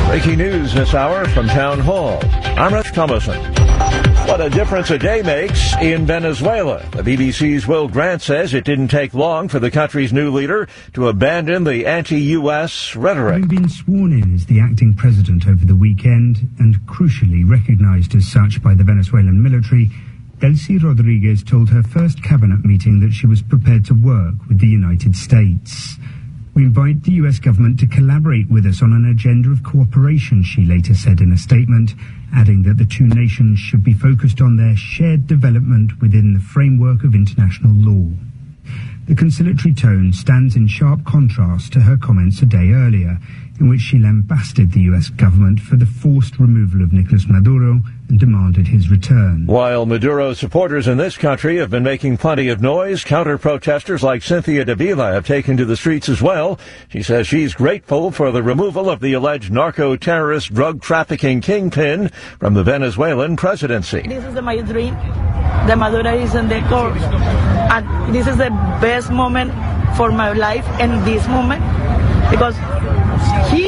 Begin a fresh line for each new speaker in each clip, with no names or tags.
Breaking news this hour from Town Hall. I'm Rich Thomason. What a difference a day makes in Venezuela. The BBC's Will Grant says it didn't take long for the country's new leader to abandon the anti-U.S. rhetoric.
Having been sworn in as the acting president over the weekend and crucially recognized as such by the Venezuelan military, Delcy Rodriguez told her first cabinet meeting that she was prepared to work with the United States. We invite the U.S. government to collaborate with us on an agenda of cooperation, she later said in a statement, adding that the two nations should be focused on their shared development within the framework of international law. The conciliatory tone stands in sharp contrast to her comments a day earlier, in which she lambasted the U.S. government for the forced removal of Nicolas Maduro and demanded his return.
While Maduro's supporters in this country have been making plenty of noise, counter-protesters like Cynthia Davila have taken to the streets as well. She says she's grateful for the removal of the alleged narco-terrorist drug trafficking kingpin from the Venezuelan presidency.
This is my dream. The Maduro is in the court. And this is the best moment for my life in this moment because he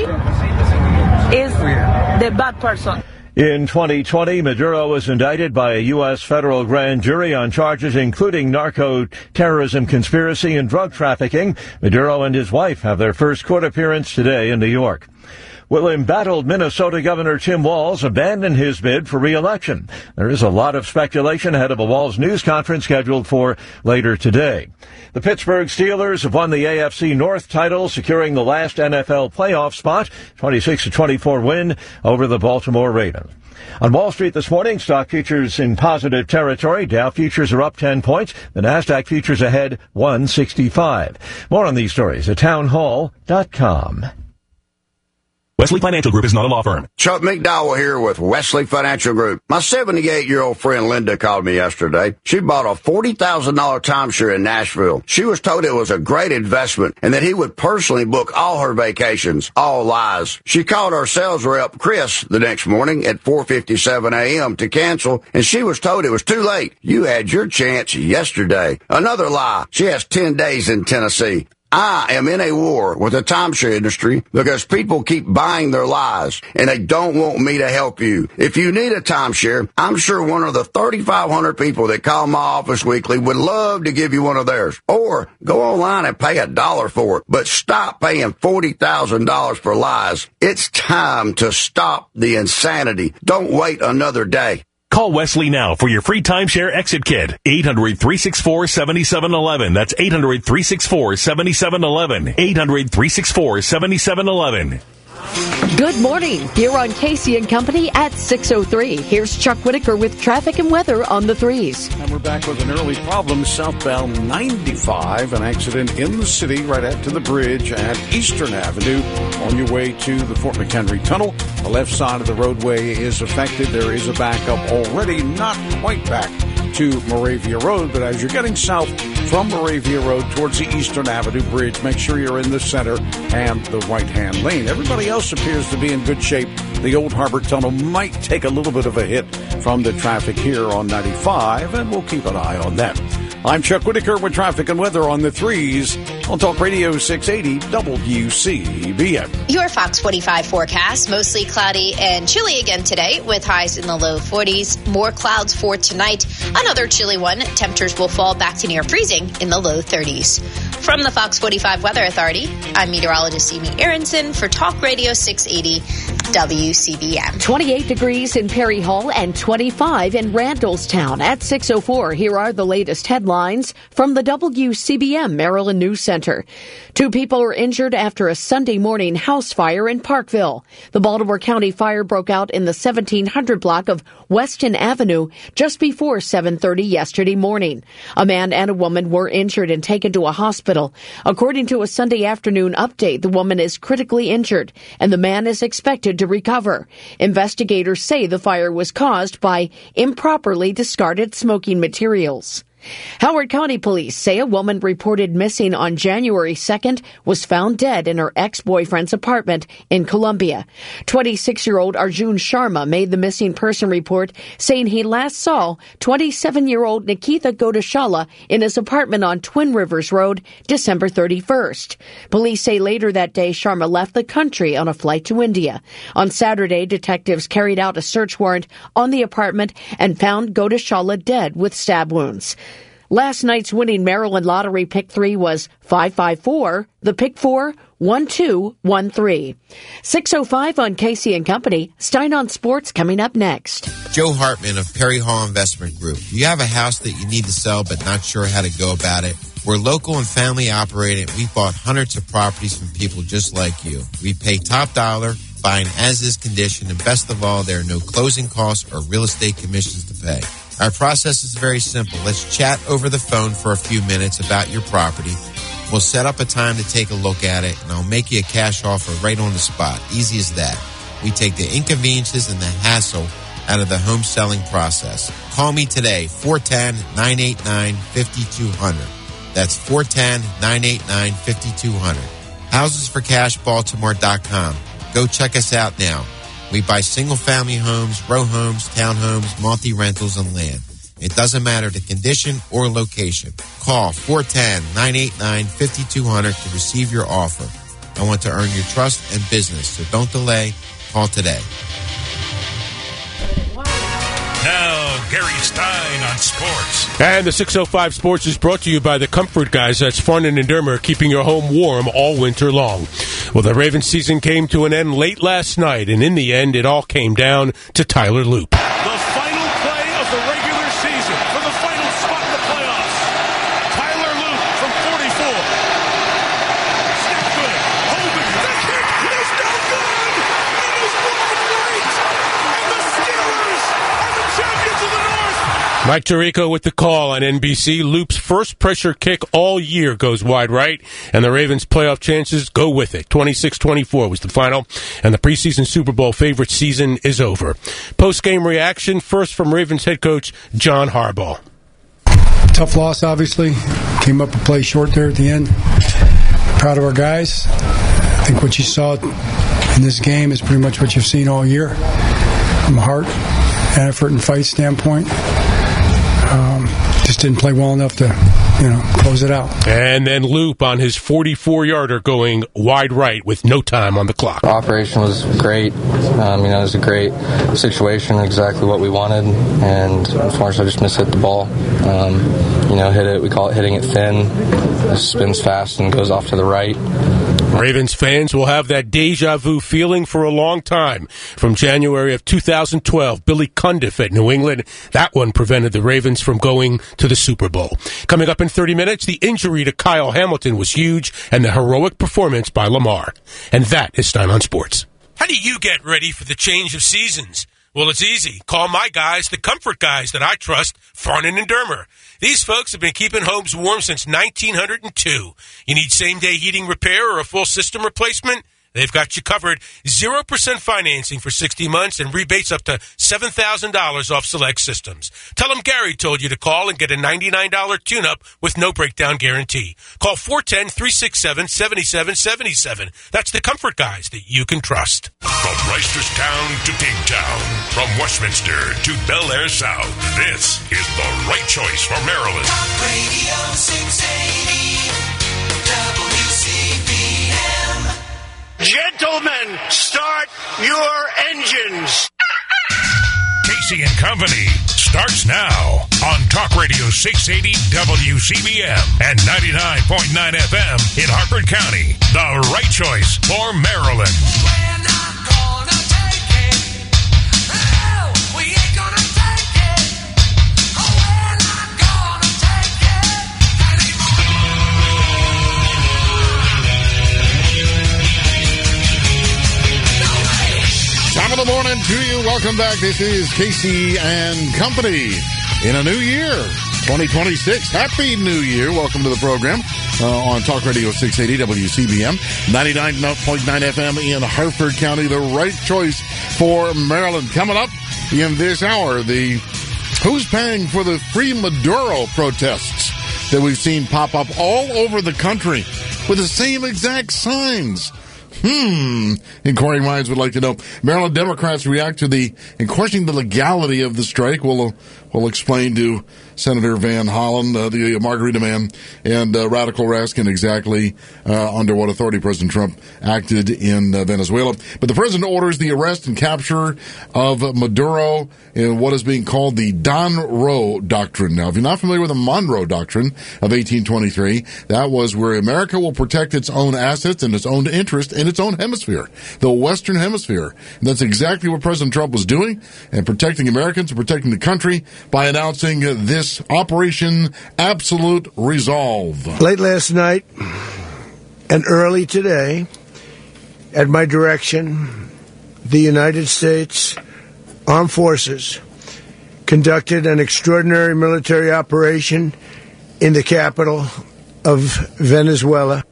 is the bad person.
In 2020, Maduro was indicted by a U.S. federal grand jury on charges including narco-terrorism conspiracy and drug trafficking. Maduro and his wife have their first court appearance today in New York. Will embattled Minnesota Governor Tim Walz abandon his bid for re-election? There is a lot of speculation ahead of a Walz news conference scheduled for later today. The Pittsburgh Steelers have won the AFC North title, securing the last NFL playoff spot, 26-24 win over the Baltimore Ravens. On Wall Street this morning, stock futures in positive territory. Dow futures are up 10 points. The NASDAQ futures ahead 165. More on these stories at townhall.com.
Wesley Financial Group is not a law firm.
Chuck McDowell here with Wesley Financial Group. My 78-year-old friend Linda called me yesterday. She bought a $40,000 timeshare in Nashville. She was told it was a great investment and that he would personally book all her vacations. All lies. She called our sales rep, Chris, the next morning at 4:57 a.m. to cancel, and she was told it was too late. You had your chance yesterday. Another lie. She has 10 days in Tennessee. I am in a war with the timeshare industry because people keep buying their lies, and they don't want me to help you. If you need a timeshare, I'm sure one of the 3,500 people that call my office weekly would love to give you one of theirs. Or go online and pay $1 for it. But stop paying $40,000 for lies. It's time to stop the insanity. Don't wait another day.
Call Wesley now for your free timeshare exit kit. 800-364-7711. That's 800-364-7711. 800-364-7711.
Good morning. Here on Casey and Company at 6:03. Here's Chuck Whitaker with traffic and weather on the 3s.
And we're back with an early problem southbound 95. An accident in the city right after the bridge at Eastern Avenue on your way to the Fort McHenry Tunnel. The left side of the roadway is affected. There is a backup already, not quite back to Moravia Road, but as you're getting south from Moravia Road towards the Eastern Avenue Bridge, make sure you're in the center and the right-hand lane. Everybody else appears to be in good shape. The Old Harbor Tunnel might take a little bit of a hit from the traffic here on 95, and we'll keep an eye on that. I'm Chuck Whitaker with traffic and weather on the 3s on Talk Radio 680 WCBM.
Your Fox 45 forecast, mostly cloudy and chilly again today with highs in the low 40s. More clouds for tonight. Another chilly one. Temperatures will fall back to near freezing in the low 30s. From the Fox 45 Weather Authority, I'm meteorologist Amy Aronson for Talk Radio 680 WCBM.
28 degrees in Perry Hall and 25 in Randallstown. At 6:04, here are the latest headlines from the WCBM Maryland News Center. 2 people were injured after a Sunday morning house fire in Parkville. The Baltimore County fire broke out in the 1700 block of Weston Avenue just before 7:30 yesterday morning. A man and a woman were injured and taken to a hospital. According to a Sunday afternoon update, the woman is critically injured and the man is expected to recover. Investigators say the fire was caused by improperly discarded smoking materials. Howard County Police say a woman reported missing on January 2nd was found dead in her ex-boyfriend's apartment in Columbia. 26-year-old Arjun Sharma made the missing person report, saying he last saw 27-year-old Nikita Godashala in his apartment on Twin Rivers Road December 31st. Police say later that day Sharma left the country on a flight to India. On Saturday, detectives carried out a search warrant on the apartment and found Godashala dead with stab wounds. Last night's winning Maryland Lottery Pick 3 was 554, the Pick 4, 1213. 6:05 on Casey and Company. Stein on Sports coming up next.
Joe Hartman of Perry Hall Investment Group. Do you have a house that you need to sell but not sure how to go about it? We're local and family operated. We've bought hundreds of properties from people just like you. We pay top dollar, buying as-is condition, and best of all, there are no closing costs or real estate commissions to pay. Our process is very simple. Let's chat over the phone for a few minutes about your property. We'll set up a time to take a look at it, and I'll make you a cash offer right on the spot. Easy as that. We take the inconveniences and the hassle out of the home selling process. Call me today, 410-989-5200. That's 410-989-5200. HousesForCashBaltimore.com. Go check us out now. We buy single-family homes, row homes, townhomes, multi-rentals, and land. It doesn't matter the condition or location. Call 410-989-5200 to receive your offer. I want to earn your trust and business, so don't delay. Call today.
Now, Gary Stein on sports.
And the 605 Sports is brought to you by the Comfort Guys. That's Farnan and Dermer, keeping your home warm all winter long. Well, the Ravens season came to an end late last night, and in the end, it all came down to Tyler Loop.
The final play of the regular season for the final spot in the playoffs. Tyler Loop from 44. Snap good. Holding. The kick is no good. It is wide right. And the Steelers are the champions of the North.
Mike Tirico with the call on NBC. Loop's first pressure kick all year goes wide right, and the Ravens' playoff chances go with it. 26-24 was the final, and the preseason Super Bowl favorite season is over. Post-game reaction, first from Ravens head coach John Harbaugh.
Tough loss, obviously. Came up a play short there at the end. Proud of our guys. I think what you saw in this game is pretty much what you've seen all year from a heart, effort, and fight standpoint. Just didn't play well enough to, close it out.
And then Loop on his 44-yarder going wide right with no time on the clock.
The operation was great. It was a great situation, exactly what we wanted. And unfortunately, I just mishit the ball. Hit it. We call it hitting it thin. It spins fast and goes off to the right.
Ravens fans will have that deja vu feeling for a long time. From January of 2012, Billy Cundiff at New England, that one prevented the Ravens from going to the Super Bowl. Coming up in 30 minutes, the injury to Kyle Hamilton was huge, and the heroic performance by Lamar. And that is Stein on Sports. How do you get ready for the change of seasons? Well, it's easy. Call my guys, the Comfort Guys that I trust, Farnan and Dermer. These folks have been keeping homes warm since 1902. You need same-day heating repair or a full system replacement? They've got you covered. 0% financing for 60 months and rebates up to $7,000 off select systems. Tell them Gary told you to call and get a $99 tune-up with no breakdown guarantee. Call 410-367-7777. That's the Comfort Guys that you can trust.
From Reisterstown to Kingstown, from Westminster to Bel Air South, this is the right choice for Maryland.
Talk Radio 680 WCBM.
Gentlemen, start your engines.
Casey and Company starts now on Talk Radio 680 WCBM and 99.9 FM in Harford County. The right choice for Maryland.
We're not gonna take it. No, we ain't gonna take it. Oh, we're not gonna take it anymore.
Top of the morning to you. Welcome back. This is Casey and Company in a new year, 2026. Happy New Year. Welcome to the program on Talk Radio 680 WCBM, 99.9 FM in Harford County. The right choice for Maryland. Coming up in this hour, the
Who's paying for the free Maduro protests that we've seen pop up all over the country with the same exact signs? Inquiring minds would like to know. Maryland Democrats react to and questioning the legality of the strike. We'll explain to Senator Van Hollen, the Margarita Man, and Radical Raskin exactly under what authority President Trump acted in Venezuela. But the president orders the arrest and capture of Maduro in what is being called the Monroe Doctrine. Now, if you're not familiar with the Monroe Doctrine of 1823, that was where America will protect its own assets and its own interest in its own hemisphere, the Western Hemisphere. And that's exactly what President Trump was doing, and protecting Americans and protecting the country by announcing this Operation Absolute Resolve.
Late last night and early today, at my direction, the United States Armed Forces conducted an extraordinary military operation in the capital of Venezuela.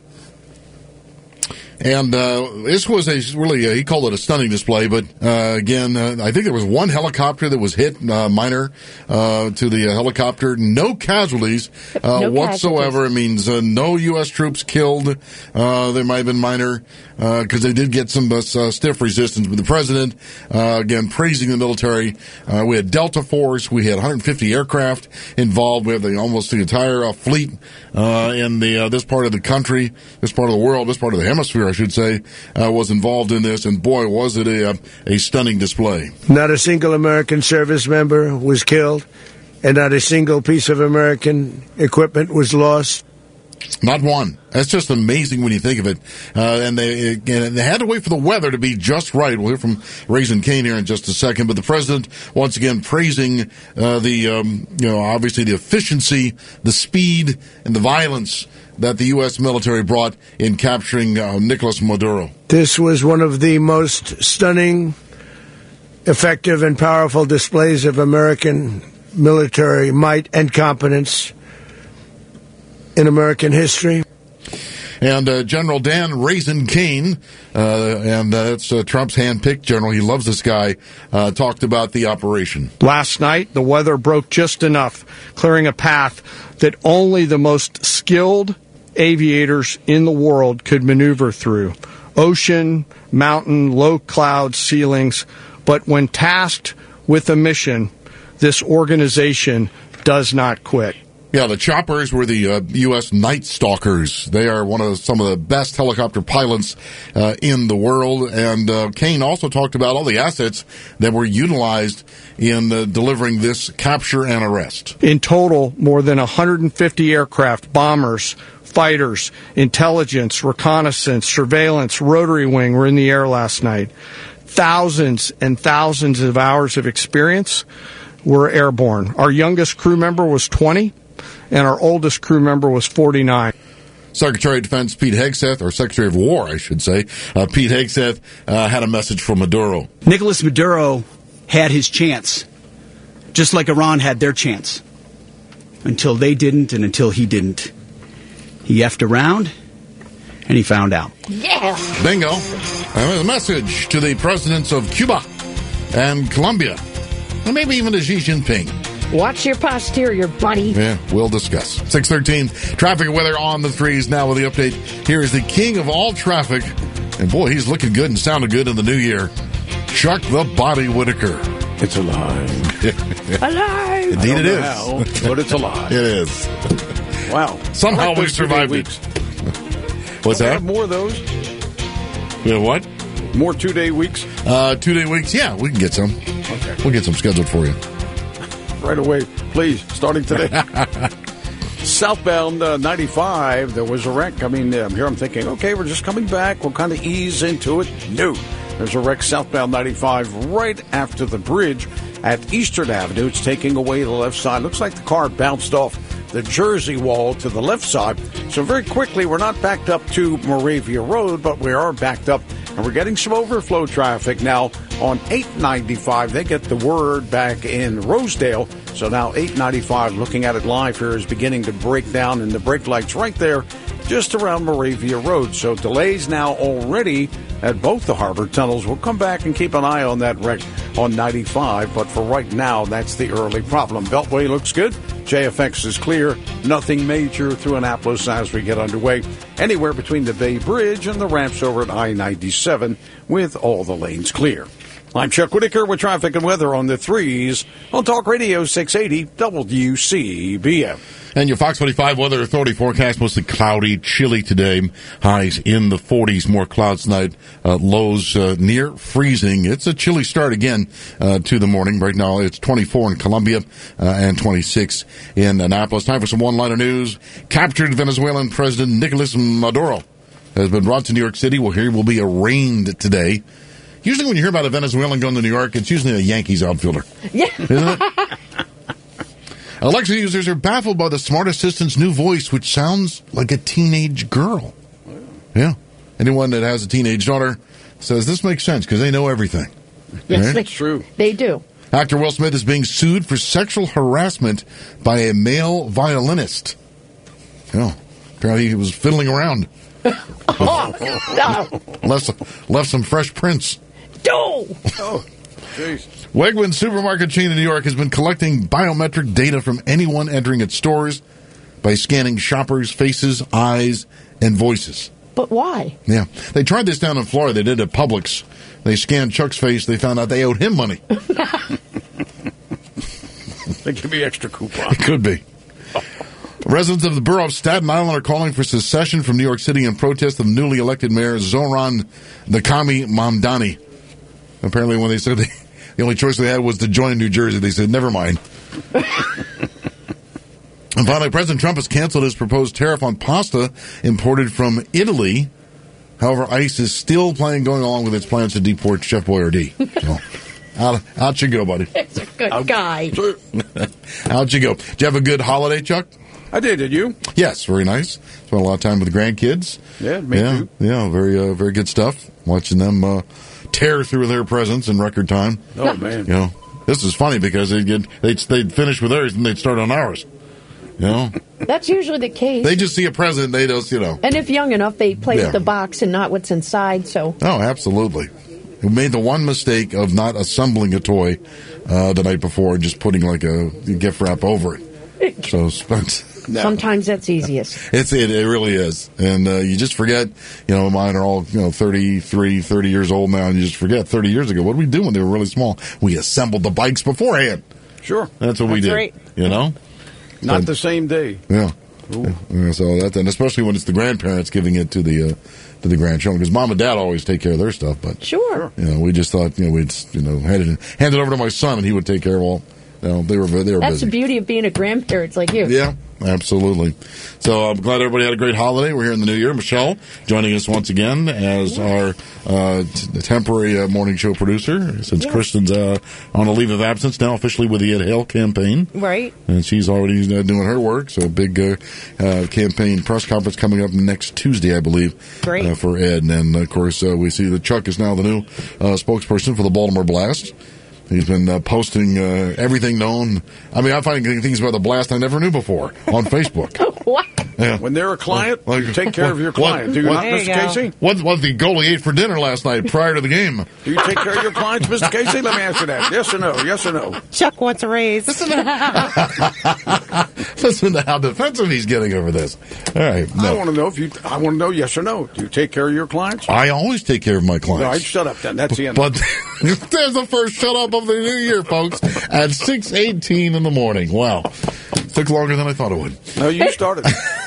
And this was he called it a stunning display, but again, I think there was one helicopter that was hit, minor, to the helicopter. No casualties whatsoever. It means no U.S. troops killed. There might have been minor, because they did get some stiff resistance. But the president, again, praising the military. We had Delta Force. We had 150 aircraft involved. We have almost the entire fleet in this part of the country, this part of the world, this part of the hemisphere, I should say, was involved in this, and boy, was it a stunning display.
Not a single American service member was killed, and not a single piece of American equipment was lost.
Not one. That's just amazing when you think of it. And they had to wait for the weather to be just right. We'll hear from Raising Cane here in just a second. But the president, once again, praising obviously the efficiency, the speed, and the violence that the U.S. military brought in capturing Nicolas Maduro.
This was one of the most stunning, effective, and powerful displays of American military might and competence in American history.
And General Dan Raising Cane, and that's Trump's hand-picked general. He loves this guy, talked about the operation.
Last night, the weather broke just enough, clearing a path that only the most skilled aviators in the world could maneuver through. Ocean, mountain, low cloud ceilings. But when tasked with a mission, this organization does not quit.
Yeah, the choppers were the U.S. Night Stalkers. They are some of the best helicopter pilots in the world. And Kane also talked about all the assets that were utilized in delivering this capture and arrest.
In total, more than 150 aircraft, bombers, fighters, intelligence, reconnaissance, surveillance, rotary wing were in the air last night. Thousands and thousands of hours of experience were airborne. Our youngest crew member was 20. And our oldest crew member was 49.
Secretary of Defense Pete Hegseth, or Secretary of War, I should say, Pete Hegseth had a message for Maduro.
Nicolas Maduro had his chance, just like Iran had their chance, until they didn't and until he didn't. He effed around, and he found out.
Yeah.
Bingo. A message to the presidents of Cuba and Colombia, and maybe even to Xi Jinping.
Watch your posterior, buddy.
Yeah, we'll discuss. 6:13, traffic and weather on the threes. Now with the update, here is the king of all traffic. And boy, he's looking good and sounding good in the new year. Chuck the Body Whitaker.
It's alive.
Alive!
Indeed it is.
How, but it's alive.
It is.
Wow.
Somehow we survived it. What's that?
Have more of those?
We have what?
More 2-day weeks?
2-day weeks, yeah, we can get some.
Okay.
We'll get some scheduled for you.
Right away, please, starting today. Southbound 95, there was a wreck. I mean, here I'm thinking, okay, we're just coming back. We'll kind of ease into it. No. There's a wreck southbound 95 right after the bridge at Eastern Avenue. It's taking away the left side. Looks like the car bounced off the Jersey wall to the left side. So very quickly, we're not backed up to Moravia Road, but we are backed up. And we're getting some overflow traffic now on 895. They get the word back in Rosedale. So now 895, looking at it live here, is beginning to break down, and the brake lights right there just around Moravia Road. So delays now already at both the harbor tunnels. We'll come back and keep an eye on that wreck on 95, but for right now, that's the early problem. Beltway looks good. JFX is clear. Nothing major through Annapolis as we get underway. Anywhere between the Bay Bridge and the ramps over at I-97 with all the lanes clear. I'm Chuck Whitaker with traffic and weather on the 3s on Talk Radio 680 WCBM.
And your Fox 45 Weather Authority forecast, mostly cloudy, chilly today. Highs in the 40s, more clouds tonight. Lows near freezing. It's a chilly start again to the morning. Right now it's 24 in Columbia and 26 in Annapolis. Time for some one-liner news. Captured Venezuelan President Nicolas Maduro has been brought to New York City, where he will be arraigned today. Usually when you hear about a Venezuelan going to New York, it's usually a Yankees outfielder.
Yeah.
Isn't it? Alexa users are baffled by the Smart Assistant's new voice, which sounds like a teenage girl. Yeah. Anyone that has a teenage daughter says this makes sense because they know everything.
Yes,
right?
that's true. They do.
Actor Will Smith is being sued for sexual harassment by a male violinist. Yeah. Apparently he was fiddling around. Left some fresh prints.
No!
Oh, jeez.
Wegmans supermarket chain in New York has been collecting biometric data from anyone entering its stores by scanning shoppers' faces, eyes, and voices.
But why?
Yeah. They tried this down in Florida. They did it at Publix. They scanned Chuck's face. They found out they owed him money.
They give me extra coupon.
It could be. Residents of the borough of Staten Island are calling for secession from New York City in protest of newly elected mayor Zohran Nakami Mamdani. Apparently when they said the only choice they had was to join New Jersey, they said, never mind. And finally, President Trump has canceled his proposed tariff on pasta imported from Italy. However, ICE is still going along with its plans to deport Chef Boyardee. So, out you go, buddy.
It's a good guy.
Out you go. Did you have a good holiday, Chuck?
I did you?
Yes, very nice. Spent a lot of time with the grandkids.
Yeah, me too.
Yeah, very good stuff. Watching them tear through their presents in record time.
Oh, man.
You know, this is funny because they'd finish with theirs and they'd start on ours. You know?
That's usually the case.
They just see a present, they just,
And if young enough, they play with the box and not what's inside, so.
Oh, absolutely. We made the one mistake of not assembling a toy the night before and just putting like a gift wrap over it. So spent...
No. Sometimes that's easiest.
It really is. And you just forget, mine are all, 30 years old now, and you just forget 30 years ago. What did we do when they were really small? We assembled the bikes beforehand.
Sure.
That's what we did. Right.
Not the same day.
Yeah. So that, and especially when it's the grandparents giving it to the grandchildren, because mom and dad always take care of their stuff. But
sure.
We just thought, we'd, hand it over to my son and he would take care of all. They were
That's
busy.
The beauty of being a grandparent like you.
Yeah, absolutely. So I'm glad everybody had a great holiday. We're here in the new year. Michelle joining us once again as our temporary morning show producer since Kristen's on a leave of absence now, officially with the Ed Hale campaign.
Right.
And she's already doing her work. So big campaign press conference coming up next Tuesday, I believe.
Great.
For Ed. And, of course, we see that Chuck is now the new spokesperson for the Baltimore Blast. He's been posting everything known. I mean, I'm finding things about the Blast I never knew before on Facebook.
What?
Yeah.
When they're a client, you take care of your client. Do you not, Mr. Casey?
What the goalie ate for dinner last night prior to the game?
Do you take care of your clients, Mr. Casey? Let me answer that. Yes or no? Yes or no?
Chuck wants a raise.
Listen to how defensive he's getting over this. All right. No.
I want to know yes or no. Do you take care of your clients?
I always take care of my clients.
All right, shut up then. That's the end.
But there's the first shut up of the new year, folks, at 6:18 in the morning. Wow. Took longer than I thought it would.
No, you started.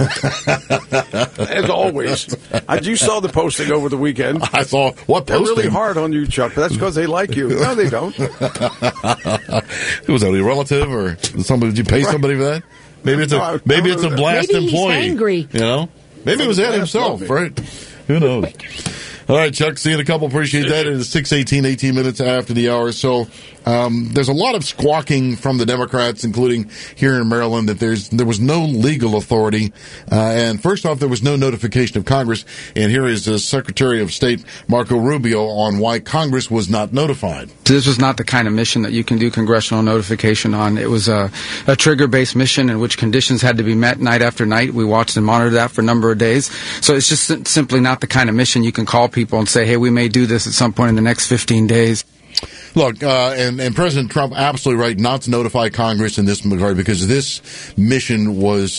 As always. You saw the posting over the weekend.
I saw what posting?
They're really hard on you, Chuck, but that's because they like you. No, they don't.
Was that a relative or somebody? Did you pay somebody for that? Maybe it's a Blast
maybe
employee.
He's angry.
Maybe it was Ed himself, right? Who knows? All right, Chuck, see you in a couple. Appreciate that. It is 6:18, 18 minutes after the hour. So there's a lot of squawking from the Democrats, including here in Maryland, that there was no legal authority. And first off, there was no notification of Congress. And here is Secretary of State Marco Rubio on why Congress was not notified.
This was not the kind of mission that you can do congressional notification on. It was a trigger-based mission in which conditions had to be met night after night. We watched and monitored that for a number of days. So it's just simply not the kind of mission you can call people and say, hey, we may do this at some point in the next 15 days.
Look, and President Trump absolutely right not to notify Congress in this regard, because this mission was,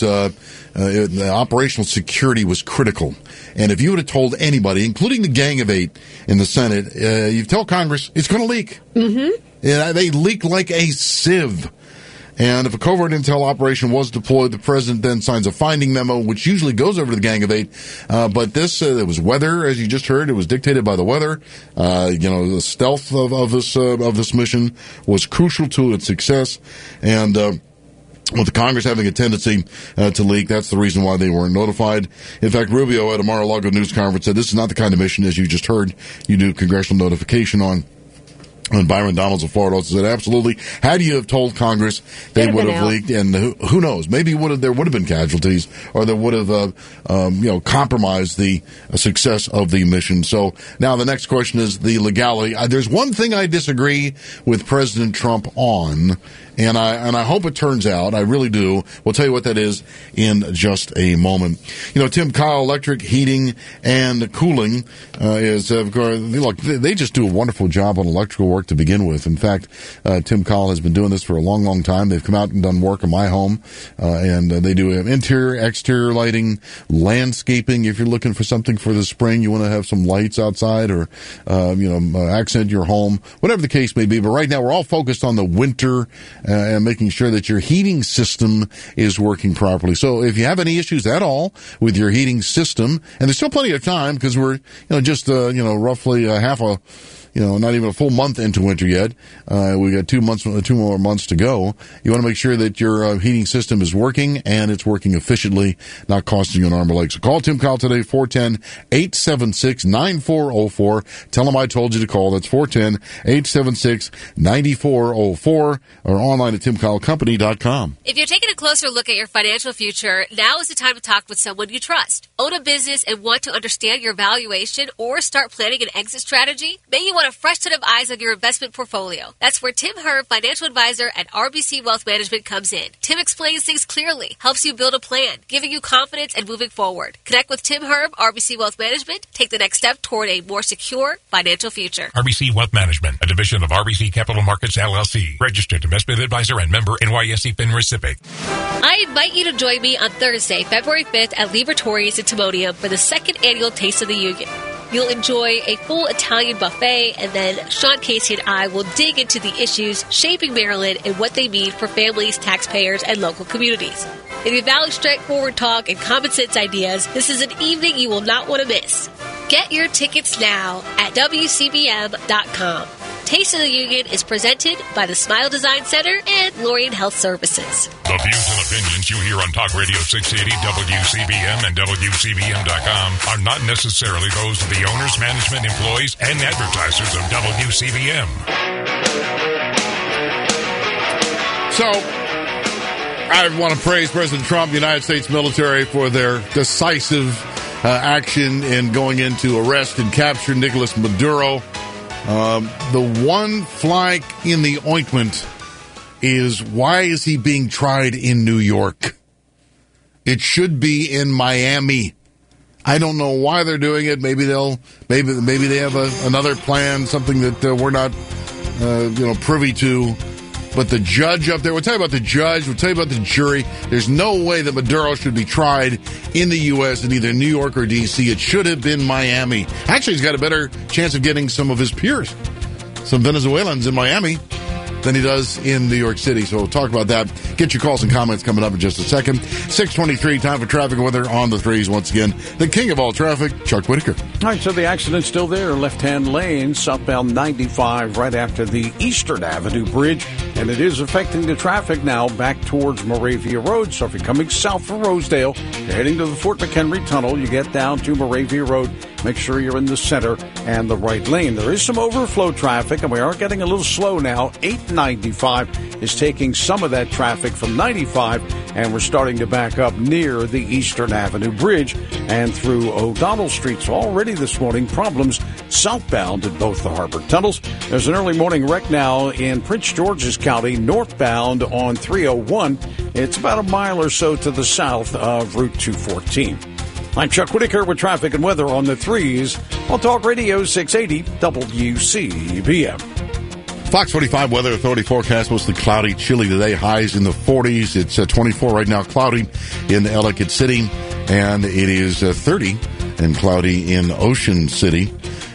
the operational security was critical. And if you would have told anybody, including the Gang of Eight in the Senate, you tell Congress it's going to leak. Mm-hmm. Yeah, they leak like a sieve. And if a covert intel operation was deployed, the president then signs a finding memo, which usually goes over to the Gang of Eight. But this, it was weather, as you just heard. It was dictated by the weather. The stealth of this mission was crucial to its success. And, with the Congress having a tendency to leak, that's the reason why they weren't notified. In fact, Rubio at a Mar-a-Lago news conference said this is not the kind of mission, as you just heard, you do congressional notification on. And Byron Donalds of Florida also said, absolutely. Had you have told Congress, they would have leaked, and who knows? Maybe there would have been casualties, or there would have, compromised the success of the mission. So now the next question is the legality. There's one thing I disagree with President Trump on, and I hope it turns out. I really do. We'll tell you what that is in just a moment. Tim Kyle Electric Heating and Cooling is, look, they just do a wonderful job on electrical work to begin with. In fact, Tim Kyle has been doing this for a long, long time. They've come out and done work in my home, and they do interior, exterior lighting, landscaping. If you're looking for something for the spring, you want to have some lights outside, or accent your home, whatever the case may be. But right now, we're all focused on the winter and making sure that your heating system is working properly. So if you have any issues at all with your heating system, and there's still plenty of time because we're just roughly not even a full month into winter yet. We got 2 more months to go. You want to make sure that your heating system is working and it's working efficiently, not costing you an arm or leg. So call Tim Kyle today, 410-876-9404. Tell him I told you to call. That's 410-876-9404, or online at timkylecompany.com.
If you're taking a closer look at your financial future, now is the time to talk with someone you trust. Own a business and want to understand your valuation or start planning an exit strategy? Maybe you want a fresh set of eyes on your investment portfolio. That's where Tim Herb, financial advisor at RBC Wealth Management, comes in. Tim explains things clearly, helps you build a plan, giving you confidence and moving forward. Connect with Tim Herb, RBC Wealth Management. Take the next step toward a more secure financial future.
RBC Wealth Management, a division of RBC Capital Markets, LLC. Registered investment advisor and member NYSE FINRA SIPC.
I invite you to join me on Thursday, February 5th at Libertorius in Timonium for the second annual Taste of the Union. You'll enjoy a full Italian buffet, and then Sean Casey and I will dig into the issues shaping Maryland and what they mean for families, taxpayers, and local communities. If you value straightforward talk and common sense ideas, this is an evening you will not want to miss. Get your tickets now at WCBM.com. Taste of the Union is presented by the Smile Design Center and Lorien Health Services.
The views and opinions you hear on Talk Radio 680, WCBM, and WCBM.com are not necessarily those of the owners, management, employees, and advertisers of WCBM.
So, I want to praise President Trump, the United States military, for their decisive action in going in to arrest and capture Nicolas Maduro. The one fly in the ointment is, why is he being tried in New York? It should be in Miami. I don't know why they're doing it. Maybe they have another plan, something that we're not privy to. But the judge up there, we'll tell you about the judge, we'll tell you about the jury. There's no way that Maduro should be tried in the U.S. in either New York or D.C. It should have been Miami. Actually, he's got a better chance of getting some of his peers, some Venezuelans in Miami, than he does in New York City. So we'll talk about that. Get your calls and comments coming up in just a second. 6:23, time for traffic and weather on the threes. Once again, the king of all traffic, Chuck Whitaker.
All right, so the accident's still there. Left-hand lane, southbound 95, right after the Eastern Avenue Bridge. And it is affecting the traffic now back towards Moravia Road. So if you're coming south from Rosedale, you're heading to the Fort McHenry Tunnel, you get down to Moravia Road. make sure you're in the center and the right lane. There is some overflow traffic, and we are getting a little slow now. 895 is taking some of that traffic from 95, and we're starting to back up near the Eastern Avenue Bridge and through O'Donnell Street. So already this morning, problems southbound at both the harbor tunnels. There's an early morning wreck now in Prince George's County, northbound on 301. It's about a mile or so to the south of Route 214. I'm Chuck Whitaker with traffic and weather on the 3s on Talk Radio 680 WCBM.
Fox 45 Weather Authority forecast, mostly cloudy, chilly today, highs in the 40s. It's 24 right now, cloudy in Ellicott City, and it is 30 and cloudy in Ocean City.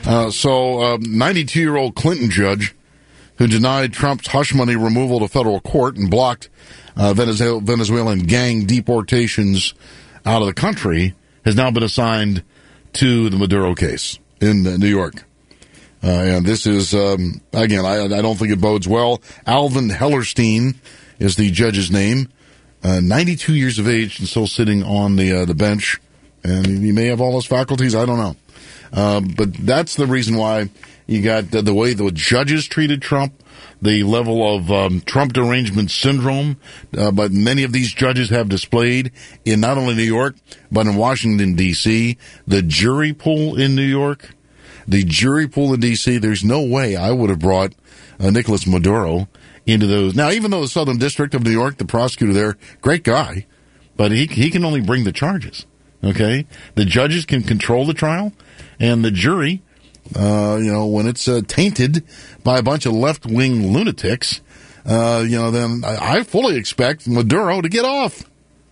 92-year-old Clinton judge who denied Trump's hush money removal to federal court and blocked Venezuelan gang deportations out of the country has now been assigned to the Maduro case in New York. And this is, again, I don't think it bodes well. Alvin Hellerstein is the judge's name. 92 years of age and still sitting on the bench. And he may have all his faculties, I don't know. But that's the reason why you got the way the judges treated Trump, the level of Trump derangement syndrome, but many of these judges have displayed in not only New York, but in Washington, D.C., the jury pool in New York. The jury pool in D.C., there's no way I would have brought Nicolas Maduro into those. Now, even though the Southern District of New York, the prosecutor there, great guy, but he can only bring the charges, okay? The judges can control the trial, and the jury, when it's tainted by a bunch of left-wing lunatics, then I fully expect Maduro to get off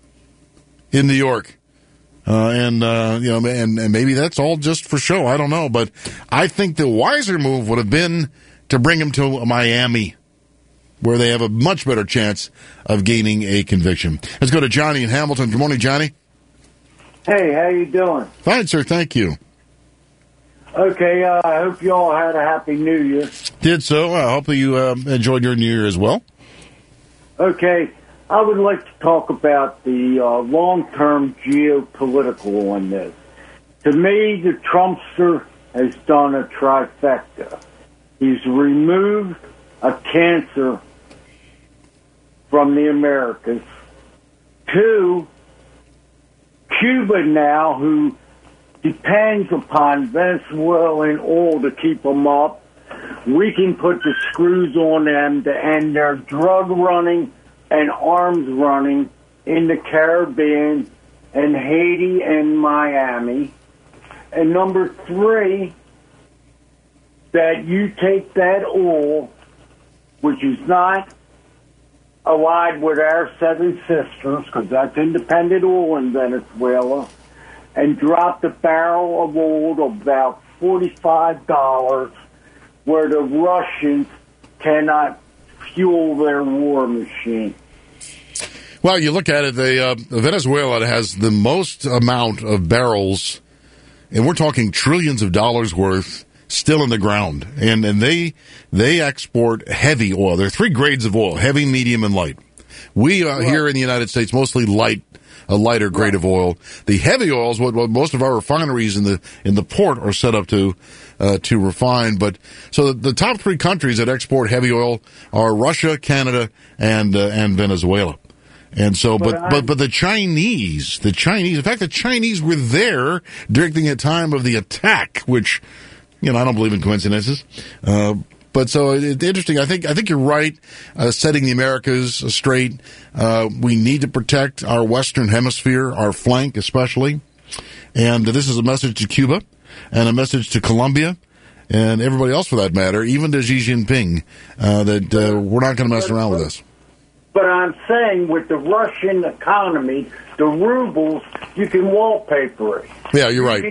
in New York. And maybe that's all just for show. I don't know. But I think the wiser move would have been to bring him to Miami, where they have a much better chance of gaining a conviction. Let's go to Johnny in Hamilton. Good morning, Johnny.
Hey, how you doing?
Fine, sir. Thank you.
Okay, I hope you all had a happy New Year.
Did so. I hope you enjoyed your New Year as well.
Okay. I would like to talk about the long-term geopolitical on this. To me, the Trumpster has done a trifecta. He's removed a cancer from the Americas. 2, Cuba now, who depends upon Venezuelan oil to keep them up. We can put the screws on them to end their drug running and arms running in the Caribbean and Haiti and Miami. And number 3, that you take that oil, which is not allied with our Seven Sisters, because that's independent oil in Venezuela, and drop the barrel of oil to about $45, where the Russians cannot fuel their war machine.
Well, you look at it, Venezuela has the most amount of barrels, and we're talking trillions of dollars worth, still in the ground. And they export heavy oil. There are 3 grades of oil, heavy, medium, and light. We here in the United States, mostly a lighter grade of oil. The heavy oil is what most of our refineries in the port are set up to refine. But so the top 3 countries that export heavy oil are Russia, Canada, and Venezuela. And so, but the Chinese, in fact, the Chinese were there during the time of the attack, which, I don't believe in coincidences. But so it's interesting. I think you're right, setting the Americas straight. We need to protect our Western Hemisphere, our flank especially. And this is a message to Cuba and a message to Colombia and everybody else for that matter, even to Xi Jinping, that we're not going to mess around with this.
But I'm saying with the Russian economy, the rubles, you can wallpaper it.
Yeah, you're right.
You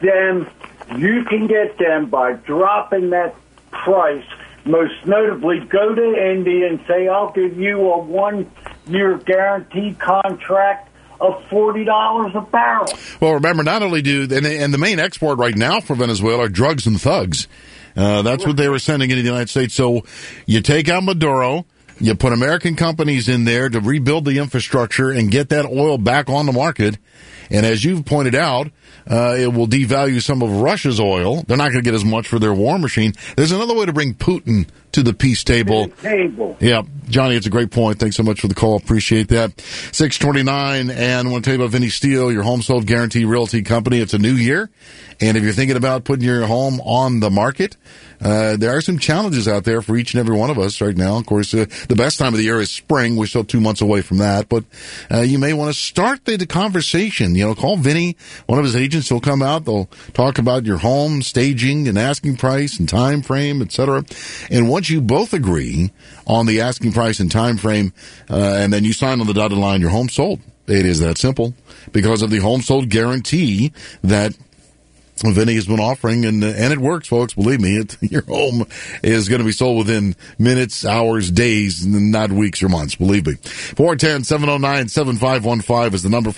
can get them by dropping that price. Most notably, go to India and say, I'll give you a 1-year guaranteed contract of $40 a barrel.
Well, remember, not only and the main export right now for Venezuela are drugs and thugs. That's what they were sending into the United States. So you take out Maduro, you put American companies in there to rebuild the infrastructure and get that oil back on the market, And as you've pointed out, it will devalue some of Russia's oil. They're not going to get as much for their war machine. There's another way to bring Putin to the peace table. Yeah, Johnny, it's a great point. Thanks so much for the call. Appreciate that. 629, and I want to tell you about Vinny Steele, your home sold guarantee realty company. It's a new year, and if you're thinking about putting your home on the market, there are some challenges out there for each and every one of us right now. Of course, the best time of the year is spring. We're still 2 months away from that, but you may want to start the conversation. Call Vinny, one of his agents. He'll come out. They'll talk about your home, staging, and asking price and time frame, etc. And once you both agree on the asking price and time frame, and then you sign on the dotted line, your home sold. It is that simple because of the home sold guarantee that Vinny has been offering, and it works, folks. Believe me, your home is going to be sold within minutes, hours, days, not weeks or months. Believe me. 410-709-7515 is the number.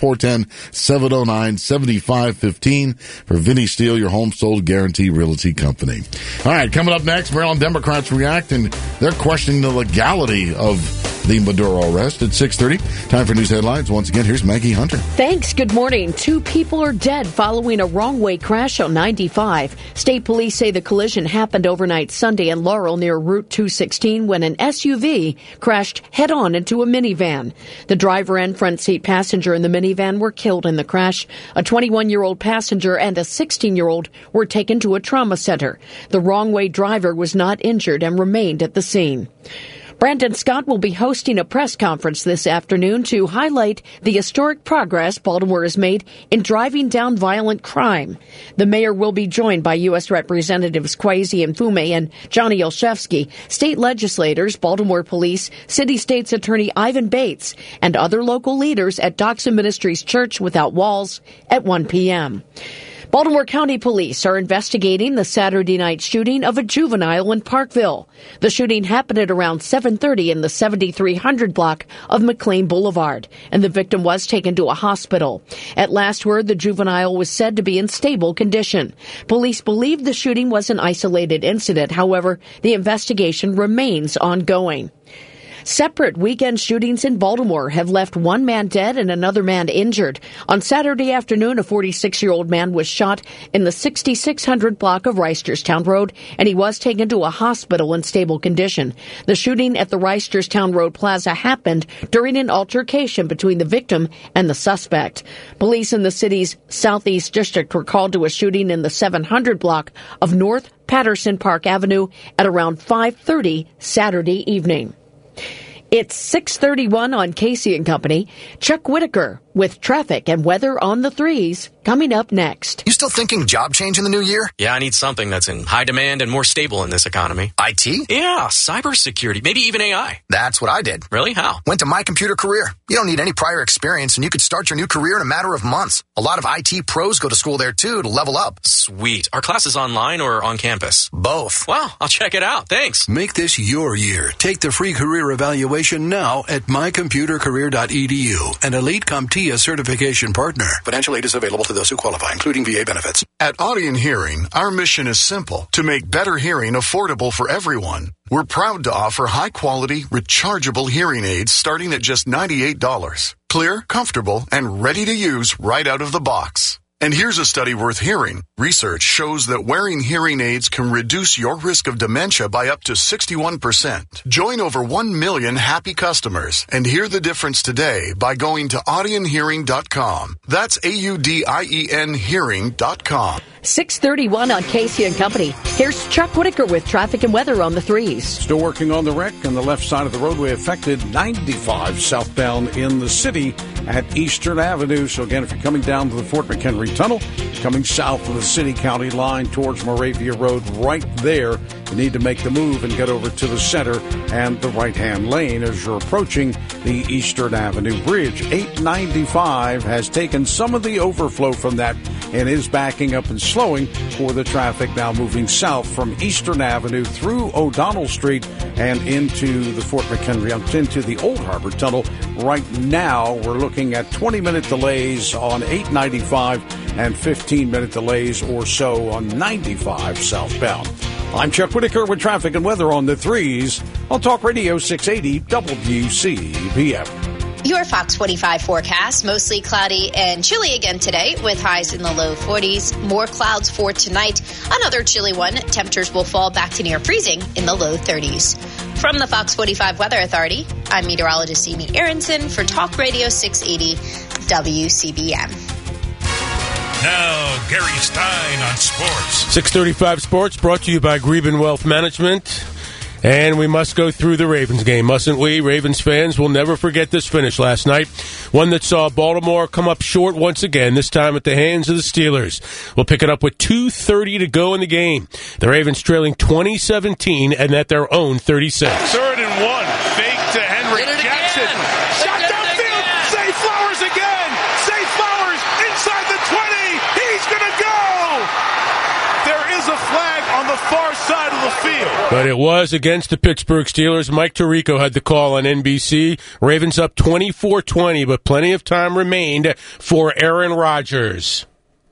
410-709-7515 for Vinny Steele, your home sold guarantee realty company. All right, coming up next, Maryland Democrats react, and they're questioning the legality of the Maduro arrest at 6:30. Time for news headlines. Once again, here's Maggie Hunter.
Thanks. Good morning. 2 people are dead following a wrong-way crash on 95. State police say the collision happened overnight Sunday in Laurel near Route 216 when an SUV crashed head-on into a minivan. The driver and front seat passenger in the minivan were killed in the crash. A 21-year-old passenger and a 16-year-old were taken to a trauma center. The wrong-way driver was not injured and remained at the scene. Brandon Scott will be hosting a press conference this afternoon to highlight the historic progress Baltimore has made in driving down violent crime. The mayor will be joined by U.S. Representatives Kwesi Mfume and Johnny Olszewski, state legislators, Baltimore Police, City State's Attorney Ivan Bates, and other local leaders at Doxa Ministries Church Without Walls at 1 p.m. Baltimore County Police are investigating the Saturday night shooting of a juvenile in Parkville. The shooting happened at around 7:30 in the 7300 block of McLean Boulevard, and the victim was taken to a hospital. At last word, the juvenile was said to be in stable condition. Police believe the shooting was an isolated incident. However, the investigation remains ongoing. Separate weekend shootings in Baltimore have left 1 man dead and another man injured. On Saturday afternoon, a 46-year-old man was shot in the 6600 block of Reisterstown Road, and he was taken to a hospital in stable condition. The shooting at the Reisterstown Road Plaza happened during an altercation between the victim and the suspect. Police in the city's Southeast District were called to a shooting in the 700 block of North Patterson Park Avenue at around 5:30 Saturday evening. It's 6:31 on Casey and Company. Chuck Whitaker with traffic and weather on the 3s coming up next.
You still thinking job change in the new year? Yeah, I need something that's in high demand and more stable in this economy. IT? Yeah, cybersecurity, maybe even AI. That's what I did. Really? How? Went to My Computer Career. You don't need any prior experience, and you could start your new career in a matter of months. A lot of IT pros go to school there, too, to level up. Sweet. Are classes online or on campus? Both. Wow, I'll check it out. Thanks.
Make this your year. Take the free career evaluation now at mycomputercareer.edu, an Elite CompTIA certification partner.
Financial aid is available to those who qualify, including VA benefits. At Audion Hearing, our mission is simple: to make better hearing affordable for everyone. We're proud to offer high-quality, rechargeable hearing aids starting at just $98. Clear, comfortable, and ready to use right out of the box. And here's a study worth hearing. Research shows that wearing hearing aids can reduce your risk of dementia by up to 61%. Join over 1 million happy customers and hear the difference today by going to audionhearing.com. That's AUDIEN hearing.com.
6:31 on Casey and Company. Here's Chuck Whitaker with traffic and weather on the 3s.
Still working on the wreck on the left side of the roadway affected 95 southbound in the city at Eastern Avenue. So again, if you're coming down to the Fort McHenry Tunnel, coming south of the city-county line towards Moravia Road, right there, you need to make the move and get over to the center and the right-hand lane as you're approaching the Eastern Avenue Bridge. 895 has taken some of the overflow from that and is backing up and slowing for the traffic now moving south from Eastern Avenue through O'Donnell Street and into the Fort McHenry, into the Old Harbor Tunnel. Right now, we're looking at 20-minute delays on 895 and 15-minute delays or so on 95 southbound. I'm Chuck Whitaker with traffic and weather on the 3s on Talk Radio 680 WCBM.
Your Fox 45 forecast, mostly cloudy and chilly again today with highs in the low 40s. More clouds for tonight. Another chilly one. Temperatures will fall back to near freezing in the low 30s. From the Fox 45 Weather Authority, I'm meteorologist Amy Aronson for Talk Radio 680 WCBM.
Now, Gary Stein on sports.
635 Sports brought to you by Greben Wealth Management. And we must go through the Ravens game, mustn't we? Ravens fans will never forget this finish last night. One that saw Baltimore come up short once again, this time at the hands of the Steelers. We'll pick it up with 2:30 to go in the game. The Ravens trailing 20-17 and at their own 36.
3rd and 1. Fake to Henry Jackson. Shot downfield. Zay Flowers again. Zay Flowers inside the 20. He's going to go. There is a flag on the far side of the field.
But it was against the Pittsburgh Steelers. Mike Tirico had the call on NBC. Ravens up 24-20, but plenty of time remained for Aaron Rodgers.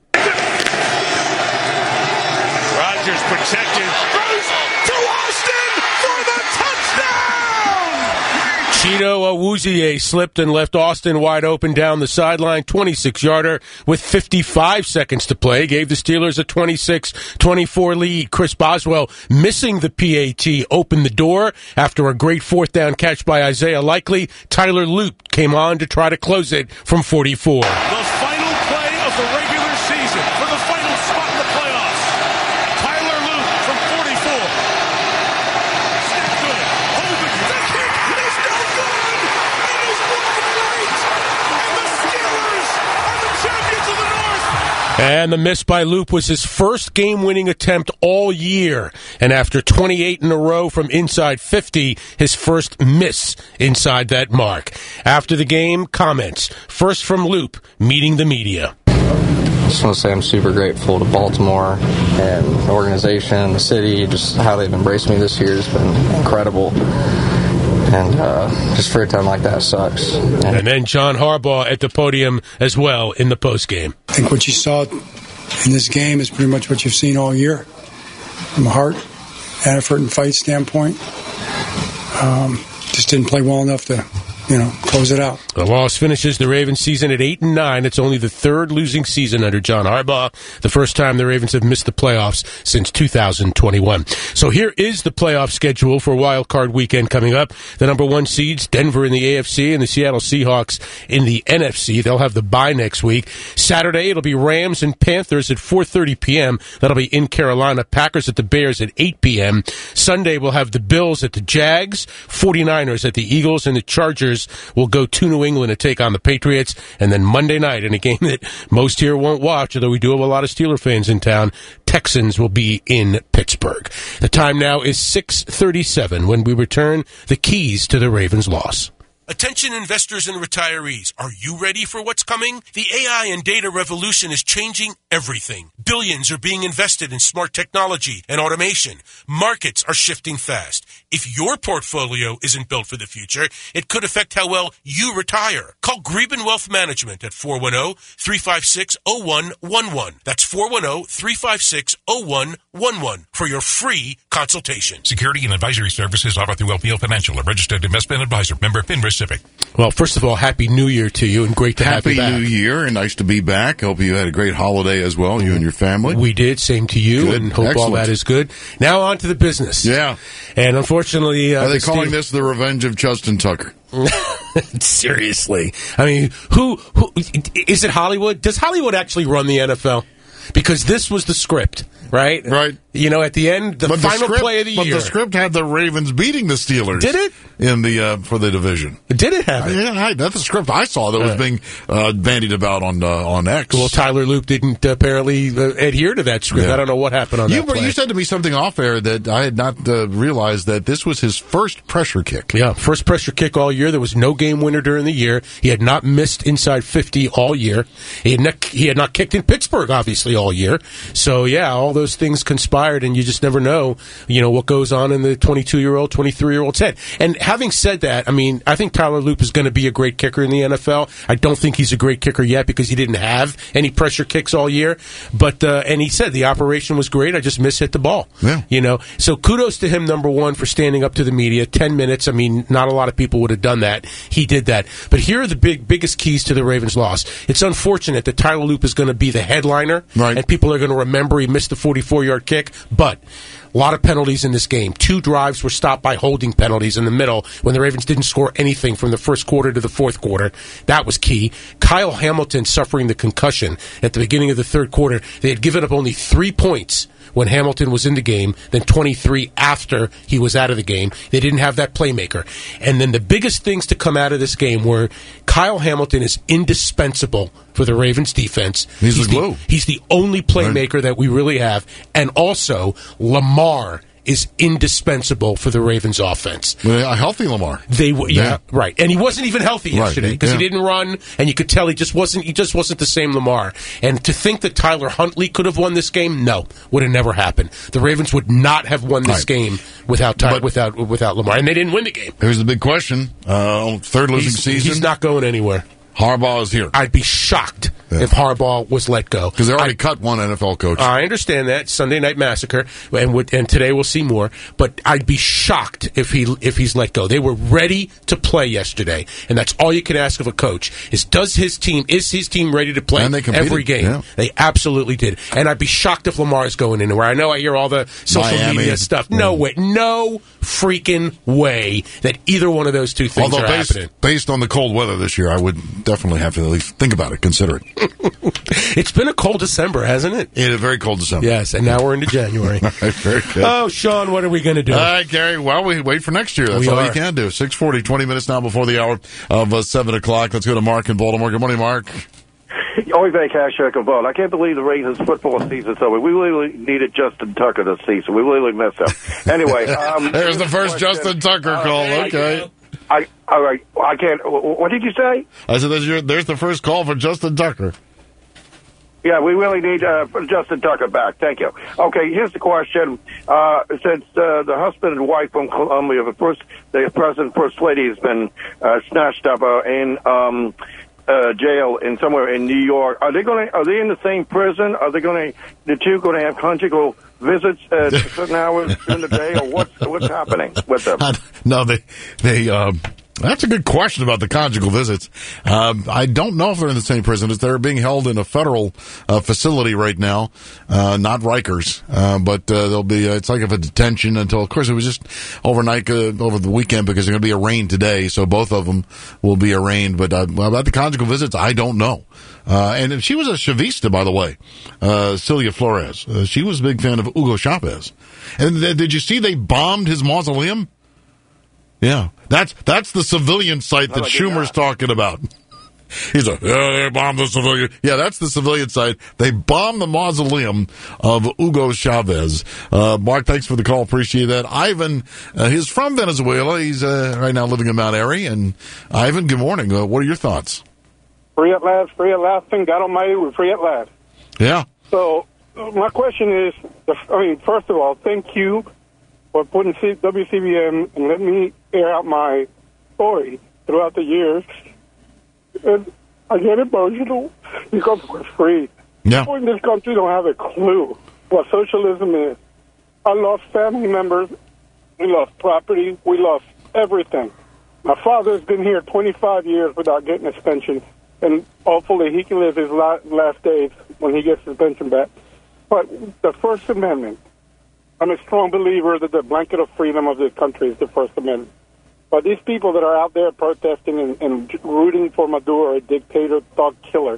Rodgers protected. Throws to Austin for the touchdown!
Cheeto Awuzie slipped and left Austin wide open down the sideline, 26-yarder with 55 seconds to play. Gave the Steelers a 26-24 lead. Chris Boswell missing the PAT opened the door after a great 4th down catch by Isaiah Likely. Tyler Loop came on to try to close it from 44.
The final play of the regular season for the final spot in the playoffs. Tyler Loop from 44. Snap good. Holding. The kick is no good. It is wide right. And the Steelers are the champions of the North.
And the miss by Loop was his first game-winning attempt all year. And after 28 in a row from inside 50, his first miss inside that mark. After the game, comments. First from Loop, meeting the media.
I just want to say I'm super grateful to Baltimore and the organization, the city, just how they've embraced me this year has been incredible. And just for a time like that sucks.
And then John Harbaugh at the podium as well in the postgame.
I think what you saw in this game is pretty much what you've seen all year. From a heart, effort, and fight standpoint. Just didn't play well enough to, close it out.
The loss finishes the Ravens season at 8-9. It's only the 3rd losing season under John Harbaugh. The first time the Ravens have missed the playoffs since 2021. So here is the playoff schedule for Wild Card Weekend coming up. The number 1 seeds, Denver in the AFC and the Seattle Seahawks in the NFC. They'll have the bye next week. Saturday, it'll be Rams and Panthers at 4:30 p.m. That'll be in Carolina. Packers at the Bears at 8 p.m. Sunday, we'll have the Bills at the Jags, 49ers at the Eagles, and the Chargers will go to New England to take on the Patriots. And then Monday night, in a game that most here won't watch, although we do have a lot of Steeler fans in town, Texans will be in Pittsburgh. The time now is 6:37 when we return the keys to the Ravens' loss. Attention investors and retirees, are you ready for what's coming? The AI and data revolution is changing everything. Billions are being invested in smart technology and automation. Markets are shifting fast. If your portfolio isn't built for the future, it could affect how well you retire. Call Greben Wealth Management at 410-356-0111. That's 410-356-0111 for your free consultation.
Security and advisory services offered through LPL Financial, a registered investment advisor. Member FINRA Civic.
Well, first of all, Happy New Year to you, and great to have you back.
Happy New Year, and nice to be back. Hope you had a great holiday as well, you and your family.
We did, same to you,
good.
And hope
Excellent.
all that is good. Now on to the business.
Yeah.
And unfortunately...
Are they calling this the revenge of Justin Tucker?
Seriously. I mean, who is it Hollywood? Does Hollywood actually run the NFL? Because this was the script, right?
Right.
At the end, the final play of the year.
But the script had the Ravens beating the Steelers.
Did it?
In the for the division.
Did it have it?
Yeah, that's the script I saw that was being bandied about on X.
Well, Tyler Loop didn't apparently adhere to that script. Yeah. I don't know what happened on that play.
You said to me something off air that I had not realized that this was his first pressure kick.
Yeah, first pressure kick all year. There was no game winner during the year. He had not missed inside 50 all year. He had not kicked in Pittsburgh, obviously, all year. So, yeah, those things conspired, and you just never know, what goes on in the 22-year-old, 23-year-old's head. And having said that, I think Tyler Loop is going to be a great kicker in the NFL. I don't think he's a great kicker yet because he didn't have any pressure kicks all year. But and he said the operation was great. I just mishit the ball.
Yeah.
So kudos to him, number one, for standing up to the media. 10 minutes. Not a lot of people would have done that. He did that. But here are the biggest keys to the Ravens' loss. It's unfortunate that Tyler Loop is going to be the headliner, and people are going to remember he missed the 44-yard kick. But a lot of penalties in this game. 2 drives were stopped by holding penalties in the middle when the Ravens didn't score anything from the first quarter to the fourth quarter. That was key. Kyle Hamilton suffering the concussion at the beginning of the third quarter. They had given up only 3 points when Hamilton was in the game, then 23 after he was out of the game. They didn't have that playmaker. And then the biggest things to come out of this game were Kyle Hamilton is indispensable for the Ravens defense.
He's the glue.
He's the only playmaker that we really have. And also, Lamar is indispensable for the Ravens offense.
A healthy Lamar.
Right. And he wasn't even healthy yesterday because he didn't run, and you could tell he just wasn't the same Lamar. And to think that Tyler Huntley could have won this game, no, would have never happened. The Ravens would not have won this game without Lamar, and they didn't win the game.
Here's the big question: third losing season.
He's not going anywhere.
Harbaugh is here.
I'd be shocked if Harbaugh was let go.
Because they already cut one NFL coach.
I understand that. Sunday Night Massacre, and today we'll see more. But I'd be shocked if he's let go. They were ready to play yesterday, and that's all you can ask of a coach, is his team ready to play every game?
Yeah.
They absolutely did. And I'd be shocked if Lamar is going anywhere. I know I hear all the social media stuff. No way. No freaking way that either one of those two things are happening.
Based on the cold weather this year, I would definitely have to at least think about it, consider it.
It's been a cold December, hasn't it?
It is a very cold December.
Yes, and now we're into January.
Very good.
Oh, Sean, what are we going to do?
All right, Gary. Well, we wait for next year. That's all you can do. 6:40, 20 minutes now before the hour of 7 o'clock. Let's go to Mark in Baltimore. Good morning, Mark.
Oive Kashak of Ball. I can't believe the Ravens football season's over. We really needed Justin Tucker this season. We really missed him. Anyway.
There's the first Justin Tucker call. Okay.
All right. I can't. What did you say?
I said there's the first call for Justin Tucker.
Yeah, we really need Justin Tucker back. Thank you. Okay, here's the question. Since the husband and wife from Colombia, the President First Lady has been snatched up in jail in somewhere in New York, are they in the same prison? Are the two going to have conjugal visits at certain hours during the day, or what's happening with them?
No, they that's a good question about the conjugal visits. I don't know if they're in the same prison. They're being held in a federal facility right now, not Rikers, but they'll be. It's like a detention until, of course, it was just overnight over the weekend because they're going to be arraigned today. So both of them will be arraigned. But about the conjugal visits, I don't know. And she was a Chavista, by the way, Celia Flores. She was a big fan of Hugo Chavez. And did you see they bombed his mausoleum? Yeah, that's the civilian site that Schumer's talking about. He's like, they bombed the civilian. Yeah, that's the civilian site. They bombed the mausoleum of Hugo Chavez. Mark, thanks for the call. Appreciate that. Ivan, he's from Venezuela. He's right now living in Mount Airy. And Ivan, good morning. What are your thoughts?
Free at last, and God Almighty, we're free at last.
Yeah.
So my question is, first of all, thank you for putting WCBM and letting me air out my story throughout the years. And I get emotional because we're free.
Yeah.
People in this country don't have a clue what socialism is. I lost family members. We lost property. We lost everything. My father's been here 25 years without getting his pension, and hopefully he can live his last days when he gets his pension back. But the First Amendment, I'm a strong believer that the blanket of freedom of this country is the First Amendment. But these people that are out there protesting and rooting for Maduro, a dictator, thug killer,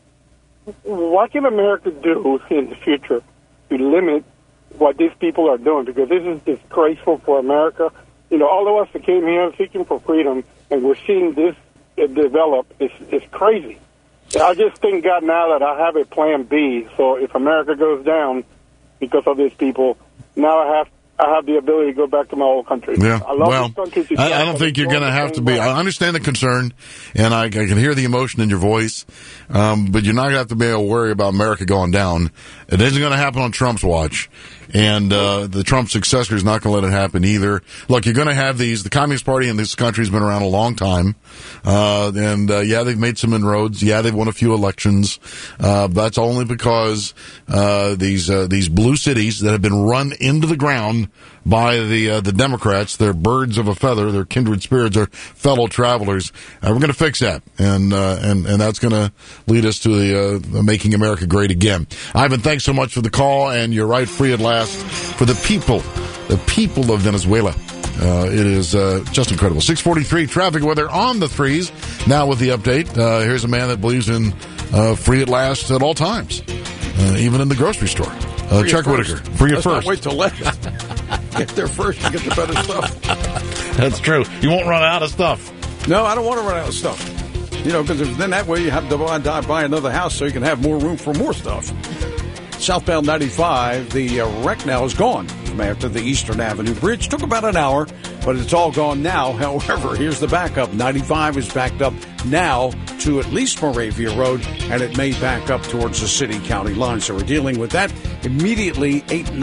what can America do in the future to limit what these people are doing? Because this is disgraceful for America. You know, all of us that came here seeking for freedom, and we're seeing this develop, it's crazy. I just thank God now that I have a plan B. So if America goes down because of these people, now I have the ability to go back to my old country.
Yeah.
I love this country.
I don't think you're going to have to be. I understand the concern, and I can hear the emotion in your voice, but you're not going to have to be able to worry about America going down. It isn't going to happen on Trump's watch, and the Trump successor is not going to let it happen either. Look, you're going to have these. The Communist Party in this country has been around a long time, and they've made some inroads. Yeah, they've won a few elections. That's only because these blue cities that have been run into the ground by the Democrats, they're birds of a feather, they're kindred spirits, they're fellow travelers. We're going to fix that, and that's going to lead us to the making America great again. Ivan, thanks so much for the call, and you're right, free at last for the people of Venezuela. It is just incredible. 6:43 traffic weather on the threes. Now with the update, here's a man that believes in free at last at all times, even in the grocery store. Chuck Whitaker, free at first.
Wait till last. Get there first to get the better stuff.
That's true. You won't run out of stuff.
No, I don't want to run out of stuff. Because then that way you have to buy another house so you can have more room for more stuff. Southbound 95, the wreck now is gone from after the Eastern Avenue Bridge. Took about an hour, but it's all gone now. However, here's the backup. 95 is backed up now to at least Moravia Road, and it may back up towards the city-county line. So we're dealing with that. Immediately,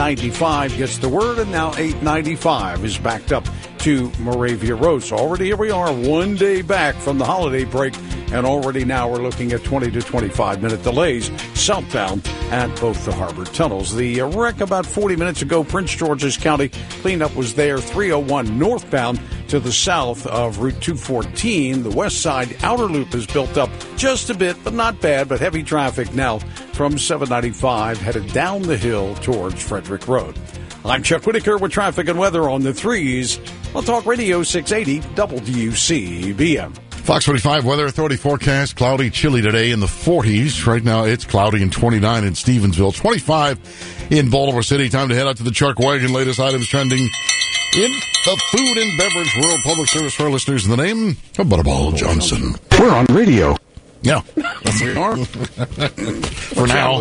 895 gets the word, and now 895 is backed up to Moravia Road. So already here we are, 1 day back from the holiday break, and already now we're looking at 20 to 25-minute delays southbound at both the harbor tunnels. The wreck about 40 minutes ago, Prince George's County cleanup was there, 301 northbound to the south of Route 214. The west side outer loop is built up just a bit, but not bad, but heavy traffic now from 795 headed down the hill towards Frederick Road. I'm Chuck Whitaker with traffic and weather on the threes. On Talk Radio 680 WCBM.
Fox 45 Weather Authority forecast, cloudy, chilly today in the 40s. Right now it's cloudy and 29 in Stevensville, 25 in Baltimore City. Time to head out to the Chuck Wagon. Latest items trending in the food and beverage world. Public service for our listeners in the name of Butterball Johnson.
We're on radio.
Yeah.
We are.
For now.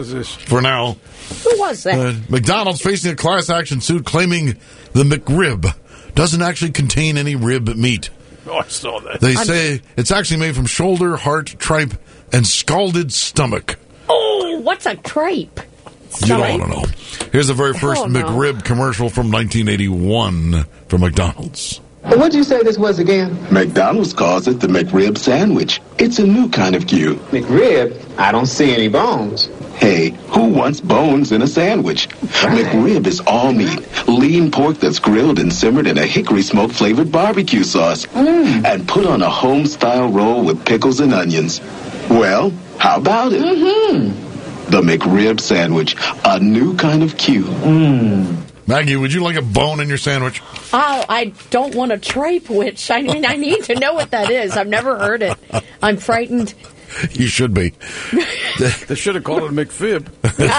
Who was that?
McDonald's facing a class action suit claiming the McRib doesn't actually contain any rib meat.
Oh, I saw that.
They say it's actually made from shoulder, heart, tripe, and scalded stomach.
Oh, what's a tripe?
You don't want to know. Here's the very first McRib commercial from 1981 from McDonald's.
What'd you say this was again? McDonald's calls it the McRib sandwich. It's a new kind of Q. McRib? I don't see any bones. Hey, who wants bones in a sandwich? Right. McRib is all meat, lean pork that's grilled and simmered in a hickory smoke-flavored barbecue sauce, and put on a home-style roll with pickles and onions. Well, how about it? The McRib sandwich, a new kind of Q.
Maggie, would you like a bone in your sandwich?
Oh, I don't want a tripe, which, I mean, I need to know what that is. I've never heard it. I'm frightened.
You should be.
They should have called it a McFib.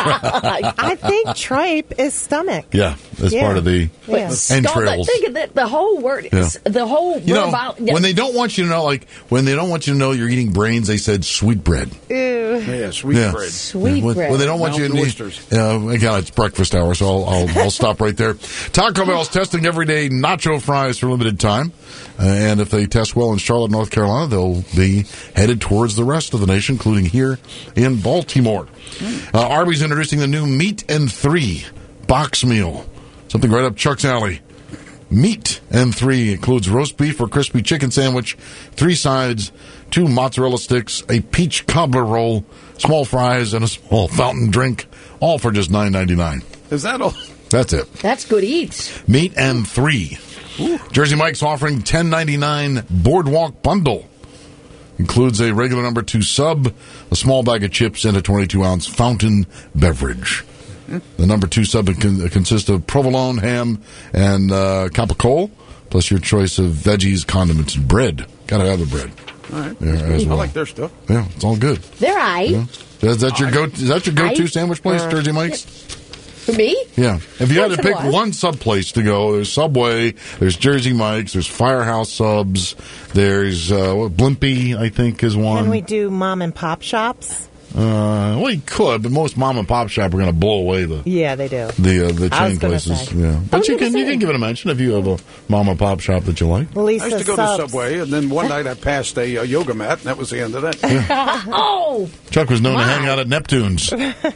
I think tripe is stomach.
Yeah, that's part of the entrails.
Think of the whole word.
Yeah.
The whole word
when they don't want you to know, when they don't want you to know you're eating brains, they said sweetbread.
Ew.
Yeah, sweetbread.
Sweetbread.
When they don't want you to eat, again, it's breakfast hour, so I'll stop right there. Taco Bell's testing everyday nacho fries for a limited time, and if they test well in Charlotte, North Carolina, they'll be headed towards the rest of the nation, including here in Baltimore. Arby's introducing the new Meat and 3 box meal. Something right up Chuck's alley. Meat and 3 includes roast beef or crispy chicken sandwich, 3 sides, 2 mozzarella sticks, a peach cobbler roll, small fries, and a small fountain drink, all for just $9.99.
Is that all?
That's it.
That's good eats.
Meat and 3. Ooh. Jersey Mike's offering $10.99 Boardwalk Bundle. Includes a regular number 2 sub, a small bag of chips, and a 22-ounce fountain beverage. The number 2 sub consists of provolone, ham, and capicola, plus your choice of veggies, condiments, and bread. Gotta have the bread.
All right.
Well.
I like their stuff.
Yeah, it's all good.
They're right.
Yeah. Is that your go-to sandwich place, Jersey Mike's?
For me?
Yeah. If you had to pick one sub place to go, there's Subway, there's Jersey Mike's, there's Firehouse Subs, there's Blimpie, I think, is one.
Can we do mom and pop shops?
Well, you could, but most mom and pop shop are going to blow away the
they do.
The
I was
chain
gonna
places.
say.
Yeah, but you can give it a mention if you have a mom and pop shop that you like.
I used to go to Subway, and then one night I passed a yoga mat, and that was the end of that.
Oh,
Chuck was known to hang out at Neptune's.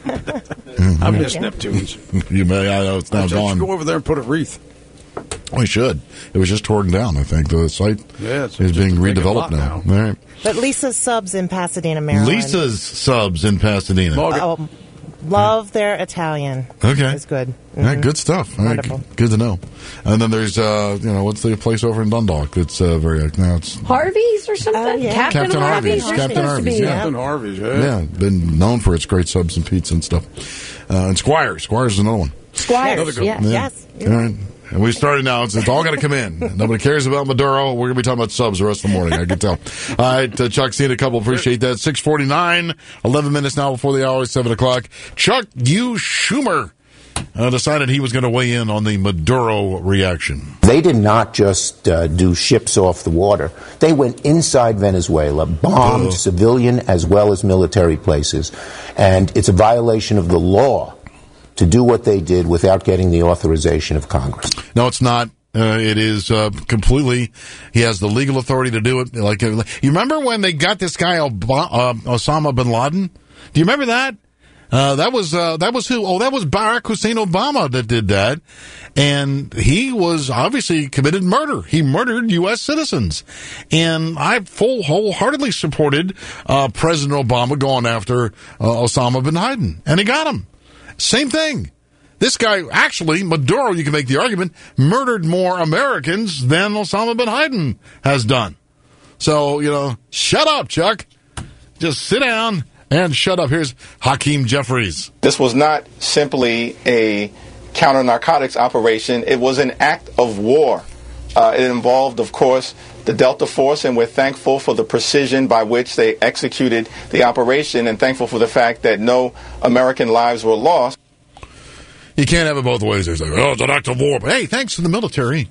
I miss Neptune's.
You may. I know it's now
I
gone.
should go over there and put a wreath.
We should. It was just torn down. I think the site is being redeveloped now. All right.
But Lisa's Subs in Pasadena, Maryland.
Lisa's Subs in Pasadena.
Love their Italian.
Okay.
It's good.
Yeah, good stuff. All right,
Wonderful.
good to know. And then there's, what's the place over in Dundalk that's very, now it's
Harvey's or something?
Captain Harvey's.
Captain Harvey's, yeah.
Captain Harvey's,
Yeah, been known for its great subs and pizza and stuff. And Squires. Squires is another one.
Squires, yes.
All right. And we started now. It's all got to come in. Nobody cares about Maduro. We're going to be talking about subs the rest of the morning. I can tell. All right, Chuck, seeing a couple. Appreciate that. 6:49, 11 minutes now before the hour, 7 o'clock. Chuck U. Schumer decided he was going to weigh in on the Maduro reaction.
They did not just do ships off the water. They went inside Venezuela, bombed civilian as well as military places. And it's a violation of the law to do what they did without getting the authorization of Congress.
No, it's not. It is completely. He has the legal authority to do it. Like you remember when they got this guy Osama bin Laden? Do you remember that? That was who? Oh, that was Barack Hussein Obama that did that, and he was obviously committed murder. He murdered U.S. citizens, and I wholeheartedly supported President Obama going after Osama bin Laden, and he got him. Same thing. This guy, actually, Maduro, you can make the argument, murdered more Americans than Osama bin Laden has done. So, shut up, Chuck. Just sit down and shut up. Here's Hakeem Jeffries.
This was not simply a counter-narcotics operation. It was an act of war. It involved, of course, the Delta Force, and we're thankful for the precision by which they executed the operation and thankful for the fact that no American lives were lost.
You can't have it both ways. It's like, it's an act of war. But hey, thanks to the military.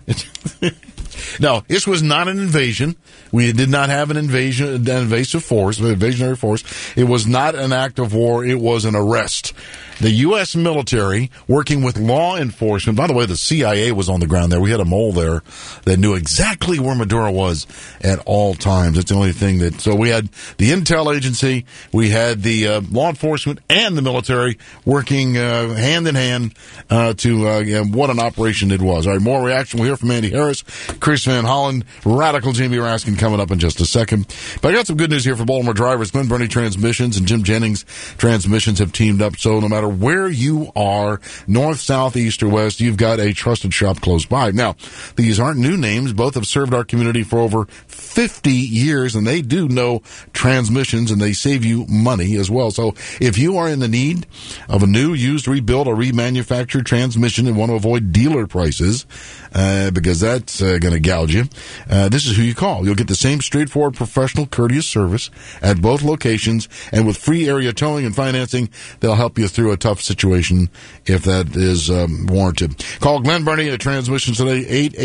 No, this was not an invasion. We did not have an invasive force, an invasionary force. It was not an act of war. It was an arrest. The U.S. military working with law enforcement. By the way, the CIA was on the ground there. We had a mole there that knew exactly where Maduro was at all times. That's the only thing that. So we had the intel agency, we had the law enforcement, and the military working hand in hand to what an operation it was. All right, more reaction. We'll hear from Andy Harris, Chris Van Hollen, Radical Jamie Raskin coming up in just a second. But I got some good news here for Baltimore drivers. Glen Burnie Transmissions and Jim Jennings Transmissions have teamed up. So no matter where you are, north, south, east, or west, you've got a trusted shop close by. Now, these aren't new names. Both have served our community for over 50 years, and they do know transmissions, and they save you money as well. So if you are in the need of a new, used, rebuilt, or remanufactured transmission and want to avoid dealer prices, because that's going to gouge you, this is who you call. You'll get the same straightforward, professional, courteous service at both locations, and with free area towing and financing, they'll help you through a tough situation if that is warranted. Call Glen Burnie at Transmissions today,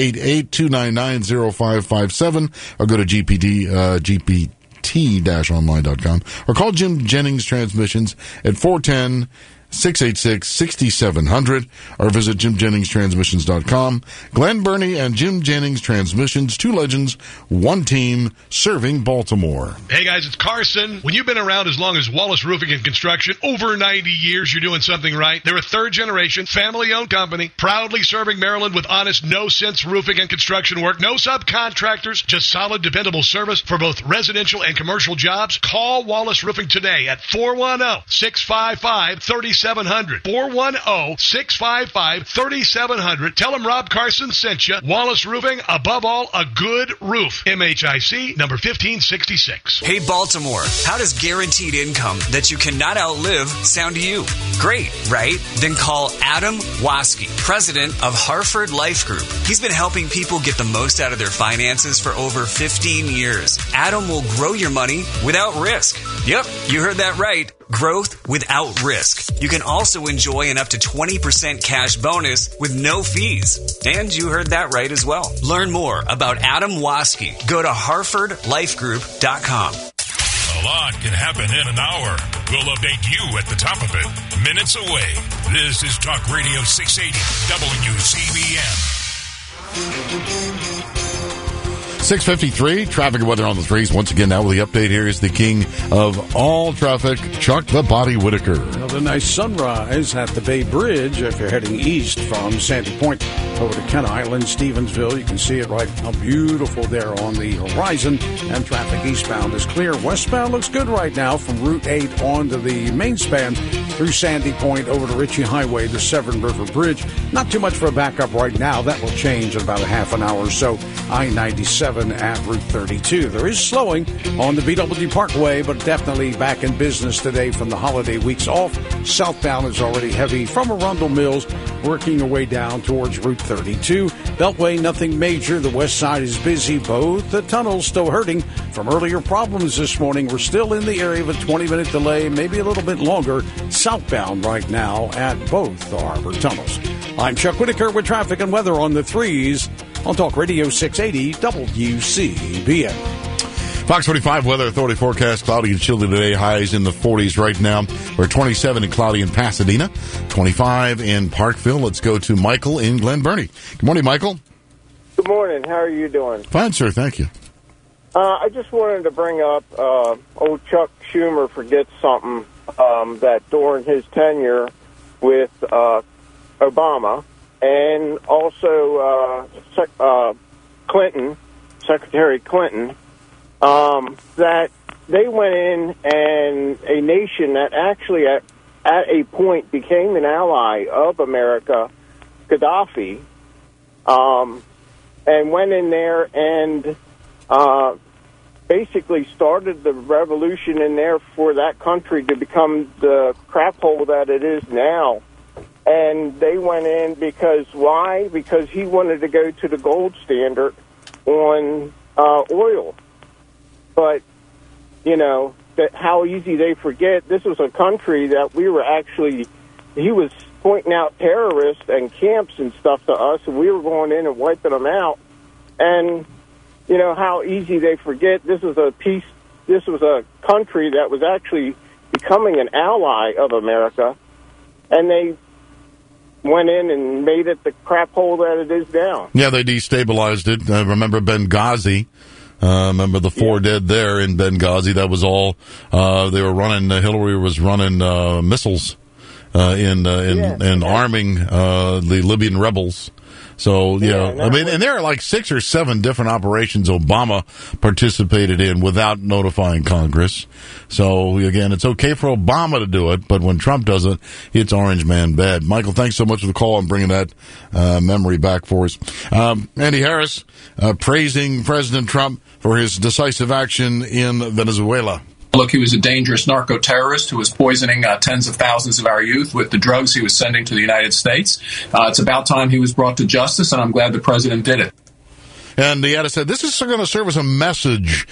888-299-0557, or go to GPT-online.com, or call Jim Jennings Transmissions at 410-686-6700, or visit JimJenningsTransmissions.com. Glen Burnie and Jim Jennings Transmissions, two legends, one team, serving Baltimore.
Hey guys, it's Carson. When you've been around as long as Wallace Roofing and Construction, over 90 years, you're doing something right. They're a third-generation, family-owned company, proudly serving Maryland with honest, no-sense roofing and construction work. No subcontractors, just solid, dependable service for both residential and commercial jobs. Call Wallace Roofing today at 410-655-3700. 410-655-3700. Tell them Rob Carson sent you. Wallace Roofing, above all, a good roof. MHIC number 1566.
Hey, Baltimore, how does guaranteed income that you cannot outlive sound to you? Great, right? Then call Adam Waske, president of Hartford Life Group. He's been helping people get the most out of their finances for over 15 years. Adam will grow your money without risk. Yep, you heard that right. Growth without risk. You can also enjoy an up to 20% cash bonus with no fees. And you heard that right as well. Learn more about Adam Waske. Go to HartfordLifeGroup.com.
A lot can happen in an hour. We'll update you at the top of it. Minutes away. This is Talk Radio 680 WCBM.
6:53, traffic and weather on the threes. Once again, now with the update, here is the king of all traffic, Chuck the Body Whitaker.
Another nice sunrise at the Bay Bridge if you're heading east from Sandy Point over to Kent Island, Stevensville. You can see it right how beautiful there on the horizon, and traffic eastbound is clear. Westbound looks good right now from Route 8 onto the main span through Sandy Point over to Ritchie Highway, the Severn River Bridge. Not too much for a backup right now. That will change in about a half an hour or so. I-97 at Route 32. There is slowing on the BW Parkway, but definitely back in business today from the holiday weeks off. Southbound is already heavy from Arundel Mills, working your way down towards Route 32. Beltway, nothing major. The west side is busy. Both the tunnels still hurting from earlier problems this morning. We're still in the area of a 20-minute delay, maybe a little bit longer, southbound right now at both the harbor tunnels. I'm Chuck Whitaker with traffic and weather on the threes on Talk Radio 680 WCBM.
Fox 45 Weather Authority forecast, cloudy and chilly today, highs in the 40s right now. We're 27 and cloudy in Pasadena, 25 in Parkville. Let's go to Michael in Glen Burnie. Good morning, Michael.
Good morning. How are you doing?
Fine, sir. Thank you.
I just wanted to bring up old Chuck Schumer forgets something that during his tenure with Obama and also Clinton, Secretary Clinton, that they went in and a nation that actually at a point became an ally of America, Gaddafi, and went in there and basically started the revolution in there for that country to become the crap hole that it is now. And they went in because, why? Because he wanted to go to the gold standard on oil. But, you know, that how easy they forget, this was a country that we were actually, he was pointing out terrorists and camps and stuff to us, and we were going in and wiping them out. And, you know, how easy they forget, this was a country that was actually becoming an ally of America, and they went in and made it the crap hole that it is now.
Yeah, they destabilized it. I remember Benghazi. Remember the four dead there in Benghazi. That was all. They were running. Hillary was running missiles and arming the Libyan rebels. So I mean, and there are like 6 or 7 different operations Obama participated in without notifying Congress. So again, it's okay for Obama to do it, but when Trump does it, it's Orange Man bad. Michael, thanks so much for the call and bringing that memory back for us. Andy Harris praising President Trump for his decisive action in Venezuela.
Look, he was a dangerous narco-terrorist who was poisoning tens of thousands of our youth with the drugs he was sending to the United States. It's about time he was brought to justice, and I'm glad the president did it.
And he had said, this is going to serve as a message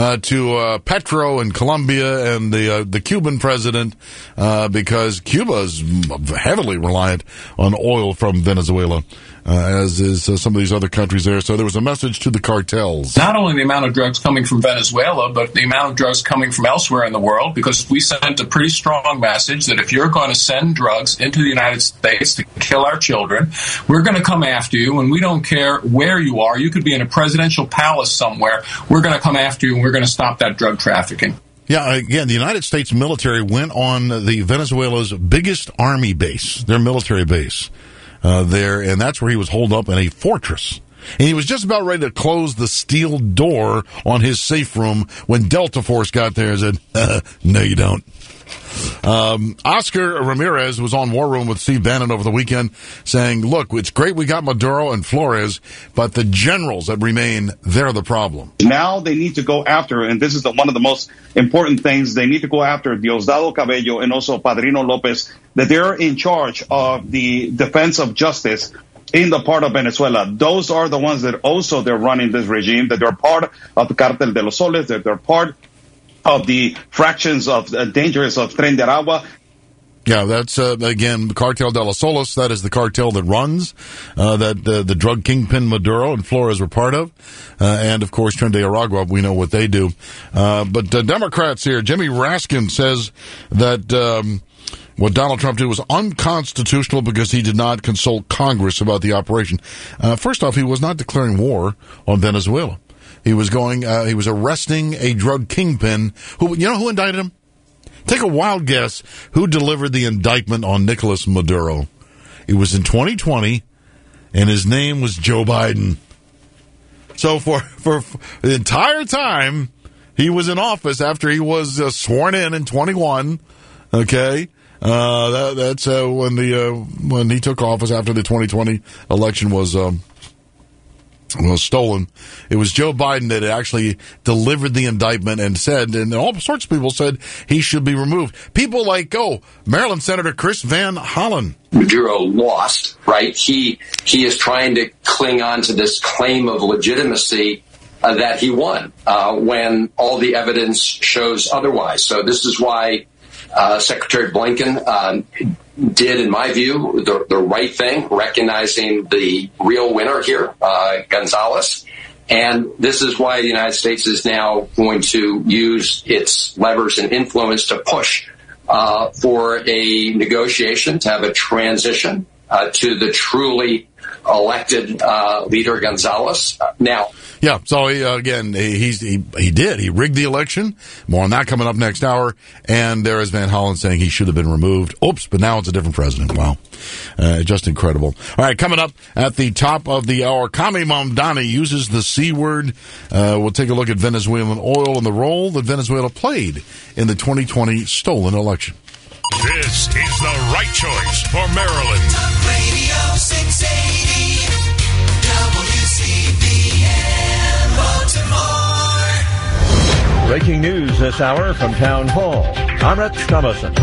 to Petro in Colombia and the Cuban president, because Cuba is heavily reliant on oil from Venezuela, as is some of these other countries there. So there was a message to the cartels.
Not only the amount of drugs coming from Venezuela, but the amount of drugs coming from elsewhere in the world, because we sent a pretty strong message that if you're going to send drugs into the United States to kill our children, we're going to come after you, and we don't care where you are. You could be in a presidential palace somewhere. We're going to come after you, and we're going to stop that drug trafficking.
Yeah, again, the United States military went on the Venezuela's biggest army base, their military base there, and that's where he was holed up in a fortress. And he was just about ready to close the steel door on his safe room when Delta Force got there and said, no, you don't. Oscar Ramirez was on War Room with Steve Bannon over the weekend saying, look, it's great we got Maduro and Flores, but the generals that remain, they're the problem.
Now they need to go after, and this is one of the most important things, they need to go after Diosdado Cabello and also Padrino Lopez, that they're in charge of the defense of justice in the part of Venezuela. Those are the ones that also they're running this regime, that they're part of the Cartel de los Soles, that they're part of the fractions of dangerous of Tren de Aragua.
Yeah, that's, again, Cartel de los Solos. That is the cartel that runs that the drug kingpin Maduro and Flores were part of. And, of course, Tren de Aragua, we know what they do. But Democrats here, Jimmy Raskin says that what Donald Trump did was unconstitutional because he did not consult Congress about the operation. First off, he was not declaring war on Venezuela. He was he was arresting a drug kingpin who, you know who indicted him? Take a wild guess who delivered the indictment on Nicolas Maduro. It was in 2020, and his name was Joe Biden. So for the entire time he was in office after he was sworn in 21, okay, that's when he took office after the 2020 election was stolen. It was Joe Biden that actually delivered the indictment and said, and all sorts of people said he should be removed. People like, Maryland Senator Chris Van Hollen.
Maduro lost, right? He is trying to cling on to this claim of legitimacy that he won when all the evidence shows otherwise. So this is why Secretary Blinken did, in my view, the right thing, recognizing the real winner here, Gonzalez. And this is why the United States is now going to use its levers and influence to push for a negotiation, to have a transition to the truly elected leader Gonzalez. Now,
yeah, so he did. He rigged the election. More on that coming up next hour. And there is Van Hollen saying he should have been removed. Oops, but now it's a different president. Wow. Just incredible. All right, coming up at the top of the hour, Kami Mamdani uses the C word. We'll take a look at Venezuelan oil and the role that Venezuela played in the 2020 stolen election.
This is the right choice for Maryland.
Talk Radio 680 WCBN Baltimore.
Breaking news this hour from Town Hall. I'm Rich Thomason.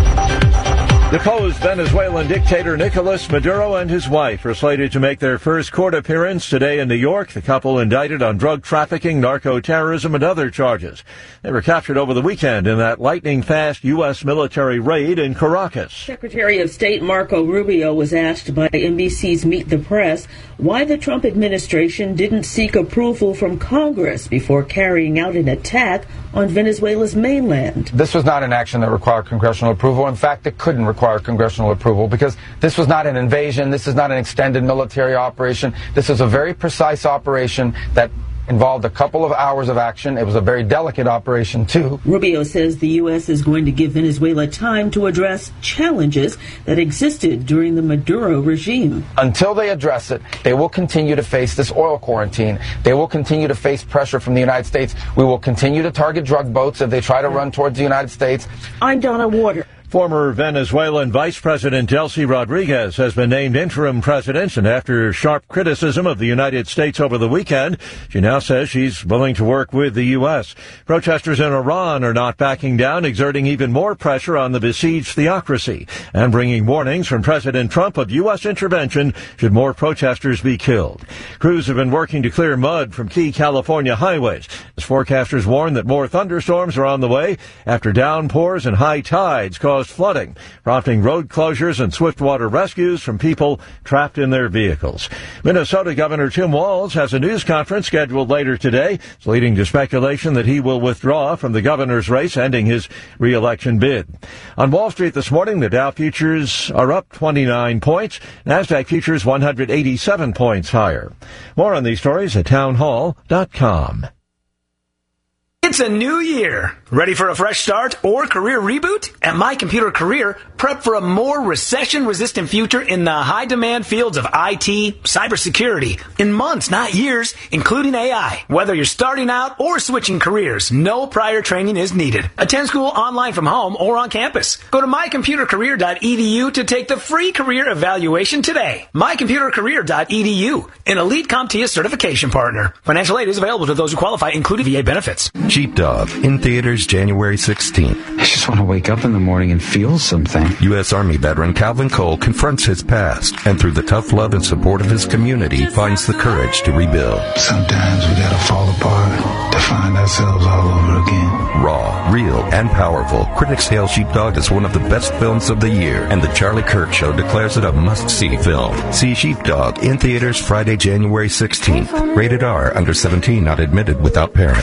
Deposed Venezuelan dictator Nicolas Maduro and his wife are slated to make their first court appearance today in New York. The couple indicted on drug trafficking, narco-terrorism, and other charges. They were captured over the weekend in that lightning-fast U.S. military raid in Caracas.
Secretary of State Marco Rubio was asked by NBC's Meet the Press why the Trump administration didn't seek approval from Congress before carrying out an attack on Venezuela's mainland.
This was not an action that required congressional approval. In fact, it couldn't require congressional approval because this was not an invasion. This is not an extended military operation. This is a very precise operation that involved a couple of hours of action. It was a very delicate operation, too.
Rubio says the U.S. is going to give Venezuela time to address challenges that existed during the Maduro regime.
Until they address it, they will continue to face this oil quarantine. They will continue to face pressure from the United States. We will continue to target drug boats if they try to run towards the United States.
I'm Donna Warder.
Former Venezuelan Vice President Delcy Rodriguez has been named interim president, and after sharp criticism of the United States over the weekend, she now says she's willing to work with the U.S. Protesters in Iran are not backing down, exerting even more pressure on the besieged theocracy and bringing warnings from President Trump of U.S. intervention should more protesters be killed. Crews have been working to clear mud from key California highways as forecasters warn that more thunderstorms are on the way after downpours and high tides caused flooding, prompting road closures and swift water rescues from people trapped in their vehicles. Minnesota Governor Tim Walz has a news conference scheduled later today. It's leading to speculation that he will withdraw from the governor's race, ending his re-election bid. On Wall Street this morning, the Dow futures are up 29 points. NASDAQ futures 187 points higher. More on these stories at townhall.com.
It's a new year. Ready for a fresh start or career reboot? At My Computer Career, prep for a more recession-resistant future in the high-demand fields of IT, cybersecurity, in months, not years, including AI. Whether you're starting out or switching careers, no prior training is needed. Attend school online from home or on campus. Go to mycomputercareer.edu to take the free career evaluation today. mycomputercareer.edu, an elite CompTIA certification partner. Financial aid is available to those who qualify, including VA benefits.
Sheepdog, in theaters January 16th.
I just want to wake up in the morning and feel something.
U.S. Army veteran Calvin Cole confronts his past and through the tough love and support of his community finds the courage to rebuild.
Sometimes we gotta fall apart to find ourselves all over again.
Raw, real, and powerful, critics hail Sheepdog as one of the best films of the year, and the Charlie Kirk Show declares it a must-see film. See Sheepdog in theaters Friday, January 16th. Rated R, under 17, not admitted without parent.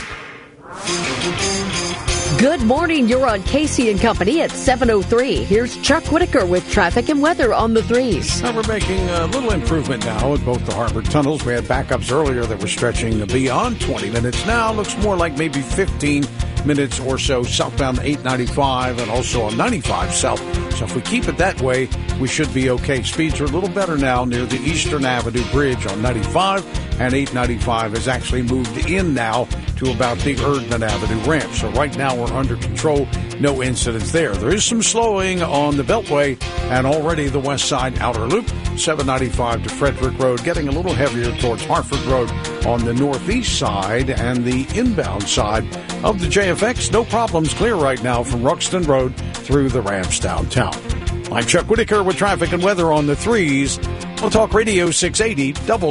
Good morning. You're on Casey and Company at 7:03. Here's Chuck Whitaker with traffic and weather on the 3s.
We're making a little improvement now at both the harbor tunnels. We had backups earlier that were stretching beyond 20 minutes. Now looks more like maybe 15 minutes or so southbound 895 and also on 95 south. So if we keep it that way, we should be okay. Speeds are a little better now near the Eastern Avenue Bridge on 95, and 895 has actually moved in now to about the Erdman Avenue ramp. So right now we're under control. No incidents there. There is some slowing on the Beltway and already the West Side Outer Loop, 795 to Frederick Road, getting a little heavier towards Hartford Road on the northeast side and the inbound side of the JFX. No problems, clear right now from Ruxton Road through the ramps downtown. I'm Chuck Whitaker with traffic and weather on the 3s. We'll talk Radio 680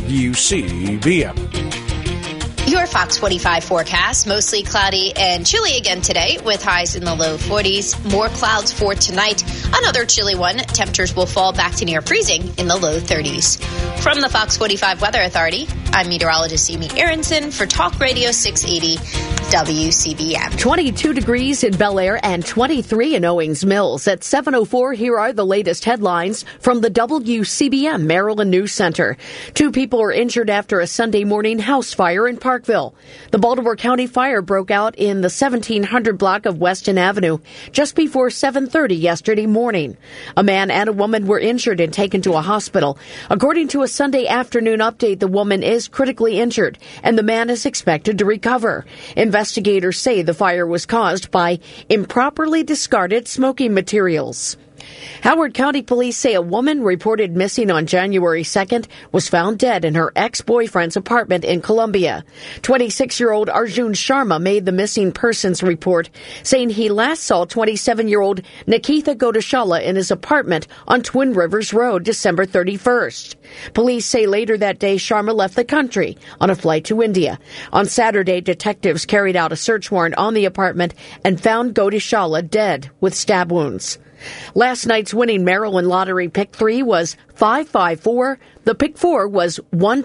WCBM.
Your Fox 45 forecast, mostly cloudy and chilly again today with highs in the low 40s. More clouds for tonight. Another chilly one. Temperatures will fall back to near freezing in the low 30s. From the Fox 45 Weather Authority, I'm meteorologist Amy Aronson for Talk Radio 680 WCBM.
22 degrees in Bel Air and 23 in Owings Mills. At 7:04, here are the latest headlines from the WCBM Maryland News Center. 2 people are injured after a Sunday morning house fire in Parkville. The Baltimore County Fire broke out in the 1700 block of Weston Avenue just before 7:30 yesterday morning. A man and a woman were injured and taken to a hospital. According to a Sunday afternoon update, the woman is critically injured and the man is expected to recover. Investigators say the fire was caused by improperly discarded smoking materials. Howard County Police say a woman reported missing on January 2nd was found dead in her ex-boyfriend's apartment in Columbia. 26-year-old Arjun Sharma made the missing persons report, saying he last saw 27-year-old Nikitha Godashala in his apartment on Twin Rivers Road December 31st. Police say later that day Sharma left the country on a flight to India. On Saturday, detectives carried out a search warrant on the apartment and found Godashala dead with stab wounds. Last night's winning Maryland Lottery Pick 3 was 554. The Pick 4 was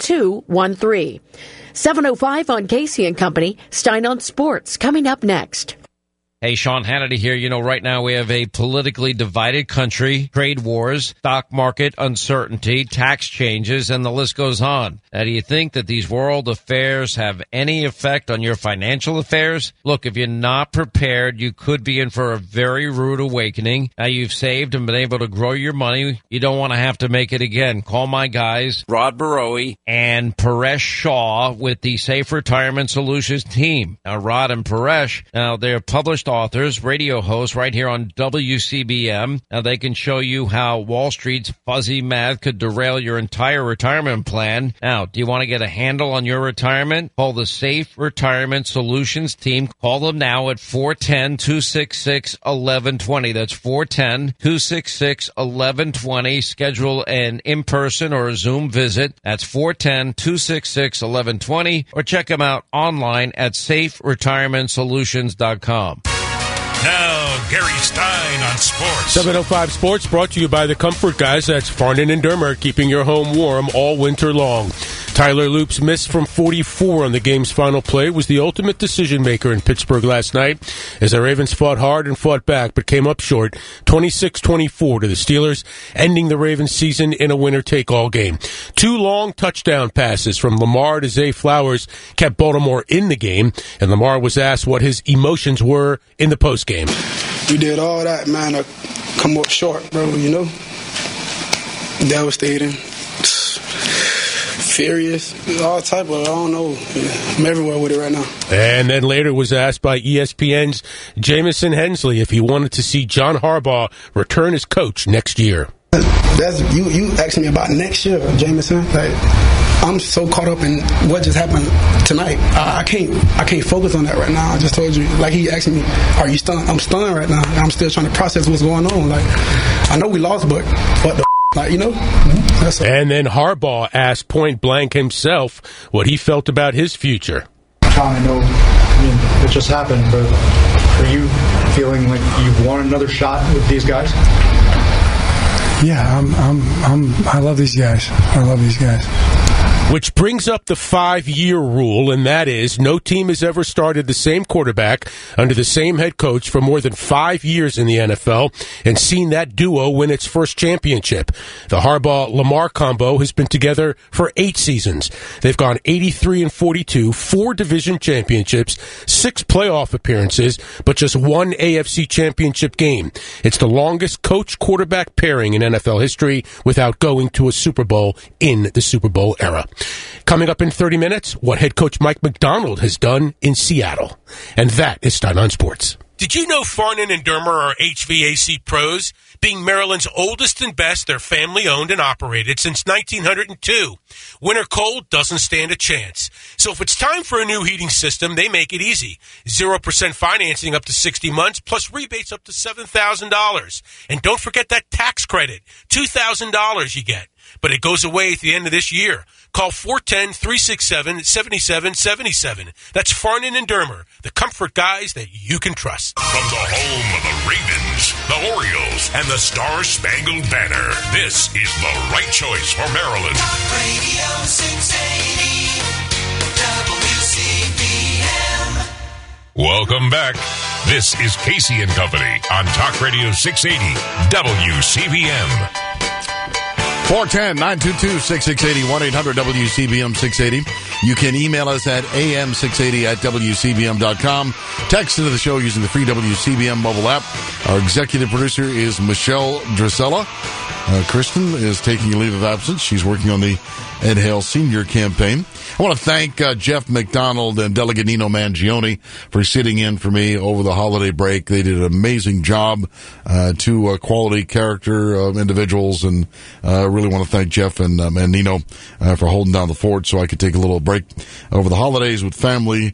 1213. 7:05 on Casey and Company. Stein on Sports coming up next.
Hey, Sean Hannity here. You know, right now we have a politically divided country, trade wars, stock market uncertainty, tax changes, and the list goes on. Now, do you think that these world affairs have any effect on your financial affairs? Look, if you're not prepared, you could be in for a very rude awakening. Now, you've saved and been able to grow your money. You don't want to have to make it again. Call my guys, Rod Barowie and Paresh Shaw with the Safe Retirement Solutions team. Now, Rod and Paresh, now they're published authors, radio hosts right here on WCBM. Now they can show you how Wall Street's fuzzy math could derail your entire retirement plan. Now, do you want to get a handle on your retirement? Call the Safe Retirement Solutions team. Call them now at 410-266-1120. That's 410-266-1120. Schedule an in-person or a Zoom visit. That's 410-266-1120. Or check them out online at saferetirementsolutions.com.
Now, Gary Stein on sports.
705 Sports brought to you by the Comfort Guys. That's Farnan and Dermer, keeping your home warm all winter long. Tyler Loop's miss from 44 on the game's final play was the ultimate decision maker in Pittsburgh last night as the Ravens fought hard and fought back but came up short 26-24 to the Steelers, ending the Ravens season in a winner-take-all game. 2 long touchdown passes from Lamar to Zay Flowers kept Baltimore in the game, and Lamar was asked what his emotions were in the postgame.
We did all that, man, to come up short, bro, you know? Devastating. Furious, all type of, I don't know. I'm everywhere with it right now.
And then later was asked by ESPN's Jamison Hensley if he wanted to see John Harbaugh return as coach next year.
That's you asking me about next year, Jameson. Like, I'm so caught up in what just happened tonight. I can't focus on that right now. I just told you, like he asked me, "Are you stunned?" I'm stunned right now. I'm still trying to process what's going on. Like, I know we lost, but what the like, you know? That's all.
And then Harbaugh asked point blank himself what he felt about his future.
Tom, I know, it just happened, but are you feeling like you've won another shot with these guys?
Yeah, I love these guys. I love these guys.
Which brings up the 5-year rule, and that is no team has ever started the same quarterback under the same head coach for more than 5 years in the NFL and seen that duo win its first championship. The Harbaugh-Lamar combo has been together for 8 seasons. They've gone 83-42, 4 division championships, 6 playoff appearances, but just 1 AFC championship game. It's the longest coach-quarterback pairing in NFL history without going to a Super Bowl in the Super Bowl era. Coming up in 30 minutes, what head coach Mike Macdonald has done in Seattle. And that is Stein on Sports. Did you know Farnan and Dermer are HVAC pros? Being Maryland's oldest and best, they're family-owned and operated since 1902. Winter cold doesn't stand a chance. So if it's time for a new heating system, they make it easy. 0% financing up to 60 months, plus rebates up to $7,000. And don't forget that tax credit, $2,000 you get. But it goes away at the end of this year. Call 410-367-7777. That's Farnan and Dermer, the comfort guys that you can trust.
From the home of the Ravens, the Orioles, and the Star-Spangled Banner, this is the right choice for Maryland.
Talk Radio 680 WCBM.
Welcome back. This is Casey and Company on Talk Radio 680 WCBM.
410-922-6680, 1-800-WCBM-680. You can email us at am680@WCBM.com. Text into the show using the free WCBM mobile app. Our executive producer is Michelle Drisella. Kristen is taking a leave of absence. She's working on the Ed Hale Senior campaign. I want to thank Jeff McDonald and Delegate Nino Mangione for sitting in for me over the holiday break. They did an amazing job, two quality character individuals, and really want to thank Jeff and Nino for holding down the fort so I could take a little break over the holidays with family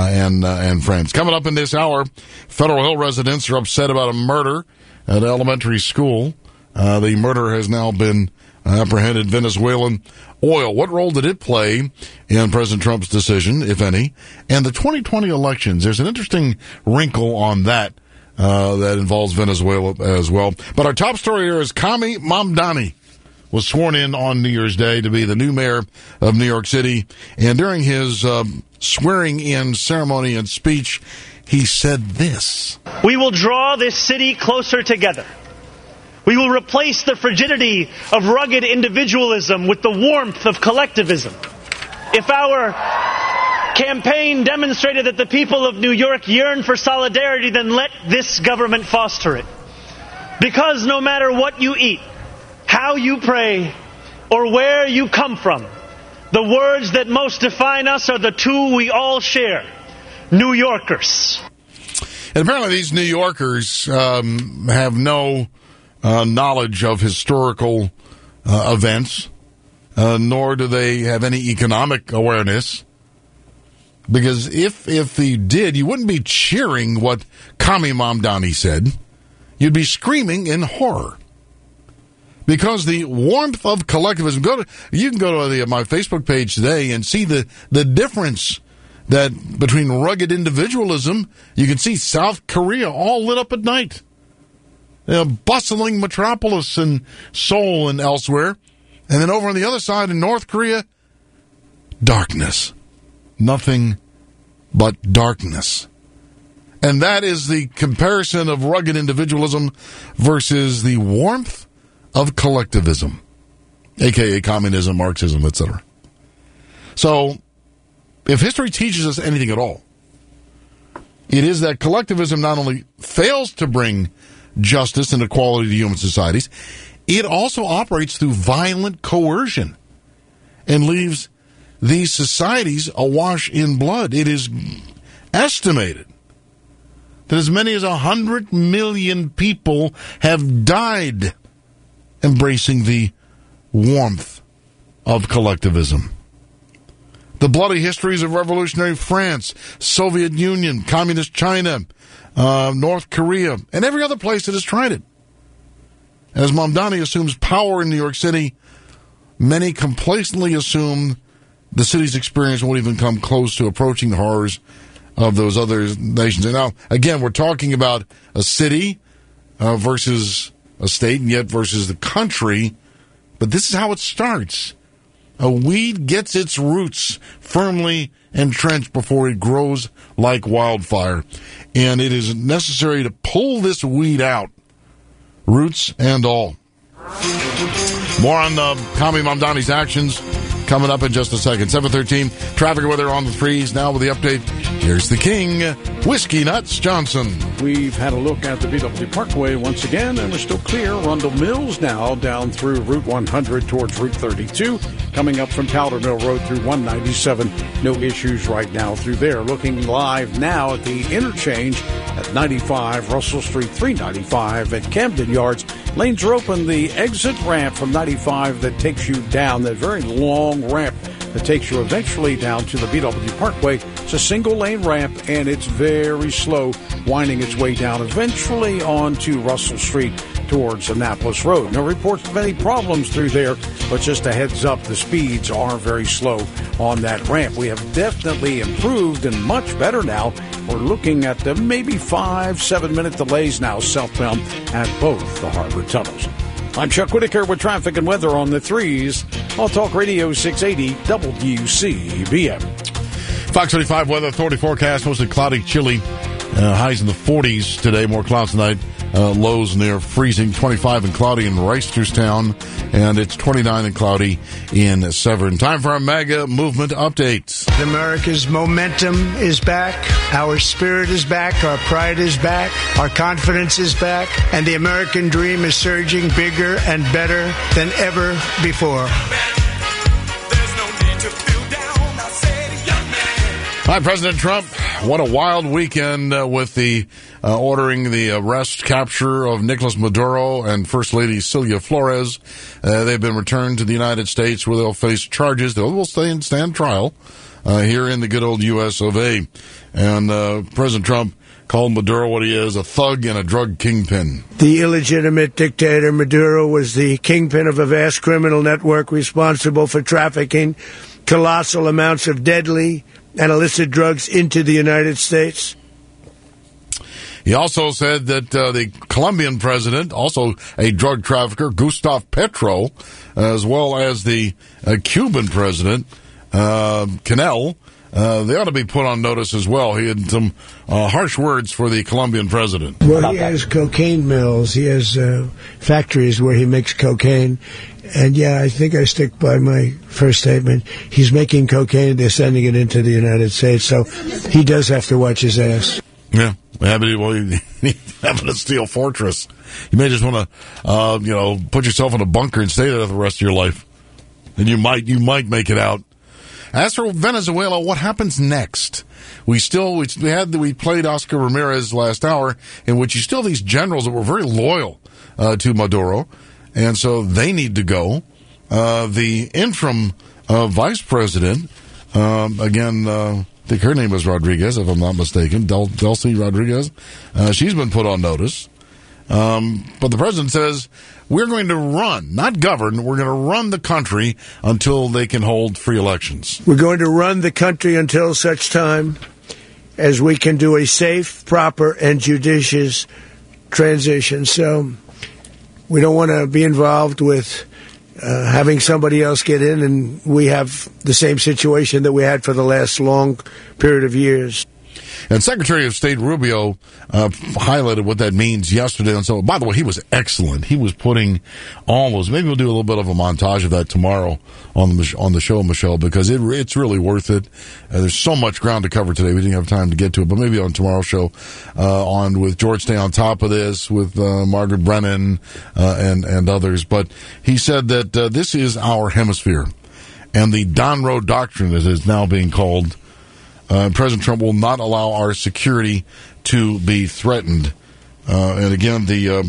and friends. Coming up in this hour, Federal Hill residents are upset about a murder at an elementary school. The murder has now been apprehended. Venezuelan oil. What role did it play in President Trump's decision, if any? And the 2020 elections, there's an interesting wrinkle on that that involves Venezuela as well. But our top story here is Kami Mamdani was sworn in on New Year's Day to be the new mayor of New York City. And during his swearing-in ceremony and speech, he said this.
We will draw this city closer together. We will replace the frigidity of rugged individualism with the warmth of collectivism. If our campaign demonstrated that the people of New York yearn for solidarity, then let this government foster it. Because no matter what you eat, how you pray, or where you come from, the words that most define us are the two we all share: New Yorkers.
And apparently these New Yorkers have no knowledge of historical events, nor do they have any economic awareness. Because if they did, you wouldn't be cheering what Kami Mamdani said. You'd be screaming in horror. Because the warmth of collectivism, you can go to my Facebook page today and see the difference that between rugged individualism. You can see South Korea all lit up at night. A bustling metropolis in Seoul and elsewhere. And then over on the other side in North Korea, darkness. Nothing but darkness. And that is the comparison of rugged individualism versus the warmth of collectivism, a.k.a. communism, Marxism, etc. So, if history teaches us anything at all, it is that collectivism not only fails to bring justice and equality to human societies, it also operates through violent coercion and leaves these societies awash in blood. It is estimated that as many as 100 million people have died embracing the warmth of collectivism. The bloody histories of revolutionary France, Soviet Union, Communist China, North Korea, and every other place that has tried it. As Mamdani assumes power in New York City, many complacently assume the city's experience won't even come close to approaching the horrors of those other nations. And now, again, we're talking about a city versus a state, and yet versus the country. But this is how it starts. A weed gets its roots firmly entrenched before it grows like wildfire. And it is necessary to pull this weed out, roots and all. More on Kami Mamdani's actions coming up in just a second. 7:13, traffic weather on the threes. Now with the update, here's the king, Whiskey Nuts Johnson.
We've had a look at the BW Parkway once again, and we're still clear. Rundle Mills now down through Route 100 towards Route 32. Coming up from Powder Mill Road through 197. No issues right now through there. Looking live now at the interchange at 95, Russell Street 395 at Camden Yards. Lanes are open. The exit ramp from 95 that takes you down, that very long ramp that takes you eventually down to the BW Parkway. It's a single lane ramp, and it's very slow, winding its way down eventually onto Russell Street towards Annapolis Road. No reports of any problems through there, but just a heads up, the speeds are very slow on that ramp. We have definitely improved and much better now. We're looking at maybe 5-7 minute delays now southbound at both the harbor tunnels. I'm Chuck Whitaker with traffic and weather on the threes. All Talk Radio 680 WCBM.
Fox 35 Weather Authority forecast, mostly cloudy, chilly. Highs in the 40s today, more clouds tonight. Lows near freezing, 25 and cloudy in Reisterstown, and it's 29 and cloudy in Severn. Time for our mega movement updates.
America's momentum is back. Our spirit is back. Our pride is back. Our confidence is back. And the American dream is surging bigger and better than ever before.
Hi, President Trump. What a wild weekend with the ordering the arrest, capture of Nicolas Maduro and First Lady Celia Flores. They've been returned to the United States where they'll face charges. They will stand trial here in the good old U.S. of A. And President Trump called Maduro what he is, a thug and a drug kingpin.
The illegitimate dictator Maduro was the kingpin of a vast criminal network responsible for trafficking colossal amounts of deadly and illicit drugs into the United States.
He also said that the Colombian president, also a drug trafficker, Gustavo Petro, as well as the Cuban president, Canel, they ought to be put on notice as well. He had some harsh words for the Colombian president.
Well, he has cocaine mills. He has factories where he makes cocaine. And, yeah, I think I stick by my first statement. He's making cocaine. They're sending it into the United States. So he does have to watch his ass.
Yeah. Having a steel fortress. You may just want to, put yourself in a bunker and stay there the rest of your life. And you might make it out. As for Venezuela, what happens next? We played Oscar Ramirez last hour, in which you still have these generals that were very loyal to Maduro, and so they need to go. The interim vice president, I think her name was Rodriguez, if I'm not mistaken, Delcy Rodriguez. She's been put on notice. But the president says, we're going to run, not govern, we're going to run the country until they can hold free elections.
We're going to run the country until such time as we can do a safe, proper, and judicious transition. So we don't want to be involved with having somebody else get in, and we have the same situation that we had for the last long period of years.
And Secretary of State Rubio highlighted what that means yesterday. And so, by the way, he was excellent. He was putting all those. Maybe we'll do a little bit of a montage of that tomorrow on the show, Michelle, because it's really worth it. There's so much ground to cover today. We didn't have time to get to it, but maybe on tomorrow's show, with George Day on top of this, with Margaret Brennan and others. But he said that this is our hemisphere, and the Donroe Doctrine, as it's now being called. President Trump will not allow our security to be threatened. And again, the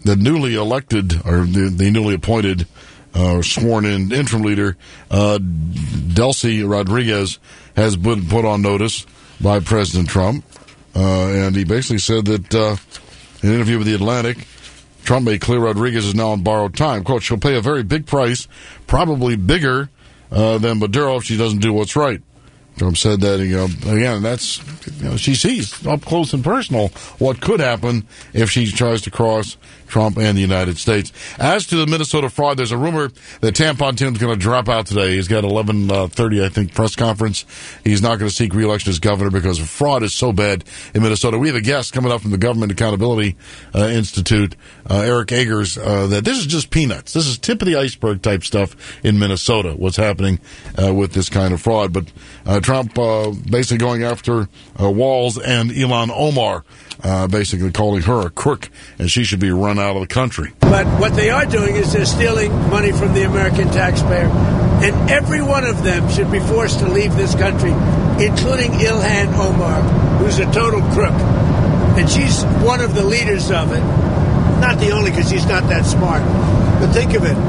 the newly elected or the newly appointed sworn-in interim leader, Delcy Rodriguez, has been put on notice by President Trump. And he basically said that in an interview with The Atlantic, Trump made clear Rodriguez is now on borrowed time. Quote, she'll pay a very big price, probably bigger than Maduro if she doesn't do what's right. Trump said that, again, that's, she sees up close and personal what could happen if she tries to cross Trump and the United States. As to the Minnesota fraud, there's a rumor that Tampon Tim's going to drop out today. He's got 11:30, I think, press conference. He's not going to seek re-election as governor because fraud is so bad in Minnesota. We have a guest coming up from the Government Accountability Institute, Eric Agers, that this is just peanuts. This is tip of the iceberg type stuff in Minnesota, what's happening with this kind of fraud. But Trump basically going after Walz and Ilhan Omar, basically calling her a crook, and she should be run out of the country.
But what they are doing is they're stealing money from the American taxpayer, and every one of them should be forced to leave this country, including Ilhan Omar, who's a total crook. And she's one of the leaders of it. Not the only, because she's not that smart. But think of it.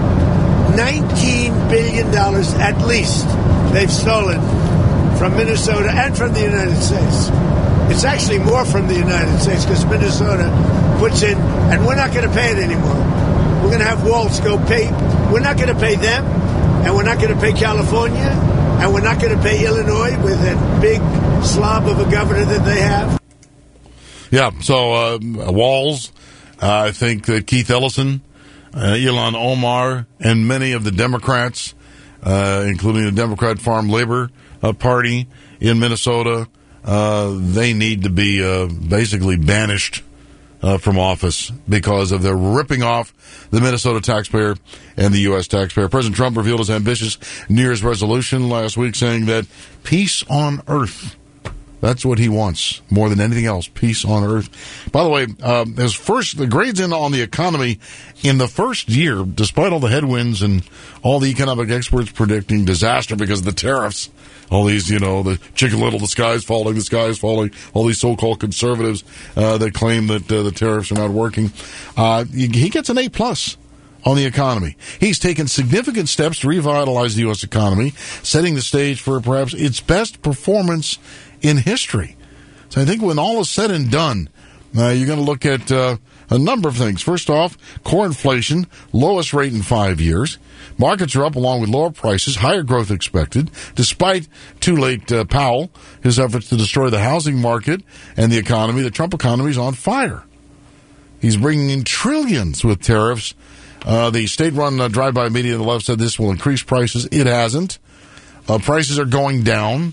$19 billion at least they've stolen from Minnesota and from the United States. It's actually more from the United States because Minnesota puts in, and we're not going to pay it anymore. We're going to have Walz go pay. We're not going to pay them, and we're not going to pay California, and we're not going to pay Illinois with that big slob of a governor that they have.
Yeah, so Walz, I think that Keith Ellison, Ilhan Omar, and many of the Democrats, including the Democrat Farm Labor Party in Minnesota, they need to be basically banished from office because of their ripping off the Minnesota taxpayer and the U.S. taxpayer. President Trump revealed his ambitious New Year's resolution last week, saying that peace on earth, that's what he wants more than anything else, peace on earth. By the way, the grades in on the economy in the first year, despite all the headwinds and all the economic experts predicting disaster because of the tariffs, all these, the Chicken Little, the sky's falling, all these so-called conservatives that claim that the tariffs are not working. He gets an A+ on the economy. He's taken significant steps to revitalize the U.S. economy, setting the stage for perhaps its best performance in history. So I think when all is said and done, you're going to look at a number of things. First off, core inflation, lowest rate in 5 years. Markets are up along with lower prices, higher growth expected, despite too late Powell, his efforts to destroy the housing market and the economy. The Trump economy is on fire. He's bringing in trillions with tariffs. The state-run drive-by media on the left said this will increase prices. It hasn't. Prices are going down.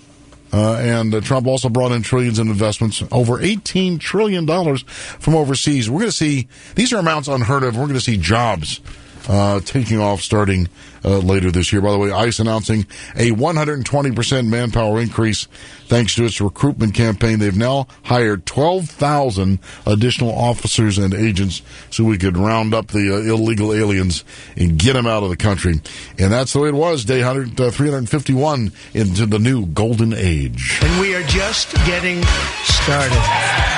And Trump also brought in trillions in investments, over $18 trillion from overseas. We're going to see, these are amounts unheard of. We're going to see jobs taking off starting later this year. By the way, ICE announcing a 120% manpower increase thanks to its recruitment campaign. They've now hired 12,000 additional officers and agents so we could round up the illegal aliens and get them out of the country. And that's the way it was, day 351 into the new golden age.
And we are just getting started.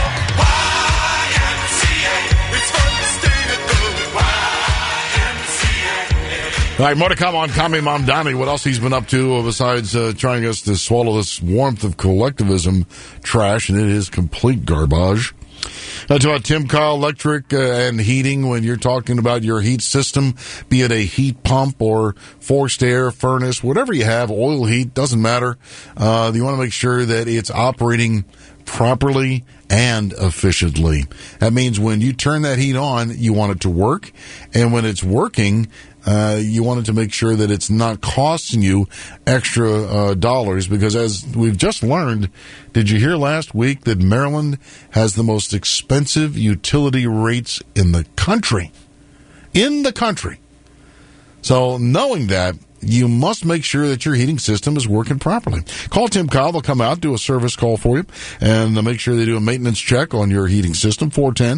All right, more to come on Kami Mamdani. What else he's been up to besides trying us to swallow this warmth of collectivism trash, and it is complete garbage. Talk about Tim Kyle Electric and heating when you're talking about your heat system, be it a heat pump or forced air, furnace, whatever you have, oil heat, doesn't matter. You want to make sure that it's operating properly and efficiently. That means when you turn that heat on, you want it to work, and when it's working, you wanted to make sure that it's not costing you extra dollars, because as we've just learned, did you hear last week that Maryland has the most expensive utility rates in the country? In the country. So knowing that, you must make sure that your heating system is working properly. Call Tim Kyle. They'll come out, do a service call for you, and make sure they do a maintenance check on your heating system.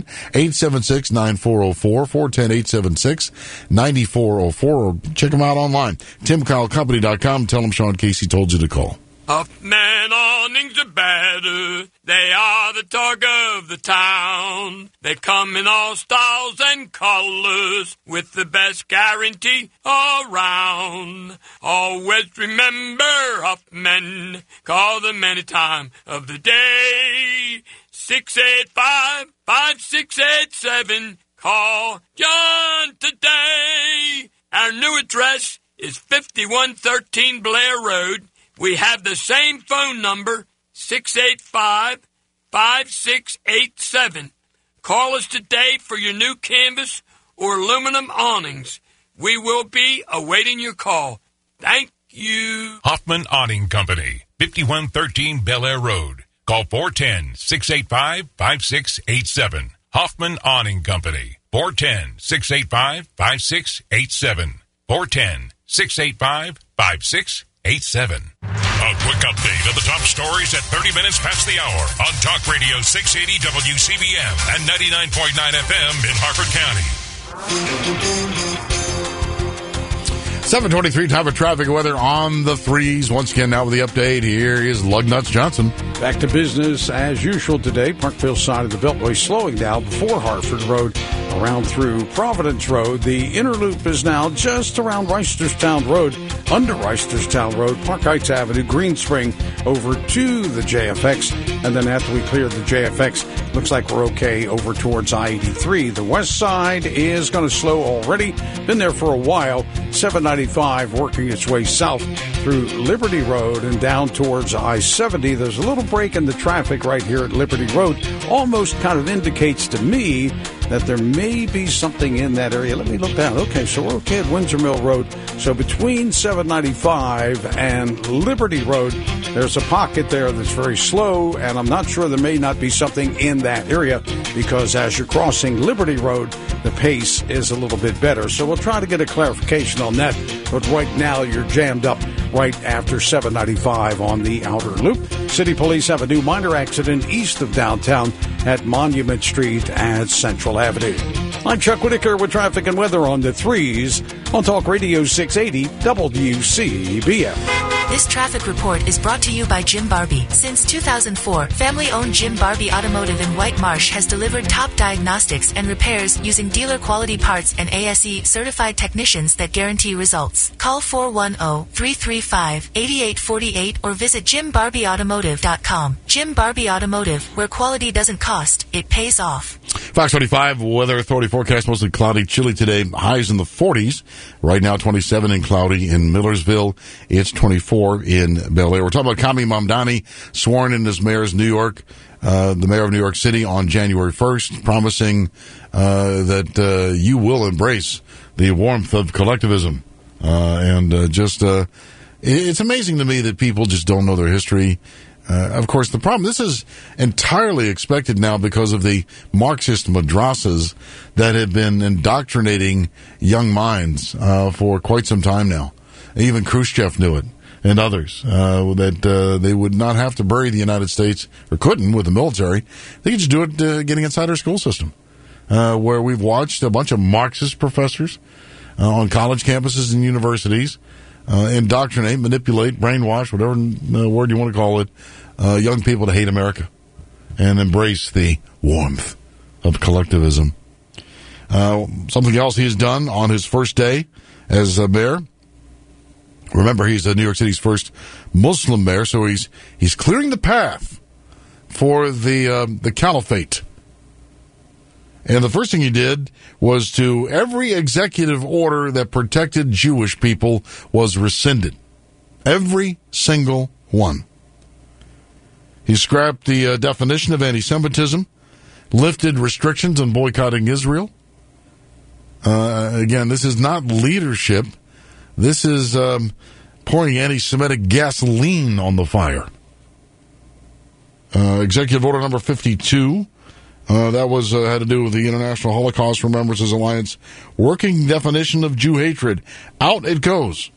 410-876-9404, 410-876-9404, or check them out online. TimKyleCompany.com. Tell them Sean Casey told you to call.
Huffman Awnings
better. They are the talk of the town. They come in all styles and colors with the best guarantee around. Always remember Huffman. Call them any time of the day. 685-5687. Call John today. Our new address is 5113 Blair Road. We have the same phone number, 685-5687. Call us today for your new canvas or aluminum awnings. We will be awaiting your call. Thank you.
Hoffman Awning Company, 5113 Bel Air Road. Call 410-685-5687. Hoffman Awning Company, 410-685-5687. 410-685-5687. A quick update of the top stories at 30 minutes past the hour on Talk Radio 680 WCBM and 99.9 FM in Harford County.
7:23, time for traffic and weather on the threes. Once again, now with the update, here is Lugnuts Johnson.
Back to business as usual today. Parkville side of the Beltway slowing down before Hartford Road, around through Providence Road. The inner loop is now just around Reisterstown Road, under Reisterstown Road, Park Heights Avenue, Green Spring, over to the JFX. And then after we clear the JFX, looks like we're okay over towards I-83. The west side is going to slow already. Been there for a while. 795 working its way south through Liberty Road and down towards I-70. There's a little break in the traffic right here at Liberty Road. Almost kind of indicates to me that there may be something in that area. Let me look down. Okay, so we're okay at Windsor Mill Road. So between 795 and Liberty Road, there's a pocket there that's very slow, and I'm not sure there may not be something in that area because as you're crossing Liberty Road, the pace is a little bit better. So we'll try to get a clarification on that. But right now, you're jammed up right after 795 on the outer loop. City Police have a new minor accident east of downtown at Monument Street at Central Avenue. I'm Chuck Whitaker with traffic and weather on the threes on Talk Radio 680 WCBM.
This traffic report is brought to you by Jim Barbie. Since 2004, family-owned Jim Barbie Automotive in White Marsh has delivered top diagnostics and repairs using dealer-quality parts and ASE certified technicians that guarantee results. Call 410-335-8848 or visit JimBarbieAutomotive.com. Jim Barbie Automotive, where quality doesn't cost, it pays off.
Fox 25 Weather Authority forecast, mostly cloudy, chilly today. Highs in the 40s. Right now, 27 and cloudy in Millersville. It's 24 in Bel Air. We're talking about Kami Mamdani, sworn in as mayor of New York, the mayor of New York City on January 1st, promising that you will embrace the warmth of collectivism. It's amazing to me that people just don't know their history. Of course, the problem, this is entirely expected now because of the Marxist madrasas that have been indoctrinating young minds for quite some time now. Even Khrushchev knew it, and others, that they would not have to bury the United States, or couldn't with the military. They could just do it getting inside our school system, where we've watched a bunch of Marxist professors on college campuses and universities indoctrinate, manipulate, brainwash, whatever word you want to call it, young people to hate America and embrace the warmth of collectivism. Something else he's done on his first day as mayor. Remember, he's New York City's first Muslim mayor, so he's clearing the path for the caliphate. And the first thing he did was to every executive order that protected Jewish people was rescinded. Every single one. He scrapped the definition of anti-Semitism, lifted restrictions on boycotting Israel. Again, this is not leadership. This is pouring anti-Semitic gasoline on the fire. Executive Order number 52. That was had to do with the International Holocaust Remembrances Alliance working definition of Jew hatred. Out it goes.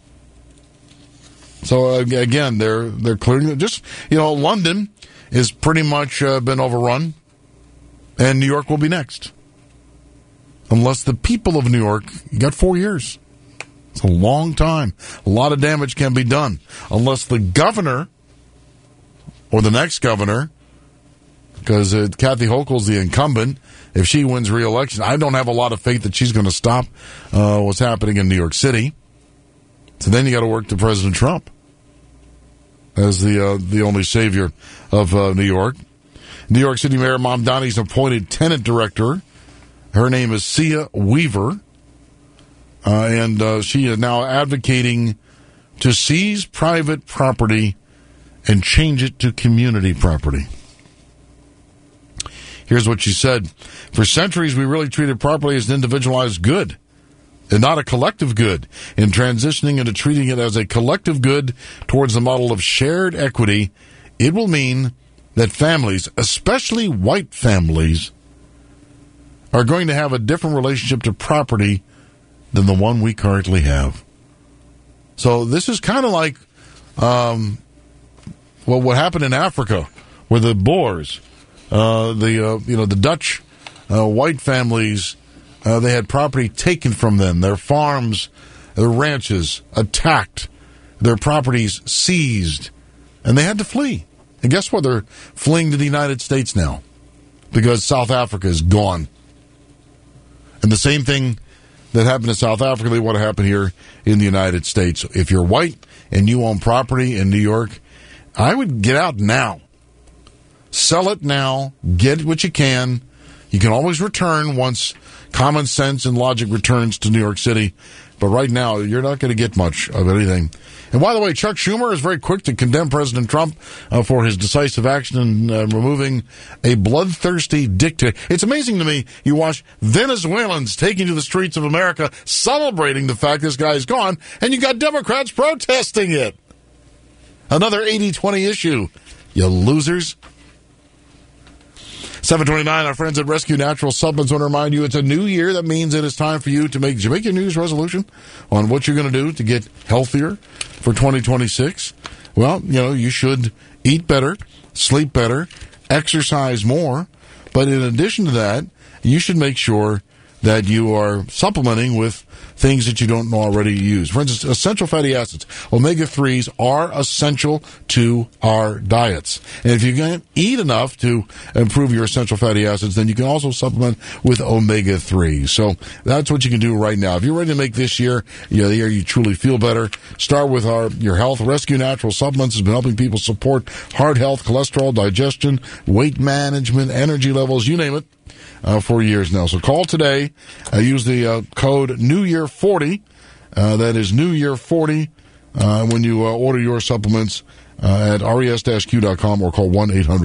So again, they're clearing. Just London is pretty much been overrun, and New York will be next, unless the people of New York. You got 4 years. It's a long time. A lot of damage can be done unless the governor or the next governor, because Kathy Hochul's the incumbent. If she wins re-election, I don't have a lot of faith that she's going to stop what's happening in New York City. So then you got to work to President Trump as the only savior of New York. New York City Mayor Mamdani's appointed tenant director. Her name is Sia Weaver, and she is now advocating to seize private property and change it to community property. Here's what she said. For centuries, we really treated property as an individualized good and not a collective good. In transitioning into treating it as a collective good towards the model of shared equity, it will mean that families, especially white families, are going to have a different relationship to property than the one we currently have. So this is kind of like what happened in Africa, where the Boers, the Dutch white families, they had property taken from them, their farms, their ranches attacked, their properties seized, and they had to flee. And guess what? They're fleeing to the United States now because South Africa is gone. And the same thing that happened in South Africa, they want to happen here in the United States. If you're white and you own property in New York, I would get out now. Sell it now. Get what you can. You can always return once common sense and logic returns to New York City. But right now, you're not going to get much of anything. And by the way, Chuck Schumer is very quick to condemn President Trump for his decisive action in removing a bloodthirsty dictator. It's amazing to me. You watch Venezuelans taking to the streets of America celebrating the fact this guy is gone, and you got Democrats protesting it. Another 80-20 issue. You losers. 729, our friends at Rescue Natural Supplements want to remind you it's a new year. That means it is time for you to make your New Year's resolution on what you're going to do to get healthier for 2026. Well, you should eat better, sleep better, exercise more. But in addition to that, you should make sure that you are supplementing with things that you don't already use. For instance, essential fatty acids, omega-3s, are essential to our diets. And if you can eat enough to improve your essential fatty acids, then you can also supplement with omega-3s. So that's what you can do right now. If you're ready to make this year the year you truly feel better, start with your health. Rescue Natural Supplements has been helping people support heart health, cholesterol, digestion, weight management, energy levels, you name it, for years now. So call today. Use the code NEWYEAR40. That is NEWYEAR40 when you order your supplements at res-q.com or call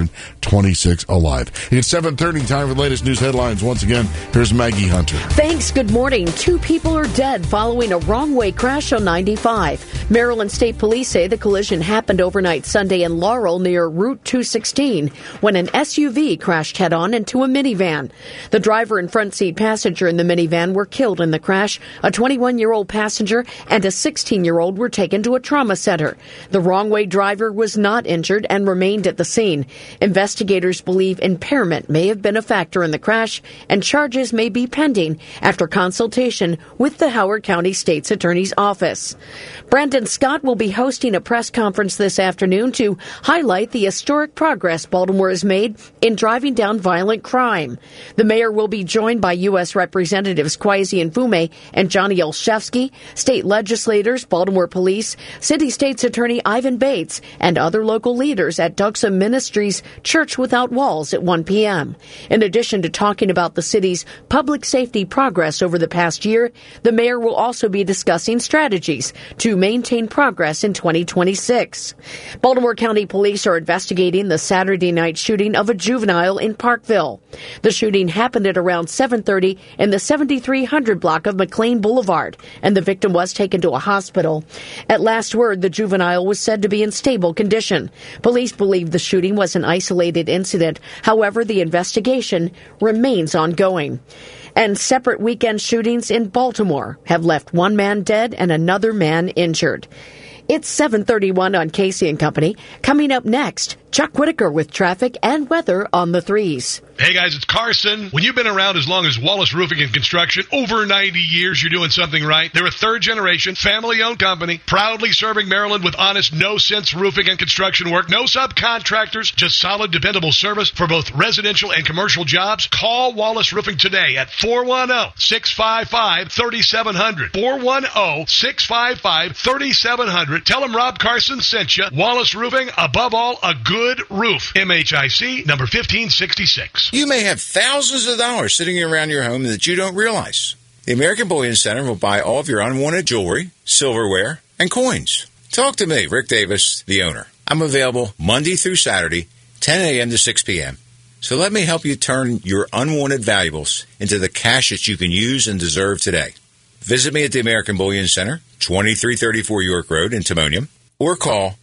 1-800-26-ALIVE. It's 7:30, time for the latest news headlines. Once again, here's Maggie Hunter.
Thanks. Good morning. 2 people are dead following a wrong-way crash on 95. Maryland State Police say the collision happened overnight Sunday in Laurel near Route 216 when an SUV crashed head-on into a minivan. The driver and front seat passenger in the minivan were killed in the crash. A 21-year-old passenger and a 16-year-old were taken to a trauma center. The wrong-way driver was not injured and remained at the scene. Investigators believe impairment may have been a factor in the crash, and charges may be pending after consultation with the Howard County State's Attorney's Office. Brandon Scott will be hosting a press conference this afternoon to highlight the historic progress Baltimore has made in driving down violent crime. The mayor will be joined by U.S. Representatives Kwesi Mfume and Johnny Olszewski, state legislators, Baltimore Police, City State's Attorney Ivan Bates, and other local leaders at Duxa Ministries Church Without Walls at 1 p.m. In addition to talking about the city's public safety progress over the past year, the mayor will also be discussing strategies to maintain progress in 2026. Baltimore County Police are investigating the Saturday night shooting of a juvenile in Parkville. The shooting happened at around 7:30 in the 7300 block of McLean Boulevard, and the victim was taken to a hospital. At last word, the juvenile was said to be in stable condition. Police believe the shooting was an isolated incident. However, the investigation remains ongoing. And separate weekend shootings in Baltimore have left 1 man dead and another man injured. It's 7:31 on Casey and Company. Coming up next, Chuck Whitaker with traffic and weather on the 3s.
Hey guys, it's Carson. When you've been around as long as Wallace Roofing and Construction, over 90 years, you're doing something right. They're a third-generation, family-owned company, proudly serving Maryland with honest, no-sense roofing and construction work. No subcontractors, just solid, dependable service for both residential and commercial jobs. Call Wallace Roofing today at 410-655-3700. 410-655-3700. Tell them Rob Carson sent you. Wallace Roofing, above all, a good roof. MHIC, number 1566.
You may have thousands of dollars sitting around your home that you don't realize. The American Bullion Center will buy all of your unwanted jewelry, silverware, and coins. Talk to me, Rick Davis, the owner. I'm available Monday through Saturday, 10 a.m. to 6 p.m. So let me help you turn your unwanted valuables into the cash that you can use and deserve today. Visit me at the American Bullion Center, 2334 York Road in Timonium, or call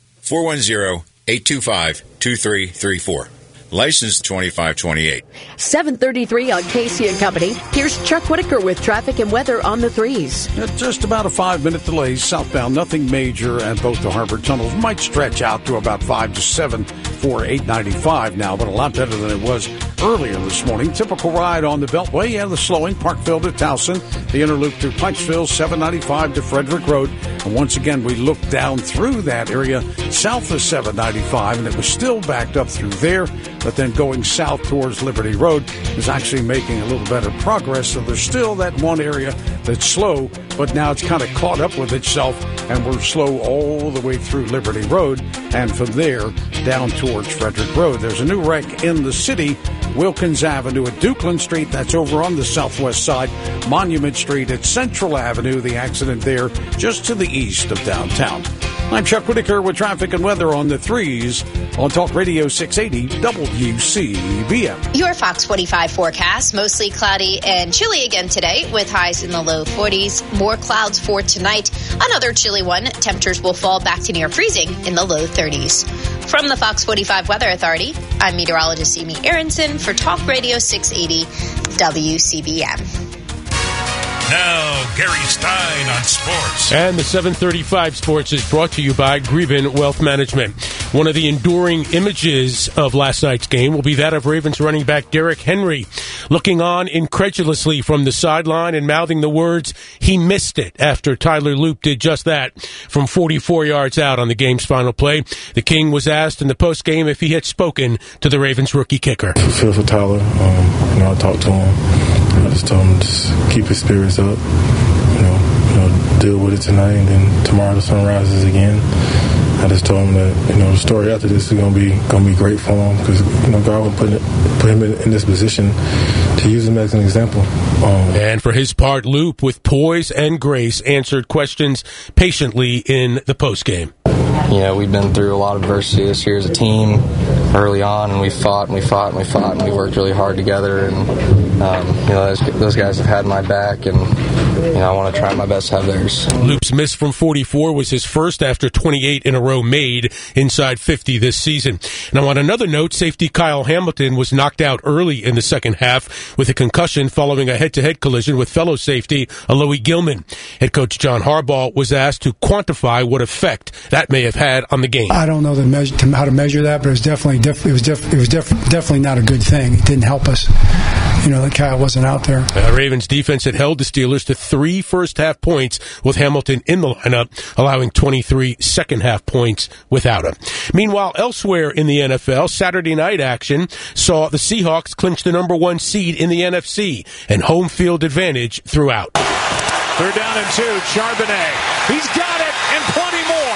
410-825-2334. License 2528.
7:33 on Casey and Company. Here's Chuck Whitaker with traffic and weather on the 3s.
Just about a 5-minute delay southbound. Nothing major at both the harbor tunnels. Might stretch out to about 5 to 7 for 895 now, but a lot better than it was earlier this morning. Typical ride on the Beltway. Yeah, the slowing. Parkville to Towson. The inner loop through Pikesville. 795 to Frederick Road. And once again, we looked down through that area south of 795, and it was still backed up through there. But then going south towards Liberty Road is actually making a little better progress. So there's still that one area that's slow, but now it's kind of caught up with itself, and we're slow all the way through Liberty Road, and from there down towards Frederick Road. There's a new wreck in the city. Wilkins Avenue at Dukeland Street, that's over on the southwest side. Monument Street at Central Avenue, the accident there just to the east of downtown. I'm Chuck Whitaker with traffic and weather on the 3s on Talk Radio 680 WCBM.
Your Fox 45 forecast, mostly cloudy and chilly again today with highs in the low 40s. More clouds for tonight. Another chilly one. Temperatures will fall back to near freezing in the low 30s. From the Fox 45 Weather Authority, I'm meteorologist Amy Aronson for Talk Radio 680 WCBM.
Now, Gary Stein on sports.
And the 735 Sports is brought to you by Greben Wealth Management. One of the enduring images of last night's game will be that of Ravens running back Derrick Henry, looking on incredulously from the sideline and mouthing the words, "He missed it," after Tyler Loop did just that from 44 yards out on the game's final play. The King was asked in the postgame if he had spoken to the Ravens rookie kicker.
I feel for Tyler. I talked to him. I just told him just keep his spirits up. Deal with it tonight, and then tomorrow the sun rises again. I just told him that the story after this is gonna be great for him, because God will put him in this position to use him as an example.
And for his part, Loop, with poise and grace, answered questions patiently in the postgame.
We've been through a lot of adversity this year as a team early on, and we fought and we fought and we fought, and we worked really hard together. And those guys have had my back, and I want to try my best to have theirs.
Loop's miss from 44 was his first after 28 in a row made inside 50 this season. Now, on another note, safety Kyle Hamilton was knocked out early in the second half with a concussion following a head-to-head collision with fellow safety Alohi Gilman. Head coach John Harbaugh was asked to quantify what effect that may have had on the game.
I don't know how to measure that, but it was definitely not a good thing. It didn't help us. That Kyle wasn't out there.
Ravens defense had held the Steelers to 3 first-half points with Hamilton in the lineup, allowing 23 second-half points without him. Meanwhile, elsewhere in the NFL, Saturday night action saw the Seahawks clinch the number 1 seed in the NFC and home field advantage throughout.
3rd down and 2. Charbonnet. He's got it and plenty more.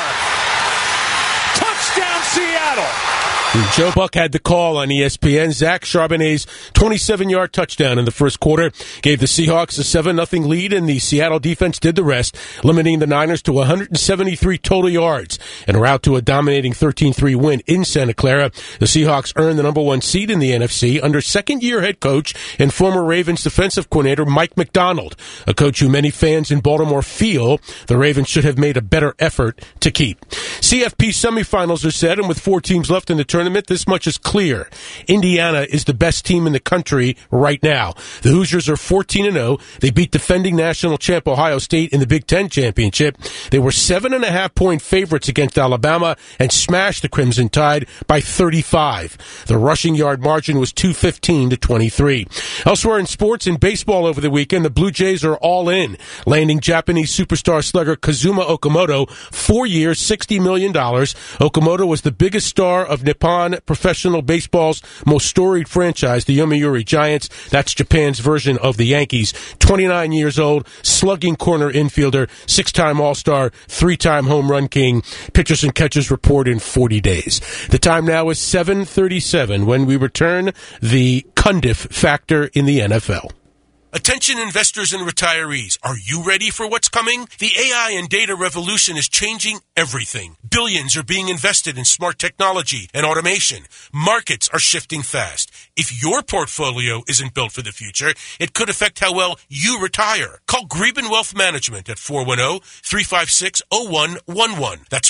Touchdown, Seattle.
Joe Buck had the call on ESPN. Zach Charbonnet's 27-yard touchdown in the first quarter gave the Seahawks a 7-0 lead, and the Seattle defense did the rest, limiting the Niners to 173 total yards. En route to a dominating 13-3 win in Santa Clara, the Seahawks earned the number 1 seed in the NFC under second-year head coach and former Ravens defensive coordinator Mike Macdonald, a coach who many fans in Baltimore feel the Ravens should have made a better effort to keep. CFP semifinals are set, and with 4 teams left in the tournament, tournament, this much is clear. Indiana is the best team in the country right now. The Hoosiers are 14-0. They beat defending national champ Ohio State in the Big Ten championship. They were 7.5-point favorites against Alabama and smashed the Crimson Tide by 35. The rushing yard margin was 215-23. Elsewhere in sports, in baseball over the weekend, the Blue Jays are all in, landing Japanese superstar slugger Kazuma Okamoto, 4 years, $60 million. Okamoto was the biggest star of Nippon professional baseball's most storied franchise, the Yomiuri Giants. That's Japan's version of the Yankees. 29 years old, slugging corner infielder, 6-time All-Star, 3-time home run king. Pitchers and catchers report in 40 days. The time now is 7:37. When we return, the Cundiff factor in the NFL. Attention investors and retirees, are you ready for what's coming? The AI and data revolution is changing everything. Billions are being invested in smart technology and automation. Markets are shifting fast. If your portfolio isn't built for the future, it could affect how well you retire. Call Greben Wealth Management at 410-356-0111. That's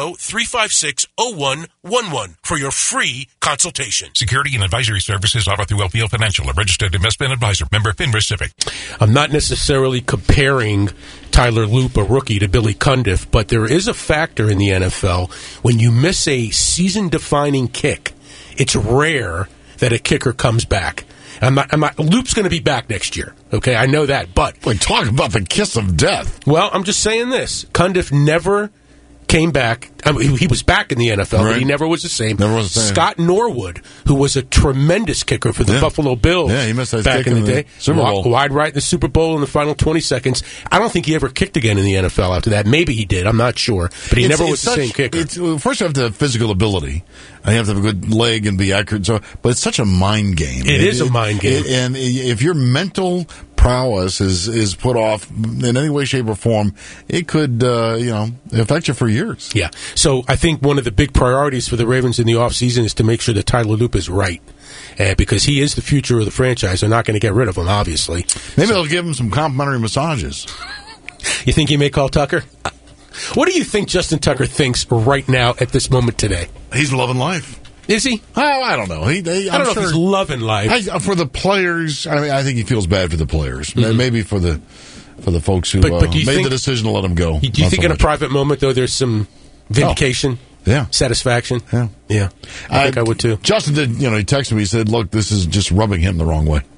410-356-0111 for your free consultation.
Security and advisory services offered through LPL Financial, a registered investment advisor. Member FINRA SIPC.
I'm not necessarily comparing Tyler Loop, a rookie, to Billy Cundiff, but there is a factor in the NFL. When you miss a season-defining kick, it's rare that a kicker comes back. Loop's going to be back next year. Okay, I know that, but...
Boy, talk about the kiss of death.
Well, I'm just saying this. Cundiff never came back. I mean, he was back in the NFL, but he never was the same.
Never was the same.
Scott Norwood, who was a tremendous kicker for the Buffalo Bills
he missed that
back
kick
in the day.
Super Bowl.
Wide right in the Super Bowl in the final 20 seconds. I don't think he ever kicked again in the NFL after that. Maybe he did. I'm not sure. But he never was the same kicker.
First, you have to have physical ability. You have to have a good leg and be accurate. But it's such a mind game.
It is a mind game.
And if your mental prowess is put off in any way, shape, or form, it could affect you for years.
Yeah. So I think one of the big priorities for the Ravens in the offseason is to make sure that Tyler Loop is right. Because he is the future of the franchise. They're not going to get rid of him, obviously.
Maybe they'll give him some complimentary massages.
You think he may call Tucker? What do you think Justin Tucker thinks right now at this moment today?
He's loving life.
Is he?
Oh, I don't know. I
don't know if he's loving life.
For the players, I think he feels bad for the players. Mm-hmm. Maybe for the folks who
but
made the decision to let him go.
Do you think in a private moment, though, there's some vindication?
Yeah.
Satisfaction?
Yeah.
I think I would, too.
Justin did, he texted me. He said, look, this is just rubbing him the wrong way.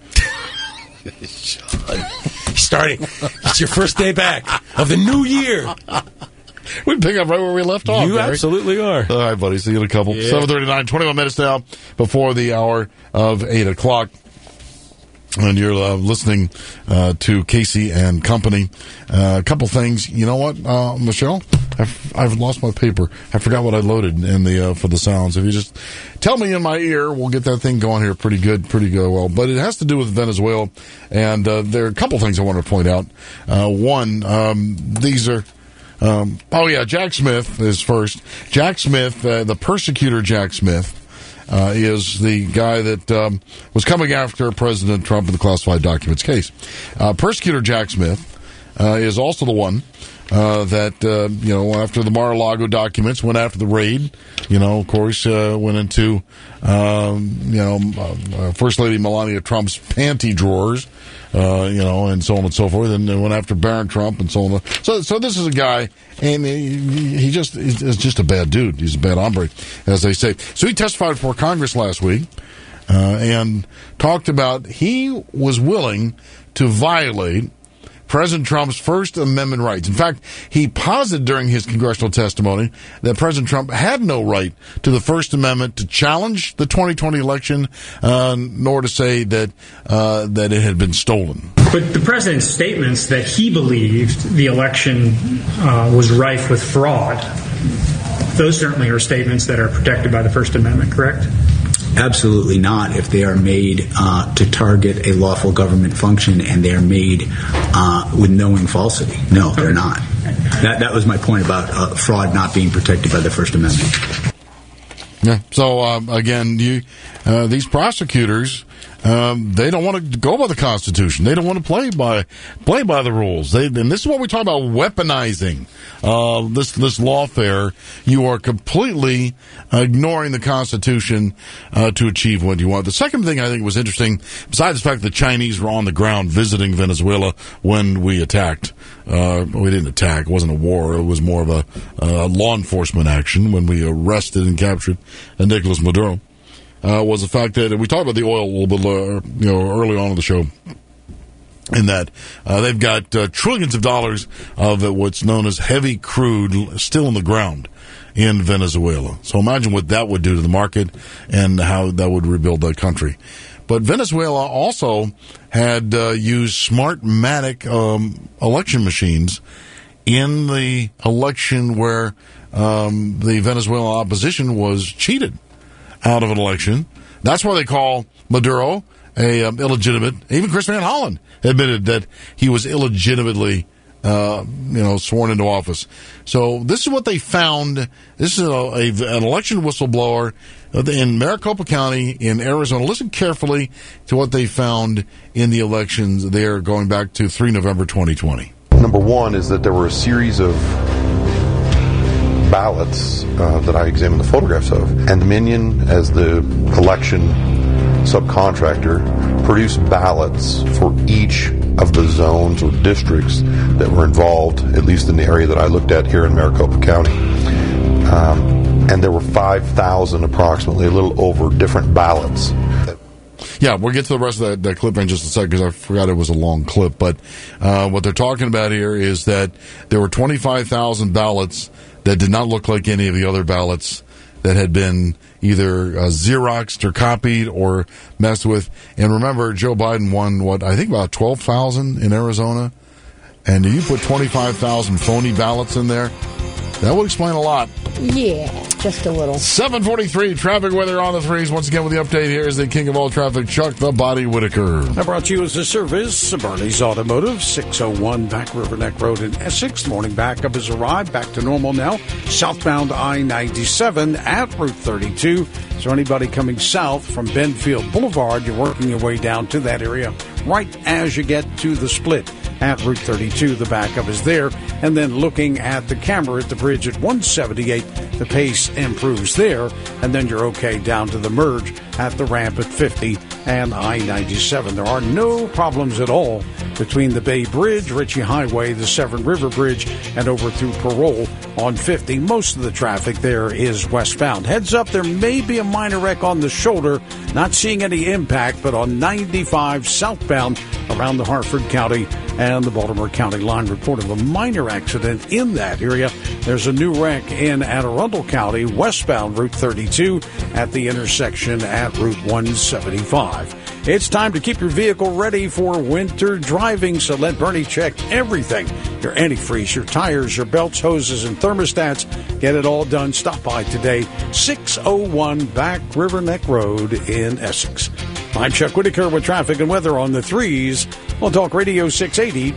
Starting. It's your first day back of the new year.
We pick up right where we left off.
You absolutely are.
All right, buddy. See you in a couple. 7:39, 21 minutes now before the hour of 8 o'clock. And you're listening to Casey and Company. A couple things. You know what, Michelle? I've lost my paper. I forgot what I loaded in the for the sounds. If you just tell me in my ear, we'll get that thing going here pretty good well. But it has to do with Venezuela. And there are a couple things I want to point out. One, these are... Jack Smith is first. Jack Smith, the persecutor Jack Smith, is the guy that was coming after President Trump in the classified documents case. Persecutor Jack Smith is also the one that, after the Mar-a-Lago documents, went after the raid, of course, went into, First Lady Melania Trump's panty drawers, and so on and so forth, and then went after Barron Trump and so on. So this is a guy, and he is just a bad dude. He's a bad hombre, as they say. So he testified before Congress last week, and talked about he was willing to violate President Trump's First Amendment rights. In fact, he posited during his congressional testimony that President Trump had no right to the First Amendment to challenge the 2020 election, nor to say that it had been stolen.
But the president's statements that he believed the election was rife with fraud, those certainly are statements that are protected by the First Amendment, correct?
Absolutely not if they are made to target a lawful government function and they are made with knowing falsity. No, they're not. That was my point about fraud not being protected by the First Amendment.
Yeah. So, again, these prosecutors They don't want to go by the Constitution. They don't want to play by the rules. And this is what we talk about weaponizing this lawfare. You are completely ignoring the Constitution to achieve what you want. The second thing I think was interesting, besides the fact that the Chinese were on the ground visiting Venezuela when we attacked. We didn't attack. It wasn't a war. It was more of a law enforcement action when we arrested and captured Nicolas Maduro. Was the fact that we talked about the oil a little bit early on in the show, in that they've got trillions of dollars of what's known as heavy crude still in the ground in Venezuela. So imagine what that would do to the market and how that would rebuild the country. But Venezuela also had used Smartmatic election machines in the election where the Venezuelan opposition was cheated out of an election. That's why they call Maduro a illegitimate. Even Chris Van Hollen admitted that he was illegitimately sworn into office. So this is what they found. This is an election whistleblower in Maricopa County in Arizona. Listen carefully to what they found in the elections there going back to 3 November 2020.
Number one is that there were a series of ballots that I examined the photographs of, and Dominion, as the election subcontractor, produced ballots for each of the zones or districts that were involved, at least in the area that I looked at here in Maricopa County. And there were 5,000 approximately, a little over, different ballots.
Yeah, we'll get to the rest of that clip in just a second because I forgot it was a long clip. But what they're talking about here is that there were 25,000 ballots that did not look like any of the other ballots that had been either Xeroxed or copied or messed with. And remember, Joe Biden won, I think about 12,000 in Arizona. And if you put 25,000 phony ballots in there, that would explain a lot.
Yeah, just a little.
7:43, traffic weather on the threes. Once again with the update, here is the king of all traffic, Chuck the Body Whitaker.
That brought to you as a service, Bernie's Automotive, 601 Back River Neck Road in Essex. Morning backup has arrived. Back to normal now. Southbound I-97 at Route 32. So anybody coming south from Benfield Boulevard, you're working your way down to that area right as you get to the split at Route 32. The backup is there. And then looking at the camera at the bridge at 178, the pace improves there. And then you're okay down to the merge at the ramp at 50 and I-97. There are no problems at all between the Bay Bridge, Ritchie Highway, the Severn River Bridge, and over through Parole on 50. Most of the traffic there is westbound. Heads up, there may be a minor wreck on the shoulder. Not seeing any impact, but on 95 southbound around the Harford County and the Baltimore County line, report of a minor accident in that area. There's a new wreck in Anne Arundel County, westbound Route 32 at the intersection at Route 175. It's time to keep your vehicle ready for winter driving, so let Bernie check everything. Your antifreeze, your tires, your belts, hoses, and thermostats. Get it all done. Stop by today, 601 Back River Neck Road in Essex. I'm Chuck Whitaker with traffic and weather on the threes on Talk Radio 680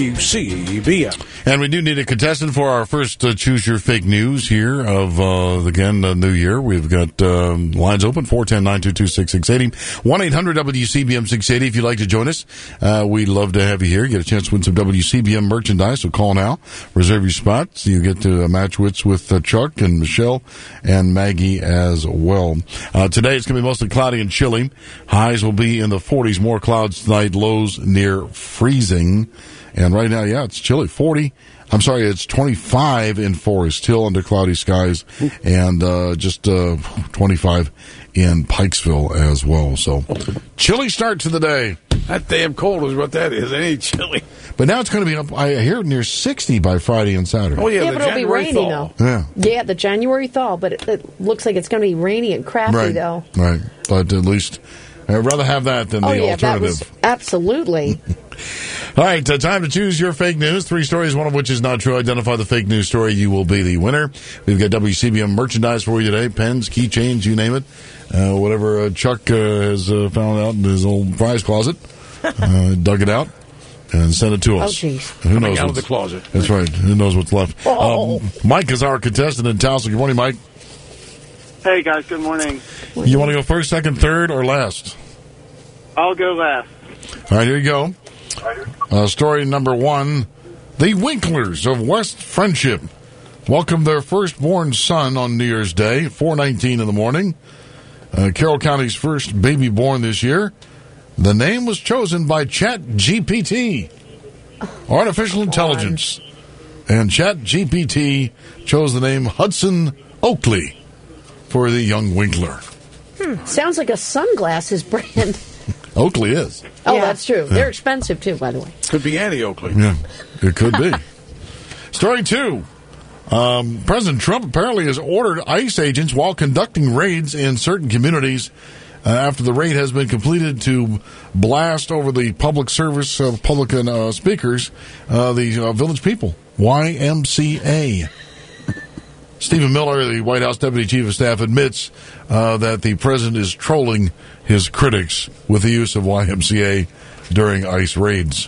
WCBM.
And we do need a contestant for our first Choose Your Fake News here of, again, the new year. We've got lines open, 410-922-6680, 1-800-WCBM-680 if you'd like to join us. We'd love to have you here. Get a chance to win some WCBM merchandise, so call now. Reserve your spot so you get to match wits with Chuck and Michelle and Maggie as well. Today it's going to be mostly cloudy and chilly. Highs will be in the 40s. More clouds tonight, lows near freezing. And right now, yeah, it's chilly. It's 25 in Forest Hill under cloudy skies, and just 25 in Pikesville as well. So, chilly start to the day.
That damn cold is what that is. It ain't chilly.
But now it's going to be up, I hear, near 60 by Friday and Saturday.
Oh, yeah,
but it'll be rainy, though.
Yeah,
the January thaw, but it looks like it's going to be rainy and crappy, though.
Right, but at least I'd rather have that than the alternative.
That was absolutely.
All right, time to choose your fake news. 3 stories, one of which is not true. Identify the fake news story. You will be the winner. We've got WCBM merchandise for you today. Pens, keychains, you name it. Whatever Chuck has found out in his old prize closet. Dug it out and sent it to us.
Oh, jeez.
Who knows
out of the closet.
That's right. Who knows what's left.
Oh.
Mike is our contestant in Towson. Good morning, Mike.
Hey, guys. Good morning.
You want to go first, second, third, or last?
I'll go last.
All right, here you go. Story number 1. The Winklers of West Friendship welcomed their firstborn son on New Year's Day, 4:19 in the morning. Carroll County's first baby born this year. The name was chosen by ChatGPT, artificial intelligence. And ChatGPT chose the name Hudson Oakley for the young Winkler.
Sounds like a sunglasses brand.
Oakley is.
Oh, that's true. They're expensive, too, by the way.
Could be Annie Oakley.
Yeah, it could be. Story 2. President Trump apparently has ordered ICE agents while conducting raids in certain communities after the raid has been completed to blast over the public service Republican speakers, the Village People, YMCA. Stephen Miller, the White House Deputy Chief of Staff, admits that the president is trolling his critics with the use of YMCA during ICE raids.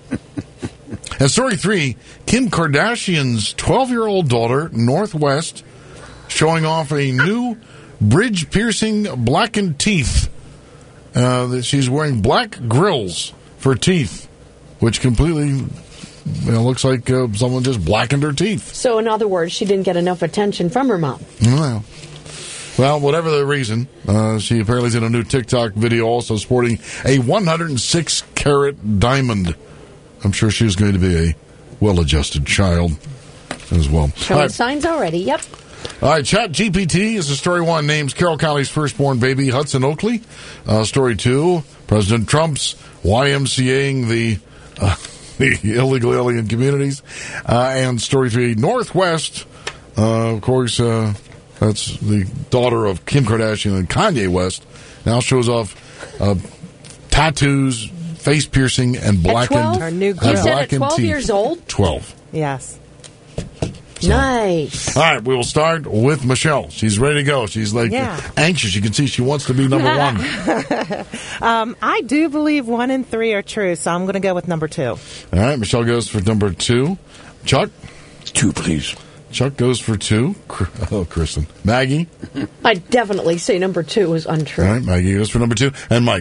And story 3, Kim Kardashian's 12-year-old daughter, Northwest, showing off a new bridge-piercing blackened teeth. She's wearing black grills for teeth, which completely looks like someone just blackened her teeth.
So, in other words, she didn't get enough attention from her mom.
Well, whatever the reason, she apparently is in a new TikTok video also sporting a 106-carat diamond. I'm sure she's going to be a well-adjusted child as well.
Showing signs already, yep.
All right, ChatGPT is story 1, names Carroll County's firstborn baby, Hudson Oakley. Story 2, President Trump's YMCAing the illegal alien communities. And story 3, Northwest, of course, that's the daughter of Kim Kardashian and Kanye West, now shows off tattoos, face piercing, and blackened,
Our new girl. You said at 12 years old?
12.
Yes.
So.
Nice.
All right, we will start with Michelle. She's ready to go. She's anxious. You can see she wants to be number 1.
I do believe 1 and 3 are true, so I'm going to go with number 2.
All right, Michelle goes for number 2. Chuck?
2, please.
Chuck goes for 2. Oh, Kristen. Maggie?
I'd definitely say number 2 is untrue.
All right, Maggie goes for number 2. And Mike?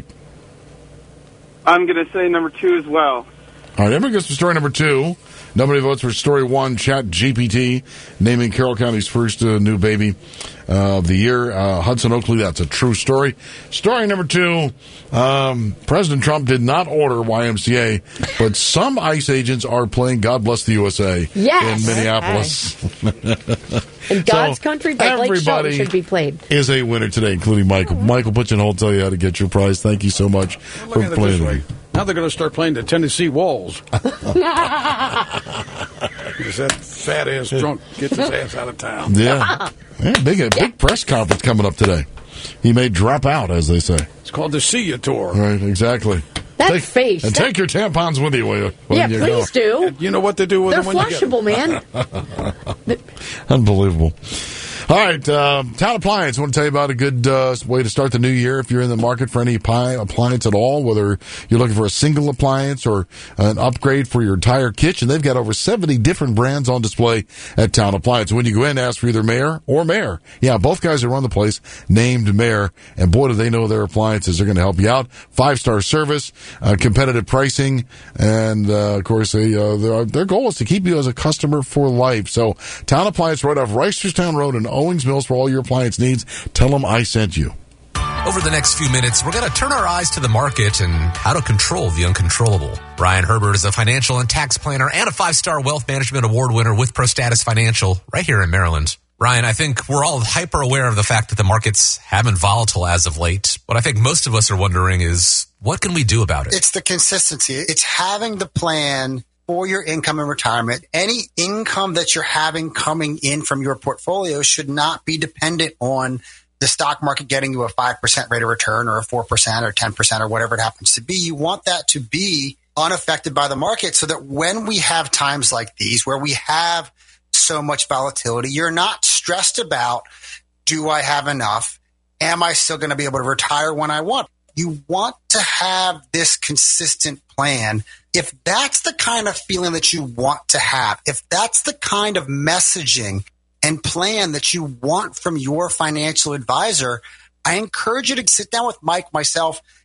I'm going to say number 2 as well.
All right, everybody goes for story number 2. Nobody votes for story 1, ChatGPT, naming Carroll County's first new baby of the year, Hudson Oakley. That's a true story. Story number 2, President Trump did not order YMCA, but some ICE agents are playing God Bless the USA in Minneapolis.
In God's country, but Blake Shelton should be played.
Is a winner today, including Michael. Michael, put you on hold, tell you how to get your prize. Thank you so much for playing.
Now they're going to start playing the Tennessee Walls. Because that fat-ass drunk gets his ass out of town.
Yeah. Big press conference coming up today. He may drop out, as they say.
It's called the See Ya Tour.
Right, exactly.
That face.
And take your tampons with you. When you
please
go.
do.
You know what to do with
them
when you get them.
They're flushable, man.
Unbelievable. All right, Town Appliance. I want to tell you about a good way to start the new year if you're in the market for any appliance at all, whether you're looking for a single appliance or an upgrade for your entire kitchen. They've got over 70 different brands on display at Town Appliance. When you go in, ask for either Mayor or Mayor. Yeah, both guys that run the place named Mayor, and boy, do they know their appliances. They're going to help you out. 5-star service, competitive pricing, and, of course, their goal is to keep you as a customer for life. So, Town Appliance right off Reisterstown Road in Owings Mills for all your appliance needs. Tell them I sent you.
Over the next few minutes, we're going to turn our eyes to the market and how to control the uncontrollable. Brian Herbert is a financial and tax planner and a 5-star wealth management award winner with ProStatus Financial right here in Maryland. Brian, I think we're all hyper aware of the fact that the markets have been volatile as of late. What I think most of us are wondering is, what can we do about it?
It's the consistency. It's having the plan for your income and retirement. Any income that you're having coming in from your portfolio should not be dependent on the stock market getting you a 5% rate of return or a 4% or 10% or whatever it happens to be. You want that to be unaffected by the market so that when we have times like these where we have so much volatility, you're not stressed about, do I have enough? Am I still going to be able to retire when I want? You want to have this consistent plan. If that's the kind of feeling that you want to have, if that's the kind of messaging and plan that you want from your financial advisor, I encourage you to sit down with Mike, myself,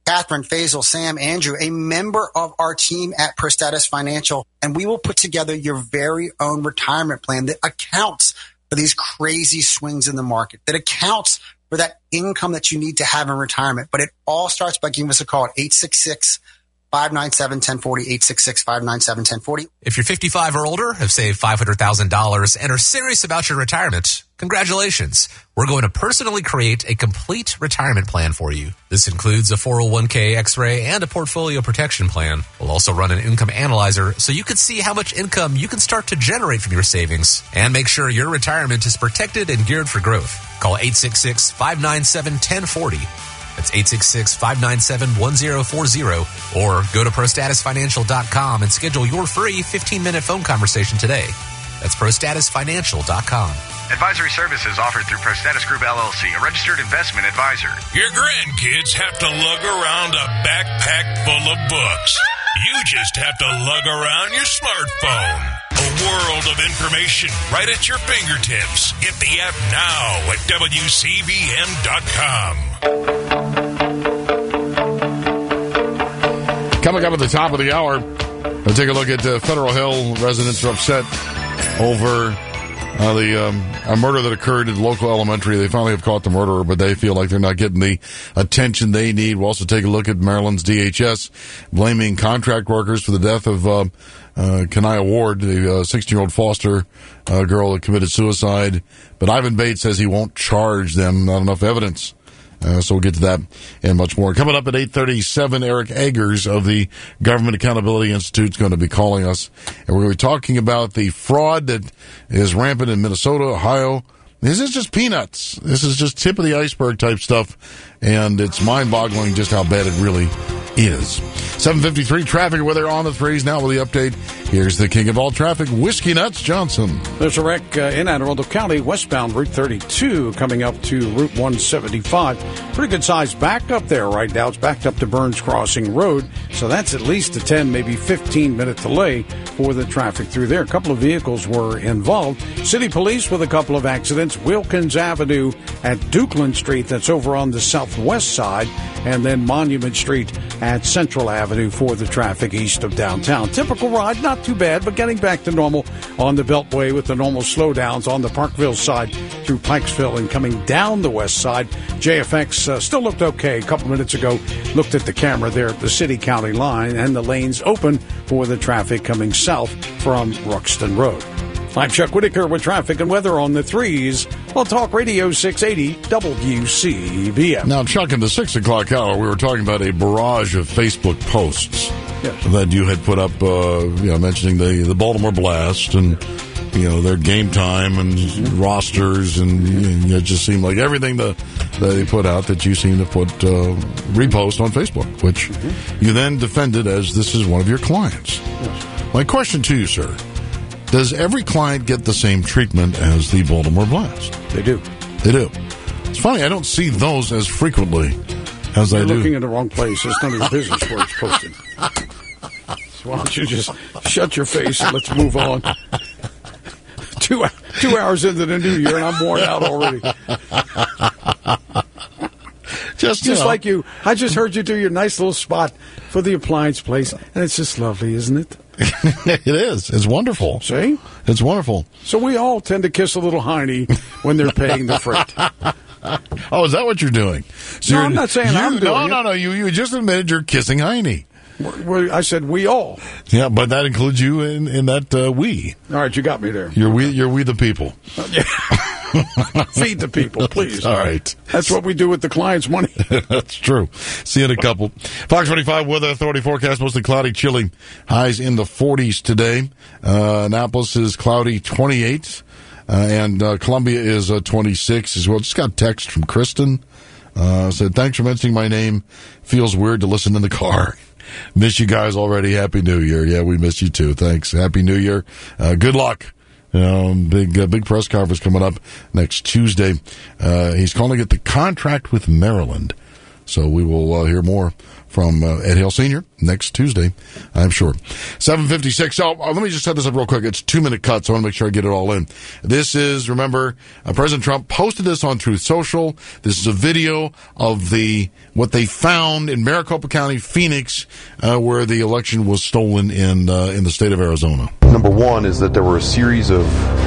Catherine, Faisal, Sam, Andrew, a member of our team at ProStatus Financial, and we will put together your very own retirement plan that accounts for these crazy swings in the market, that accounts for that income that you need to have in retirement. But it all starts by giving us a call at 866-597-1040, 866-597-1040.
If you're 55 or older, have saved $500,000, and are serious about your retirement, congratulations. We're going to personally create a complete retirement plan for you. This includes a 401k, X-ray, and a portfolio protection plan. We'll also run an income analyzer so you can see how much income you can start to generate from your savings and make sure your retirement is protected and geared for growth. Call 866-597-1040. That's 866-597-1040, or go to ProStatusFinancial.com and schedule your free 15-minute phone conversation today. That's ProStatusFinancial.com.
Advisory services offered through ProStatus Group LLC, a registered investment advisor.
Your grandkids have to lug around a backpack full of books. You just have to lug around your smartphone. A world of information right at your fingertips. Get the app now at WCBM.com.
Coming up at the top of the hour, we'll take a look at Federal Hill. Residents are upset over a murder that occurred at the local elementary. They finally have caught the murderer, but they feel like they're not getting the attention they need. We'll also take a look at Maryland's DHS blaming contract workers for the death of Kanaya Ward, the 16-year-old foster girl that committed suicide. But Ivan Bates says he won't charge them. Not enough evidence. So we'll get to that and much more. Coming up at 8:37, Eric Eggers of the Government Accountability Institute is going to be calling us. And we're going to be talking about the fraud that is rampant in Minnesota, Ohio. This is just peanuts. This is just tip of the iceberg type stuff. And it's mind-boggling just how bad it really is. 7:53 traffic and weather on the threes. Now with the update, here's the king of all traffic, Whiskey Nuts Johnson.
There's a wreck in Anne Arundel County, westbound Route 32, coming up to Route 175. Pretty good size backup there right now. It's backed up to Burns Crossing Road, so that's at least a 10, maybe 15-minute delay for the traffic through there. A couple of vehicles were involved. City Police with a couple of accidents. Wilkins Avenue at Dukeland Street, that's over on the southwest side, and then Monument Street at Central Avenue for the traffic east of downtown. Typical ride, not too bad, but getting back to normal on the Beltway with the normal slowdowns on the Parkville side through Pikesville and coming down the west side. JFX still looked okay a couple minutes ago. Looked at the camera there at the city-county line, and the lanes open for the traffic coming south from Ruxton Road. I'm Chuck Whitaker with traffic and weather on the threes on Talk Radio 680 WCBM.
Now, Chuck, in the 6 o'clock hour, we were talking about a barrage of Facebook posts that you had put up, mentioning the Baltimore Blast and, their game time and rosters, and it just seemed like everything that they put out that you seem to put repost on Facebook, which you then defended as this is one of your clients. Yes. My question to you, sir. Does every client get the same treatment as the Baltimore Blast?
They do.
They do. It's funny, I don't see those as frequently as I do.
You're looking in the wrong place. It's none of your business where it's posted. So why don't you just shut your face and let's move on. 2 hours into the new year and I'm worn out already. Just like you. I just heard you do your nice little spot for the appliance place, and it's just lovely, isn't it?
It is. It's wonderful.
See?
It's wonderful.
So we all tend to kiss a little hiney when they're paying the freight.
Oh, is that what you're doing? So
no, I'm not saying I'm doing it.
No. You just admitted you're kissing Heine.
I said we all.
Yeah, but that includes you in that we.
All right, you got me there.
You're we the people.
Yeah. Feed the people, please.
All right.
That's what we do with the client's money.
That's true. See you in a couple. Fox 25 Weather Authority forecast, mostly cloudy, chilly. Highs in the 40s today. Annapolis is cloudy, 28. And Columbia is 26 as well. Just got a text from Kristen. Said, thanks for mentioning my name. Feels weird to listen in the car. Miss you guys already. Happy New Year. Yeah, we miss you too. Thanks. Happy New Year. Good luck. Big press conference coming up next Tuesday. He's calling it the contract with Maryland. So we will hear more from Ed Hale Sr. next Tuesday, I'm sure. 7:56. So let me just set this up real quick. It's a 2-minute cut, so I want to make sure I get it all in. This is, remember, President Trump posted this on Truth Social. This is a video of what they found in Maricopa County, Phoenix, where the election was stolen in the state of Arizona.
Number one is that there were a series of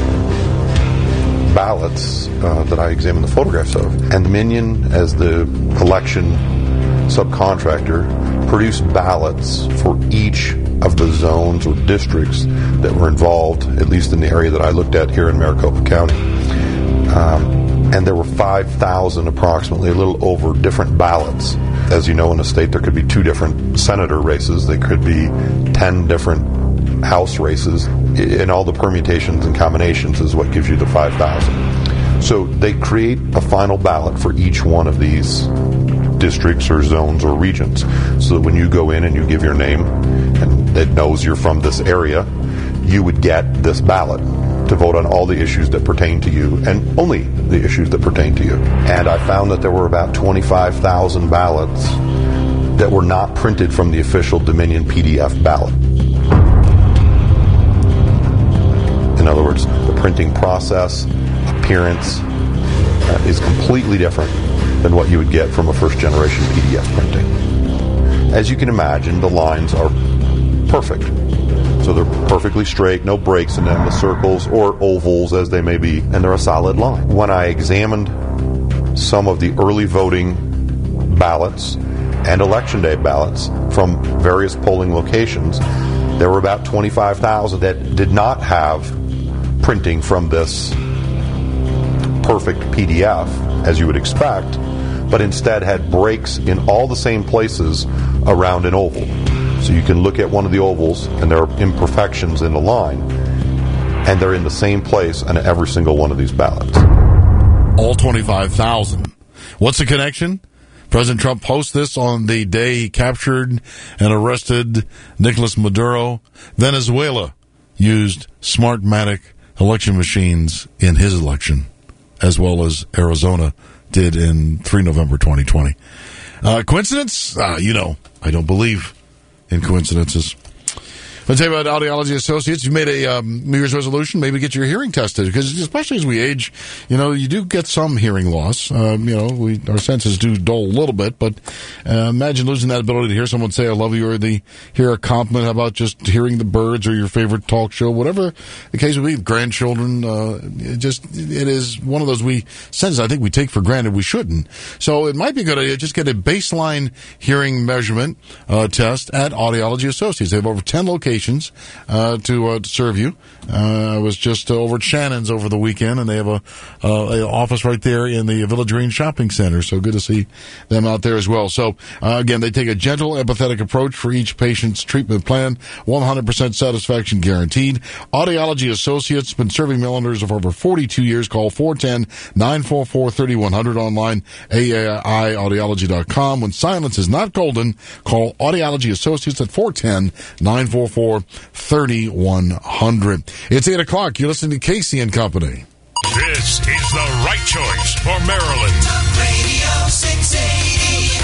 ballots that I examined the photographs of, and Dominion, as the election subcontractor, produced ballots for each of the zones or districts that were involved, at least in the area that I looked at here in Maricopa County. And there were 5,000 approximately, a little over, different ballots. As you know, in a state there could be 2 different senator races, there could be 10 different House races, and all the permutations and combinations is what gives you the 5,000. So they create a final ballot for each one of these districts or zones or regions, so that when you go in and you give your name and it knows you're from this area, you would get this ballot to vote on all the issues that pertain to you, and only the issues that pertain to you. And I found that there were about 25,000 ballots that were not printed from the official Dominion PDF ballot. In other words, the printing process, appearance, is completely different than what you would get from a first-generation PDF printing. As you can imagine, the lines are perfect. So they're perfectly straight, no breaks in them, the circles or ovals as they may be, and they're a solid line. When I examined some of the early voting ballots and Election Day ballots from various polling locations, there were about 25,000 that did not have printing from this perfect PDF, as you would expect, but instead had breaks in all the same places around an oval. So you can look at one of the ovals, and there are imperfections in the line, and they're in the same place on every single one of these ballots.
All 25,000. What's the connection? President Trump posts this on the day he captured and arrested Nicolas Maduro. Venezuela used Smartmatic election machines in his election, as well as Arizona did in 3 November 2020. Coincidence? I don't believe in coincidences. Let's tell you about Audiology Associates. You made a New Year's resolution, maybe get your hearing tested, because especially as we age, you do get some hearing loss. Our senses do dull a little bit, but imagine losing that ability to hear someone say, I love you, or hear a compliment. How about just hearing the birds or your favorite talk show, whatever the case would be, grandchildren. It is one of those senses I think we take for granted we shouldn't. So it might be a good idea to just get a baseline hearing measurement test at Audiology Associates. They have over 10 locations to serve you. I was just over at Shannon's over the weekend, and they have a office right there in the Village Green Shopping Center. So good to see them out there as well. So again, they take a gentle, empathetic approach for each patient's treatment plan. 100% satisfaction guaranteed. Audiology Associates been serving Marylanders for over 42 years. Call 410-944-3100 online, AAIaudiology.com. When silence is not golden, call Audiology Associates at 410-944-3100. It's 8 o'clock. You're listening to Casey and Company.
This is the right choice for Maryland.
Talk Radio 680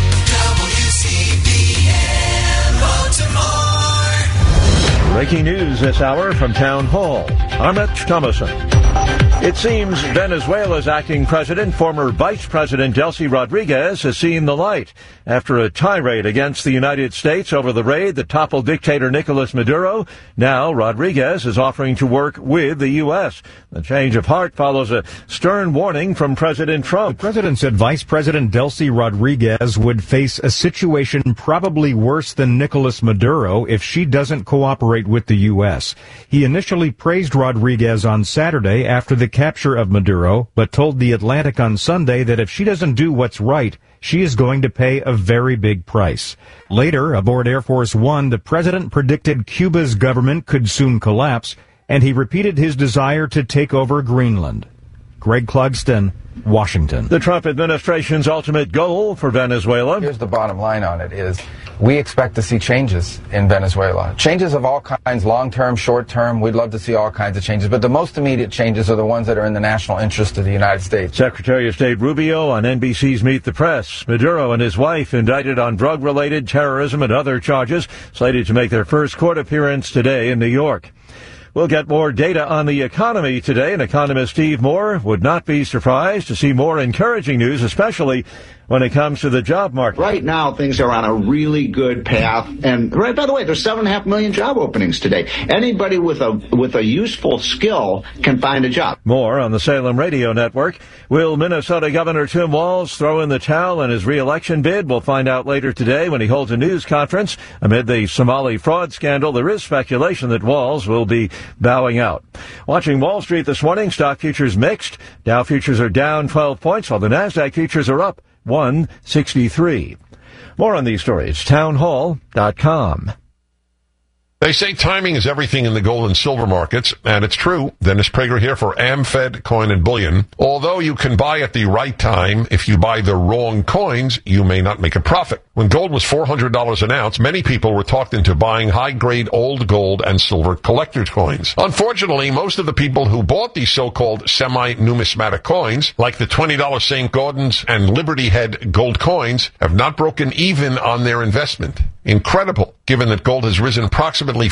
WCBN Baltimore.
Breaking news this hour from Town Hall. I'm Rich Thomason. It seems Venezuela's acting president, former Vice President Delcy Rodriguez, has seen the light. After a tirade against the United States over the raid that toppled dictator Nicolas Maduro, now Rodriguez is offering to work with the U.S. The change of heart follows a stern warning from President Trump.
The president said Vice President Delcy Rodriguez would face a situation probably worse than Nicolas Maduro if she doesn't cooperate with the U.S. He initially praised Rodriguez on Saturday after the capture of Maduro, but told The Atlantic on Sunday that if she doesn't do what's right, she is going to pay a very big price. Later, aboard Air Force One, the president predicted Cuba's government could soon collapse, and he repeated his desire to take over Greenland. Greg Clugston, Washington.
The Trump administration's ultimate goal for Venezuela.
Here's the bottom line on it is we expect to see changes in Venezuela. Changes of all kinds, long-term, short-term. We'd love to see all kinds of changes. But the most immediate changes are the ones that are in the national interest of the United States.
Secretary of State Rubio on NBC's Meet the Press. Maduro and his wife indicted on drug-related terrorism and other charges, slated to make their first court appearance today in New York. We'll get more data on the economy today, and economist Steve Moore would not be surprised to see more encouraging news, especially when it comes to the job market.
Right now, things are on a really good path. And right, by the way, there's 7.5 million job openings today. Anybody with a useful skill can find a job.
More on the Salem Radio Network. Will Minnesota Governor Tim Walz throw in the towel on his re-election bid? We'll find out later today when he holds a news conference. Amid the Somali fraud scandal, there is speculation that Walz will be bowing out. Watching Wall Street this morning, stock futures mixed. Dow futures are down 12 points, while the NASDAQ futures are up 163. More on these stories, townhall.com.
They say timing is everything in the gold and silver markets, and it's true. Dennis Prager here for AmFed Coin and Bullion. Although you can buy at the right time, if you buy the wrong coins, you may not make a profit. When gold was $400 an ounce, many people were talked into buying high-grade old gold and silver collector's coins. Unfortunately, most of the people who bought these so-called semi-numismatic coins, like the $20 St. Gordon's and Liberty Head gold coins, have not broken even on their investment. Incredible, given that gold has risen approximately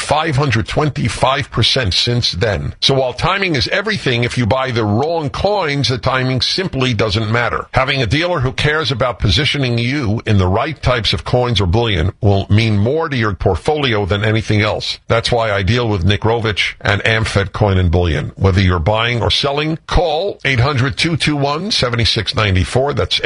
525% since then. So while timing is everything, if you buy the wrong coins, the timing simply doesn't matter. Having a dealer who cares about positioning you in the right types of coins or bullion will mean more to your portfolio than anything else. That's why I deal with Nick Rovich and AmFed Coin and Bullion. Whether you're buying or selling, call 800-221-7694. That's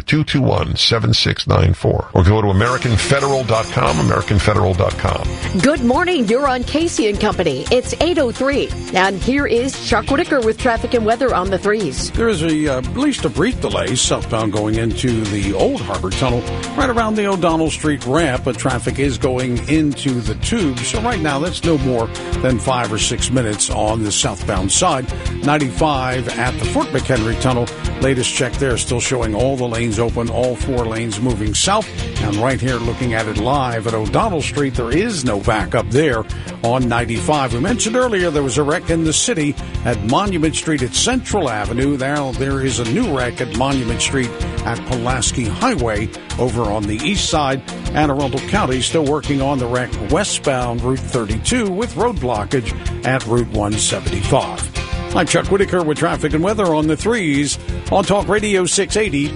800-221-7694. Or go to AmericanFederal.com. AmericanFederal.com.
Good morning. You're on Casey and Company. It's 8:03. And here is Chuck Whitaker with traffic and weather on the threes.
There is at least a brief delay southbound going into the Old Harbor Tunnel right around the O'Donnell Street ramp, but traffic is going into the tube. So right now, that's no more than 5 or 6 minutes on the southbound side. 95 at the Fort McHenry Tunnel. Latest check there still showing all the lanes open, all 4 lanes moving south. And right here looking at it live at O'Donnell Street, there is no backup there on 95. We mentioned earlier there was a wreck in the city at Monument Street at Central Avenue. Now there is a new wreck at Monument Street at Pulaski Highway over on the east side. Anne Arundel County still working on the wreck westbound Route 32 with road blockage at Route 175. I'm Chuck Whitaker with traffic and weather on the threes on Talk Radio 680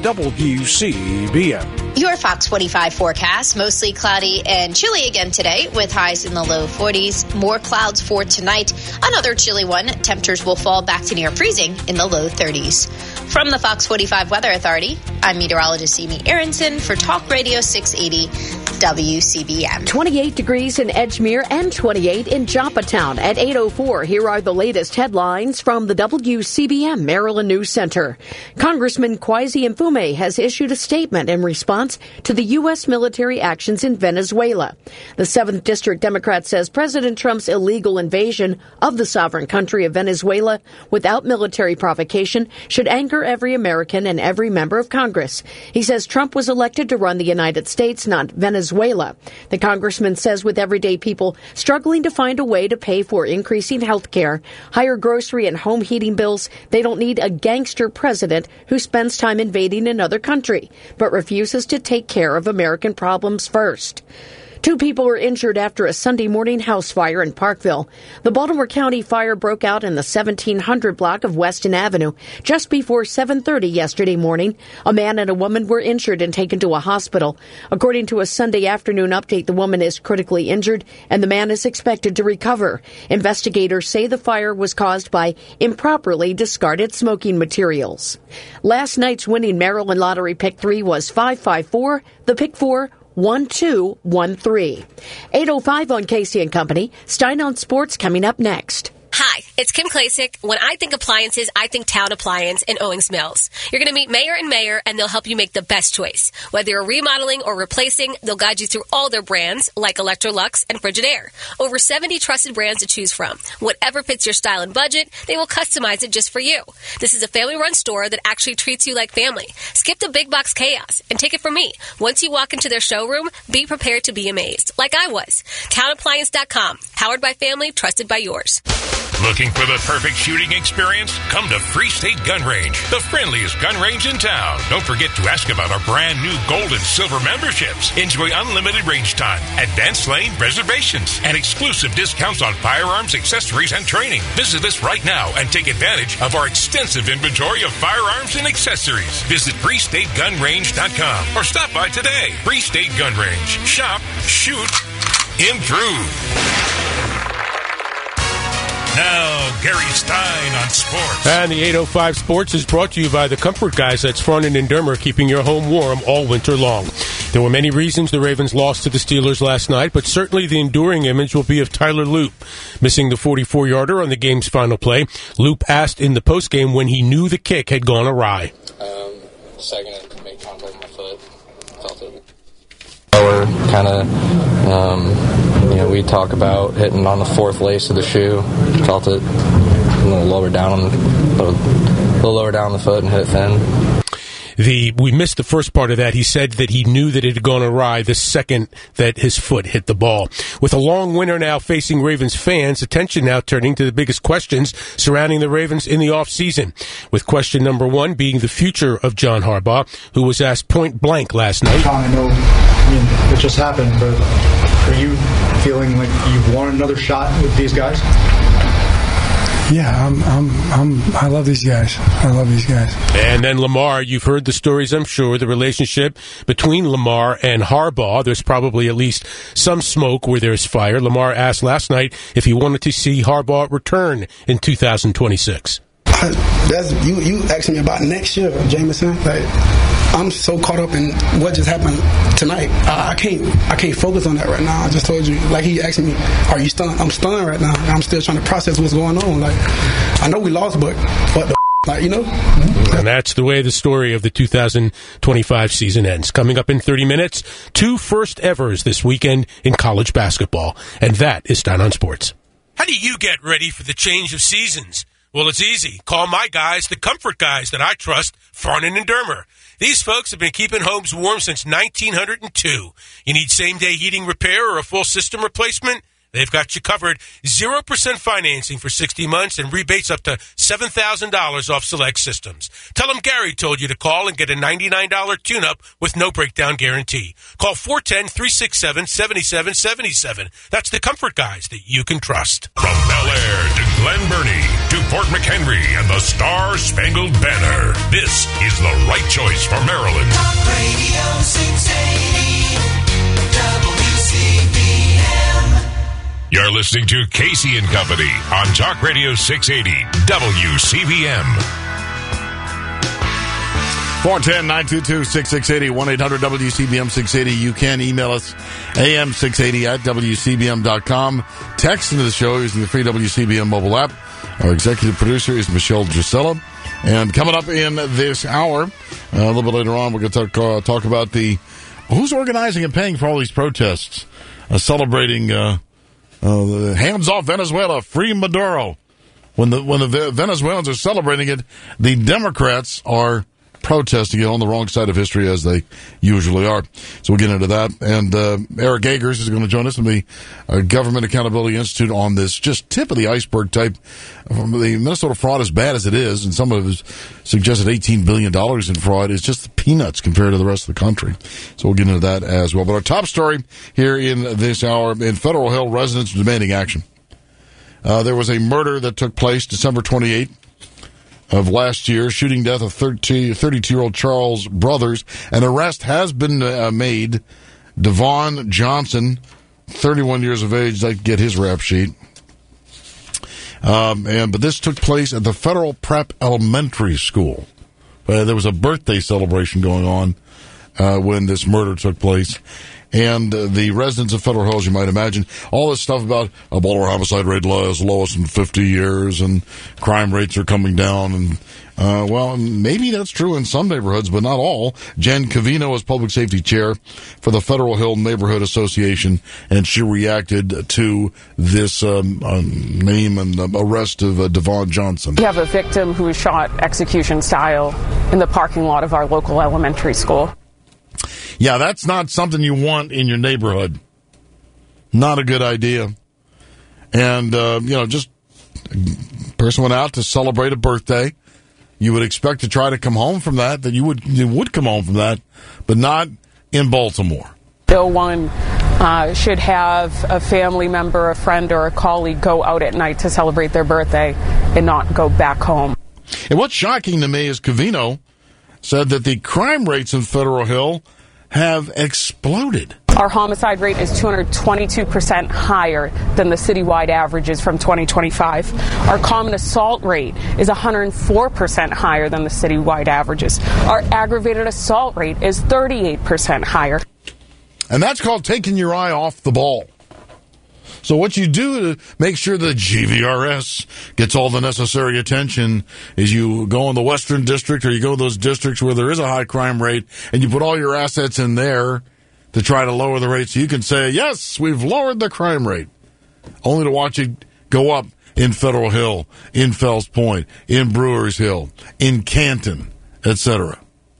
WCBM.
Your Fox 45 forecast, mostly cloudy and chilly again today with highs in the low 40s. More clouds for tonight. Another chilly one. Temperatures will fall back to near freezing in the low 30s. From the Fox 45 Weather Authority, I'm meteorologist Amy Aronson for Talk Radio 680 WCBM.
28 degrees in Edgemere and 28 in Joppatown at 8:04. Here are the latest headlines from the WCBM Maryland News Center. Congressman Kwesi Mfume has issued a statement in response to the U.S. military actions in Venezuela. The 7th District Democrat says President Trump's illegal invasion of the sovereign country of Venezuela without military provocation should anger every American and every member of Congress. He says Trump was elected to run the United States, not Venezuela. The congressman says with everyday people struggling to find a way to pay for increasing health care, higher grocery and home heating bills, they don't need a gangster president who spends time invading another country, but refuses to take care of American problems first. 2 people were injured after a Sunday morning house fire in Parkville. The Baltimore County fire broke out in the 1700 block of Weston Avenue just before 7:30 yesterday morning. A man and a woman were injured and taken to a hospital. According to a Sunday afternoon update, the woman is critically injured and the man is expected to recover. Investigators say the fire was caused by improperly discarded smoking materials. Last night's winning Maryland Lottery Pick 3 was 554, the Pick 4 1213. 8:05 on Casey and Company. Stein on Sports coming up next.
Hi,
Hi, it's Kim Klasick. When I think appliances, I think Town Appliance and Owings Mills. You're going to meet Mayor and Mayor, and they'll help you make the best choice. Whether you're remodeling or replacing, they'll guide you through all their brands, like Electrolux and Frigidaire. Over 70 trusted brands to choose from. Whatever fits your style and budget, they will customize it just for you. This is a family-run store that actually treats you like family. Skip the big box chaos and take it from me. Once you walk into their showroom, be prepared to be amazed, like I was. TownAppliance.com. Powered by family, trusted by yours.
Looking for the perfect shooting experience? Come to Free State Gun Range, the friendliest gun range in town. Don't forget to ask about our brand new gold and silver memberships. Enjoy unlimited range time, advanced lane reservations, and exclusive discounts on firearms, accessories, and training. Visit us right now and take advantage of our extensive inventory of firearms and accessories. Visit FreeStateGunRange.com or stop by today. Free State Gun Range. Shop, shoot, improve. Now, Gary Stein on sports.
And the 805 Sports is brought to you by the Comfort Guys. That's Farnan and Dermer, keeping your home warm all winter long. There were many reasons the Ravens lost to the Steelers last night, but certainly the enduring image will be of Tyler Loop. Missing the 44-yarder on the game's final play, Loop asked in the postgame when he knew the kick had gone awry.
Second, I made contact with my foot. Felt it. Lower, kind of, we talk about hitting on the fourth lace of the shoe. Felt it a little lower down on the foot and hit it thin.
We missed the first part of that. He said that he knew that it had gone awry the second that his foot hit the ball. With a long winter now facing Ravens fans, attention now turning to the biggest questions surrounding the Ravens in the offseason. With question number one being the future of John Harbaugh, who was asked point blank last night.
I know, it just happened, but are you feeling like you want another shot with these guys?
Yeah, I love these guys.
And then Lamar, you've heard the stories, I'm sure, the relationship between Lamar and Harbaugh. There's probably at least some smoke where there's fire. Lamar asked last night if he wanted to see Harbaugh return in 2026.
You asking me about next year, Jameson. I'm so caught up in what just happened tonight. I can't focus on that right now. I just told you, like he asked me, "Are you stunned?" I'm stunned right now. I'm still trying to process what's going on. I know we lost, but what the
And that's the way the story of the 2025 season ends. Coming up in 30 minutes, 2 first-evers this weekend in college basketball. And that is Stein on Sports. How do you get ready for the change of seasons? Well, it's easy. Call my guys, the Comfort Guys that I trust, Farnan and Dermer. These folks have been keeping homes warm since 1902. You need same-day heating repair or a full system replacement? They've got you covered. 0% financing for 60 months and rebates up to $7,000 off select systems. Tell them Gary told you to call and get a $99 tune-up with no breakdown guarantee. Call 410-367-7777. That's the Comfort Guys that you can trust.
From Bel Air to Glen Burnie to Fort McHenry and the Star-Spangled Banner, this is the right choice for Maryland.
Talk Radio 680 WCBM.
You're listening to Casey and Company on Talk Radio 680 WCBM.
410-922-6680, 1-800-WCBM-680. You can email us, am680 at WCBM.com. Text into the show using the free WCBM mobile app. Our executive producer is Michelle Gisella. And coming up in this hour, a little bit later on, we're going to talk about who's organizing and paying for all these protests, celebrating hands off Venezuela, free Maduro. When the Venezuelans are celebrating it, the Democrats are protesting it on the wrong side of history, as they usually are. So we'll get into that. And Eric Agers is going to join us from the Government Accountability Institute on this just tip of the iceberg type. The Minnesota fraud, as bad as it is, and some of it suggested $18 billion in fraud, is just peanuts compared to the rest of the country. So we'll get into that as well. But our top story here in this hour, in Federal Hill, residents demanding action. There was a murder that took place December 28th. Of last year, shooting death of 32-year-old Charles Brothers. An arrest has been made. Devon Johnson, 31 years of age, like get his rap sheet. But this took place at the Federal Prep Elementary School. There was a birthday celebration going on when this murder took place. And the residents of Federal Hill, as you might imagine, all this stuff about a Baltimore homicide rate is lowest in 50 years and crime rates are coming down. And, well, maybe that's true in some neighborhoods, but not all. Jen Covino is public safety chair for the Federal Hill Neighborhood Association, and she reacted to this name and arrest of Devon Johnson.
We have a victim who was shot execution style in the parking lot of our local elementary school.
Yeah, that's not something you want in your neighborhood. Not a good idea. And, just a person went out to celebrate a birthday. You would expect to try to come home from that you would come home from that, but not in Baltimore.
No one should have a family member, a friend, or a colleague go out at night to celebrate their birthday and not go back home.
And what's shocking to me is Covino said that the crime rates in Federal Hill have exploded.
Our homicide rate is 222% higher than the citywide averages from 2025. Our common assault rate is 104% higher than the citywide averages. Our aggravated assault rate is 38% higher.
And that's called taking your eye off the ball. So what you do to make sure the GVRS gets all the necessary attention is you go in the Western District, or you go to those districts where there is a high crime rate, and you put all your assets in there to try to lower the rate so you can say, yes, we've lowered the crime rate, only to watch it go up in Federal Hill, in Fells Point, in Brewers Hill, in Canton, etc.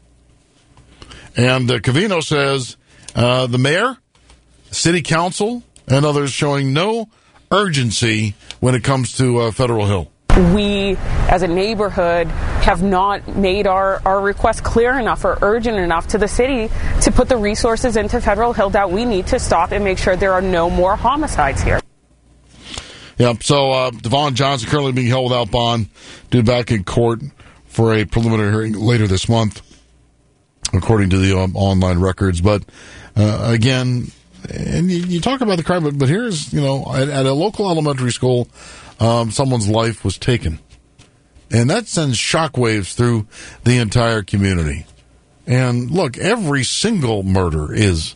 And Covino says the mayor, city council, and others showing no urgency when it comes to Federal Hill.
We, as a neighborhood, have not made our request clear enough or urgent enough to the city to put the resources into Federal Hill that we need to stop and make sure there are no more homicides here.
Yep, so Devon Johnson currently being held without bond, due back in court for a preliminary hearing later this month, according to the online records. But again, and you talk about the crime, but here's, at a local elementary school, someone's life was taken. And that sends shockwaves through the entire community. And look, every single murder is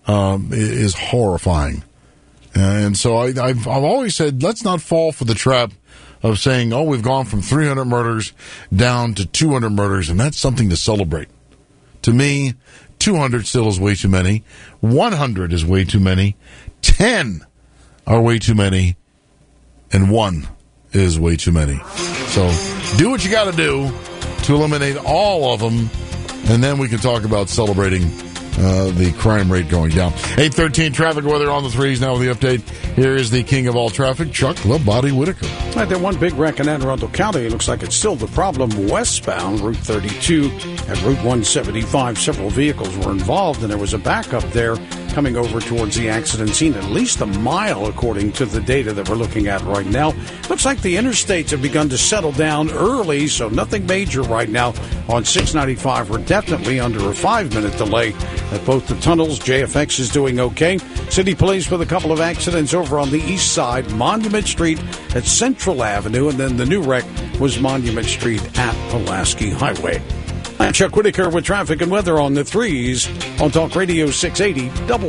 horrifying. And so I've always said, let's not fall for the trap of saying, oh, we've gone from 300 murders down to 200 murders, and that's something to celebrate. To me, 200 still is way too many. 100 is way too many. 10 are way too many. And 1 is way too many. So do what you got to do to eliminate all of them, and then we can talk about celebrating the crime rate going down. 8:13 traffic weather on the threes now with the update. Here is the king of all traffic, Chuck LaBody Whitaker.
Right, that one big wreck in Anne Arundel County. It looks like it's still the problem westbound Route 32 and Route 175. Several vehicles were involved, and there was a backup there coming over towards the accident scene, at least a mile, according to the data that we're looking at right now. Looks like the interstates have begun to settle down early, so nothing major right now on 695. We're definitely under a 5-minute delay at both the tunnels. JFX is doing okay. City Police with a couple of accidents over on the east side, Monument Street at Central Avenue, and then the new wreck was Monument Street at Pulaski Highway. I'm Chuck Whitaker with traffic and weather on the threes on Talk Radio 680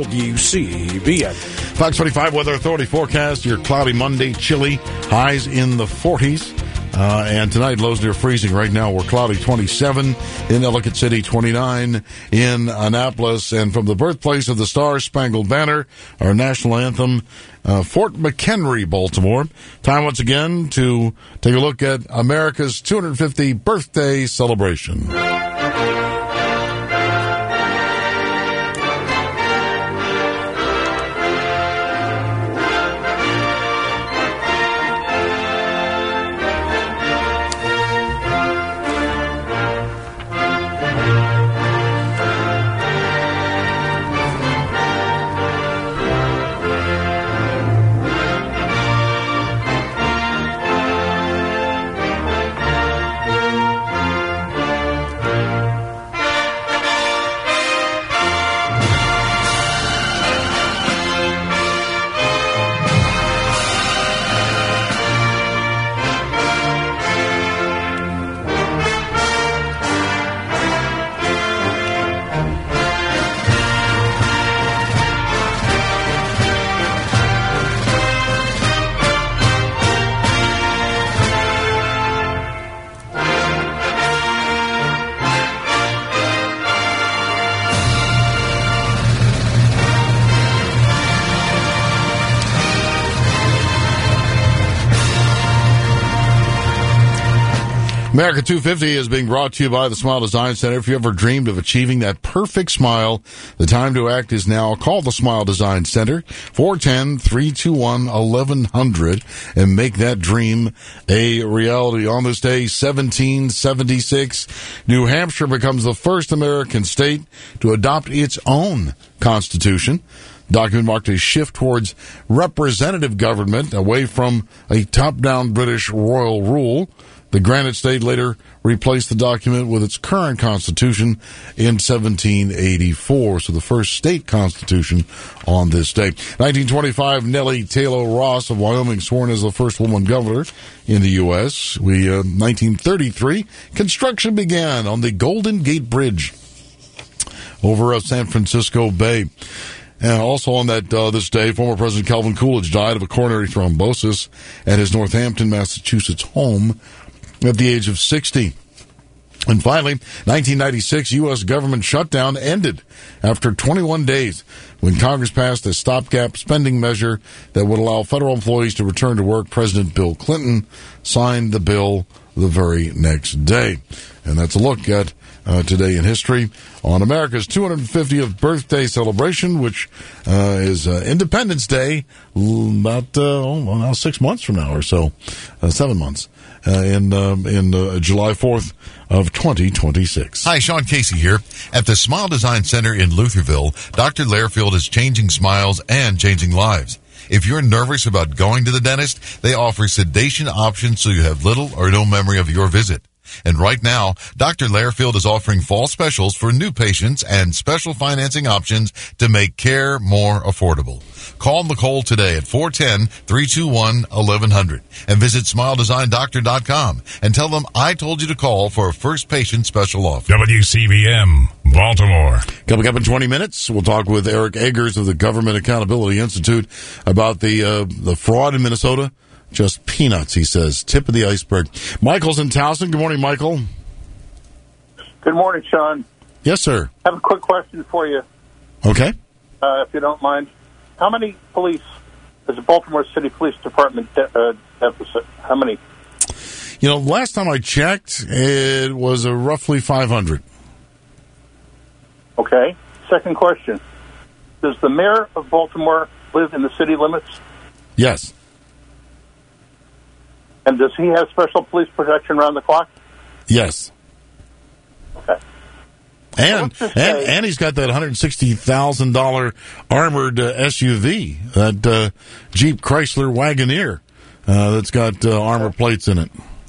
WCBN.
Fox 45 Weather Authority forecast. Your cloudy Monday, chilly, highs in the 40s. And tonight, lows near freezing. Right now, we're cloudy 27 in Ellicott City, 29 in Annapolis. And from the birthplace of the Star-Spangled Banner, our national anthem, Fort McHenry, Baltimore. Time once again to take a look at America's 250th birthday celebration. America 250 is being brought to you by the Smile Design Center. If you ever dreamed of achieving that perfect smile, the time to act is now. Call the Smile Design Center, 410-321-1100, and make that dream a reality. On this day, 1776, New Hampshire becomes the first American state to adopt its own constitution. The document marked a shift towards representative government, away from a top-down British royal rule. The Granite State later replaced the document with its current constitution in 1784. So the first state constitution on this day. 1925, Nellie Taylor Ross of Wyoming sworn as the first woman governor in the U.S. 1933, construction began on the Golden Gate Bridge over San Francisco Bay. And also on that this day, former President Calvin Coolidge died of a coronary thrombosis at his Northampton, Massachusetts home at the age of 60. And finally, 1996, U.S. government shutdown ended after 21 days when Congress passed a stopgap spending measure that would allow federal employees to return to work. President Bill Clinton signed the bill the very next day. And that's a look at today in history on America's 250th birthday celebration, which is Independence Day about now 6 months from now or so, 7 months. In July 4th of 2026.
Hi, Sean Casey here. At the Smile Design Center in Lutherville, Dr. Lairfield is changing smiles and changing lives. If you're nervous about going to the dentist, they offer sedation options so you have little or no memory of your visit. And right now, Dr. Lairfield is offering fall specials for new patients and special financing options to make care more affordable. Call Nicole today at 410-321-1100 and visit SmileDesignDoctor.com and tell them I told you to call for a first patient special offer.
WCBM, Baltimore.
Coming up in 20 minutes, we'll talk with Eric Eggers of the Government Accountability Institute about the fraud in Minnesota. Just peanuts, he says. Tip of the iceberg. Michael's in Towson. Good morning, Michael.
Good morning, Sean.
Yes, sir.
I have a quick question for you.
Okay.
If you don't mind. How many police is the Baltimore City Police Department deficit? How many?
You know, last time I checked, it was roughly 500.
Okay. Second question. Does the mayor of Baltimore live in the city limits?
Yes.
And does he have special police protection around the clock?
Yes.
Okay.
And he's got that $160,000 armored SUV, that Jeep Chrysler Wagoneer that's got armor plates in it.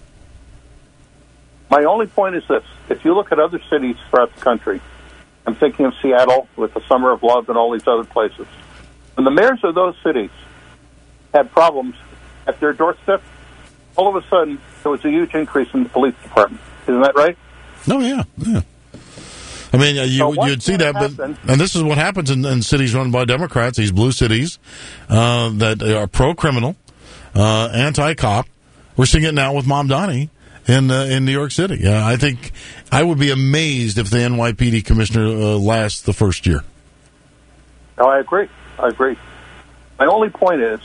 My only point is this. If you look at other cities throughout the country, I'm thinking of Seattle with the Summer of Love and all these other places. When the mayors of those cities had problems at their doorstep, all of a sudden, there was a huge increase in the police department. Isn't that right?
Oh, yeah. I mean, you'd see that, and this is what happens in cities run by Democrats, these blue cities that are pro-criminal, anti-cop. We're seeing it now with Mamdani in New York City. I think I would be amazed if the NYPD commissioner lasts the first year.
No, I agree. My only point is,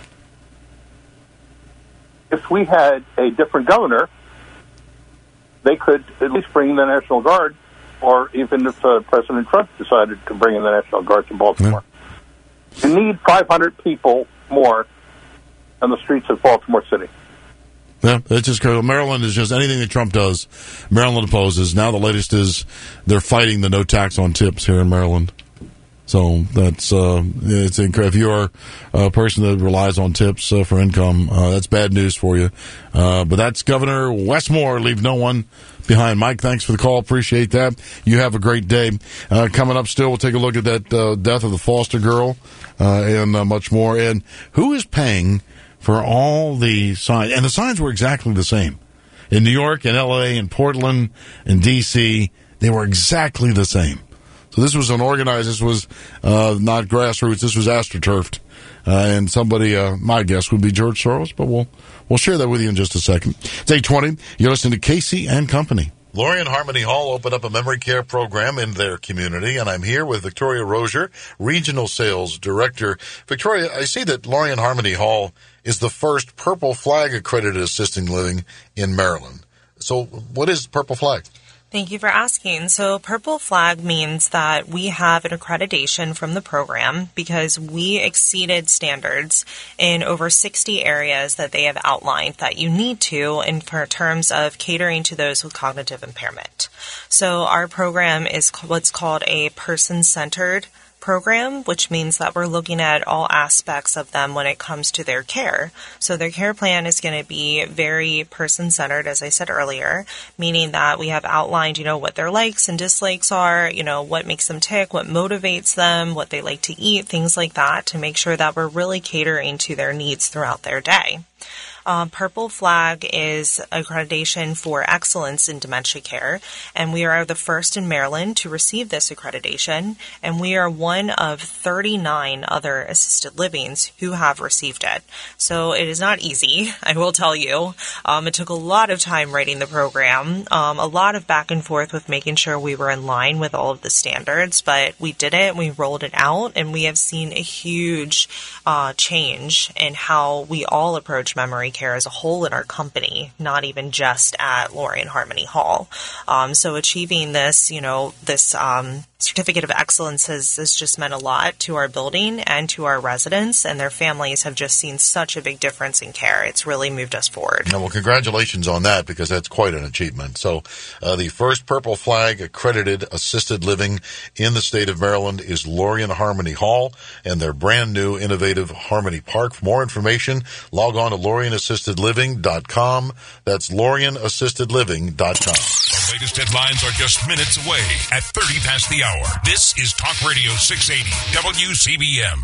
if we had a different governor, they could at least bring in the National Guard, or even if President Trump decided to bring in the National Guard to Baltimore. Yeah. You need 500 people more on the streets of Baltimore City.
Yeah, it's just because Maryland is just anything that Trump does, Maryland opposes. Now the latest is they're fighting the no tax on tips here in Maryland. So that's it's incredible. If you are a person that relies on tips for income, that's bad news for you. But that's Governor Westmore. Leave no one behind. Mike, thanks for the call. Appreciate that. You have a great day. Coming up still, we'll take a look at that death of the foster girl and much more. And who is paying for all the signs? And the signs were exactly the same. In New York, in L.A., in Portland, in D.C., they were exactly the same. So this was this was not grassroots, this was astroturfed. And somebody, my guess would be George Soros, but we'll share that with you in just a second. It's 8:20. You're listening to Casey and Company.
Lori and Harmony Hall opened up a memory care program in their community, and I'm here with Victoria Rozier, Regional Sales Director. Victoria, I see that Lori and Harmony Hall is the first Purple Flag accredited assisted living in Maryland. So what is Purple Flag?
Thank you for asking. So Purple Flag means that we have an accreditation from the program because we exceeded standards in over 60 areas that they have outlined that you need to in terms of catering to those with cognitive impairment. So our program is what's called a person-centered program, which means that we're looking at all aspects of them when it comes to their care. So their care plan is going to be very person-centered, as I said earlier, meaning that we have outlined, what their likes and dislikes are, what makes them tick, what motivates them, what they like to eat, things like that, to make sure that we're really catering to their needs throughout their day. Purple Flag is accreditation for excellence in dementia care, and we are the first in Maryland to receive this accreditation, and we are one of 39 other assisted livings who have received it. So it is not easy, I will tell you. It took a lot of time writing the program, a lot of back and forth with making sure we were in line with all of the standards, but we did it, we rolled it out, and we have seen a huge change in how we all approach memory care as a whole in our company, not even just at Lorien Harmony Hall. So achieving this, this certificate of excellence has just meant a lot to our building and to our residents, and their families have just seen such a big difference in care. It's really moved us forward.
Well, congratulations on that, because that's quite an achievement. So the first Purple Flag accredited assisted living in the state of Maryland is Lorien Harmony Hall and their brand new innovative Harmony Park. For more information, log on to LorienAssistedLiving.com. That's LorienAssistedLiving.com.
The latest headlines are just minutes away at 30 past the hour. This is Talk Radio 680 WCBM.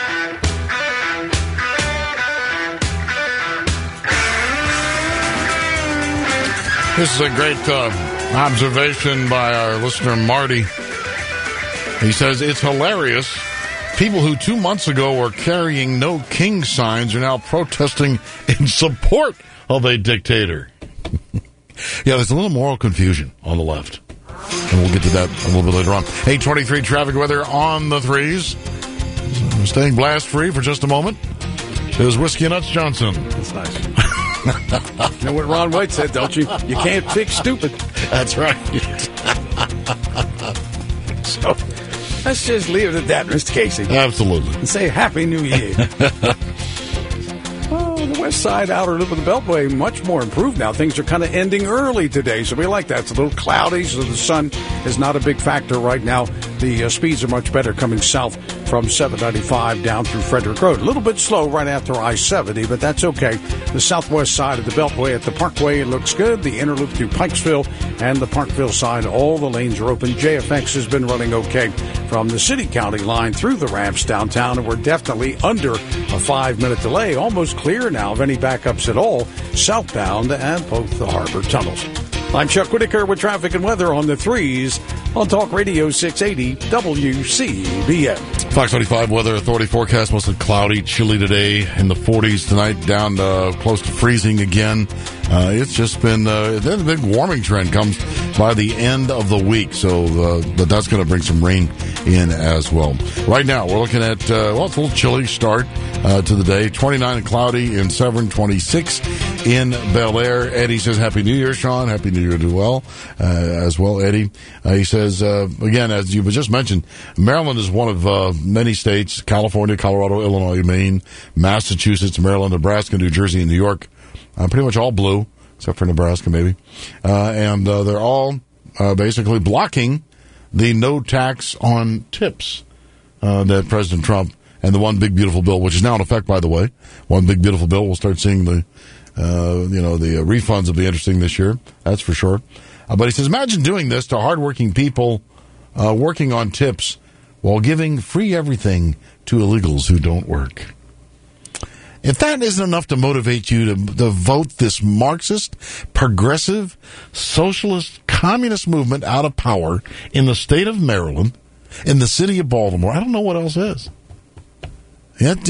This is a great observation by our listener, Marty. He says, it's hilarious. People who 2 months ago were carrying No King signs are now protesting in support of a dictator. Yeah, there's a little moral confusion on the left. And we'll get to that a little bit later on. 8:23 traffic weather on the threes. Staying blast-free for just a moment. There's Whiskey and Nuts Johnson.
That's nice. You know what Ron White said, don't you? You can't fix stupid.
That's right.
So, let's just leave it at that, Mr. Casey.
Absolutely.
And say Happy New Year. The west side, outer loop of the Beltway, much more improved now. Things are kind of ending early today, so we like that. It's a little cloudy, so the sun is not a big factor right now. The speeds are much better coming south from 795 down through Frederick Road. A little bit slow right after I-70, but that's okay. The southwest side of the Beltway at the Parkway, it looks good. The inner loop through Pikesville and the Parkville side, all the lanes are open. JFX has been running okay from the city-county line through the ramps downtown, and we're definitely under a 5-minute delay. Almost clear now of any backups at all southbound at both the harbor tunnels. I'm Chuck Whitaker with traffic and weather on the threes on Talk Radio 680 WCBM.
Fox 35 Weather Authority forecast, mostly cloudy, chilly today, in the 40s tonight, down close to freezing again. It's just been, the big warming trend comes by the end of the week, so but that's going to bring some rain in as well. Right now, we're looking at, it's a little chilly start to the day. 29 and cloudy in Severn, 26 in Bel Air. Eddie says, Happy New Year, Sean. Happy New Year as well, Eddie. He says, again, as you just mentioned, Maryland is one of many states, California, Colorado, Illinois, Maine, Massachusetts, Maryland, Nebraska, New Jersey, and New York. Pretty much all blue, except for Nebraska, maybe. And they're all basically blocking the no tax on tips that President Trump and the One Big Beautiful Bill, which is now in effect, by the way. One Big Beautiful Bill, we'll start seeing the refunds will be interesting this year. That's for sure. But he says, imagine doing this to hardworking people working on tips while giving free everything to illegals who don't work. If that isn't enough to motivate you to vote this Marxist, progressive, socialist, communist movement out of power in the state of Maryland, in the city of Baltimore, I don't know what else is. Yet,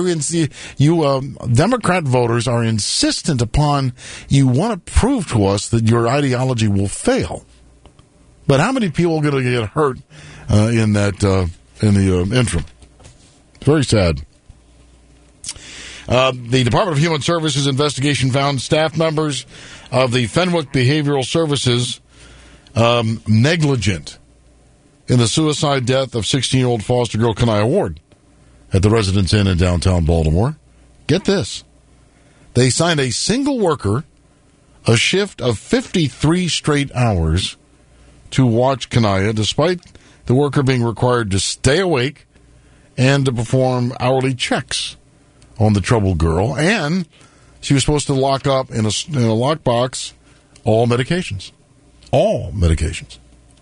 Democrat voters are insistent upon, you want to prove to us that your ideology will fail. But how many people are going to get hurt in the interim? Very sad. The Department of Human Services investigation found staff members of the Fenwick Behavioral Services negligent in the suicide death of 16-year-old foster girl Kaniyah Ward at the Residence Inn in downtown Baltimore. Get this. They signed a single worker a shift of 53 straight hours to watch Kaniyah, despite the worker being required to stay awake and to perform hourly checks on the troubled girl. And she was supposed to lock up in a lockbox all medications. All medications.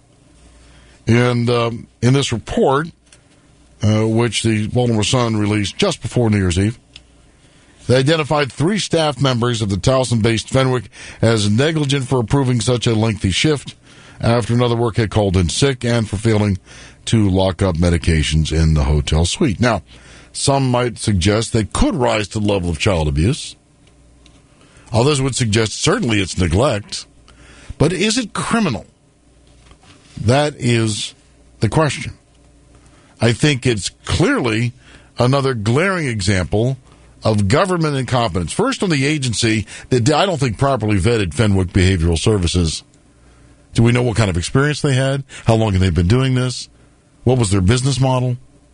And in this report, which the Baltimore Sun released just before New Year's Eve, they identified 3 staff members of the Towson-based Fenwick as negligent for approving such a lengthy shift after another worker had called in sick and for failing to lock up medications in the hotel suite. Now, some might suggest they could rise to the level of child abuse. Others would suggest certainly it's neglect. But is it criminal? That is the question. I think it's clearly another glaring example of government incompetence. First, on the agency that I don't think properly vetted Fenwick Behavioral Services. Do we know what kind of experience they had? How long have they been doing this? What was their business model?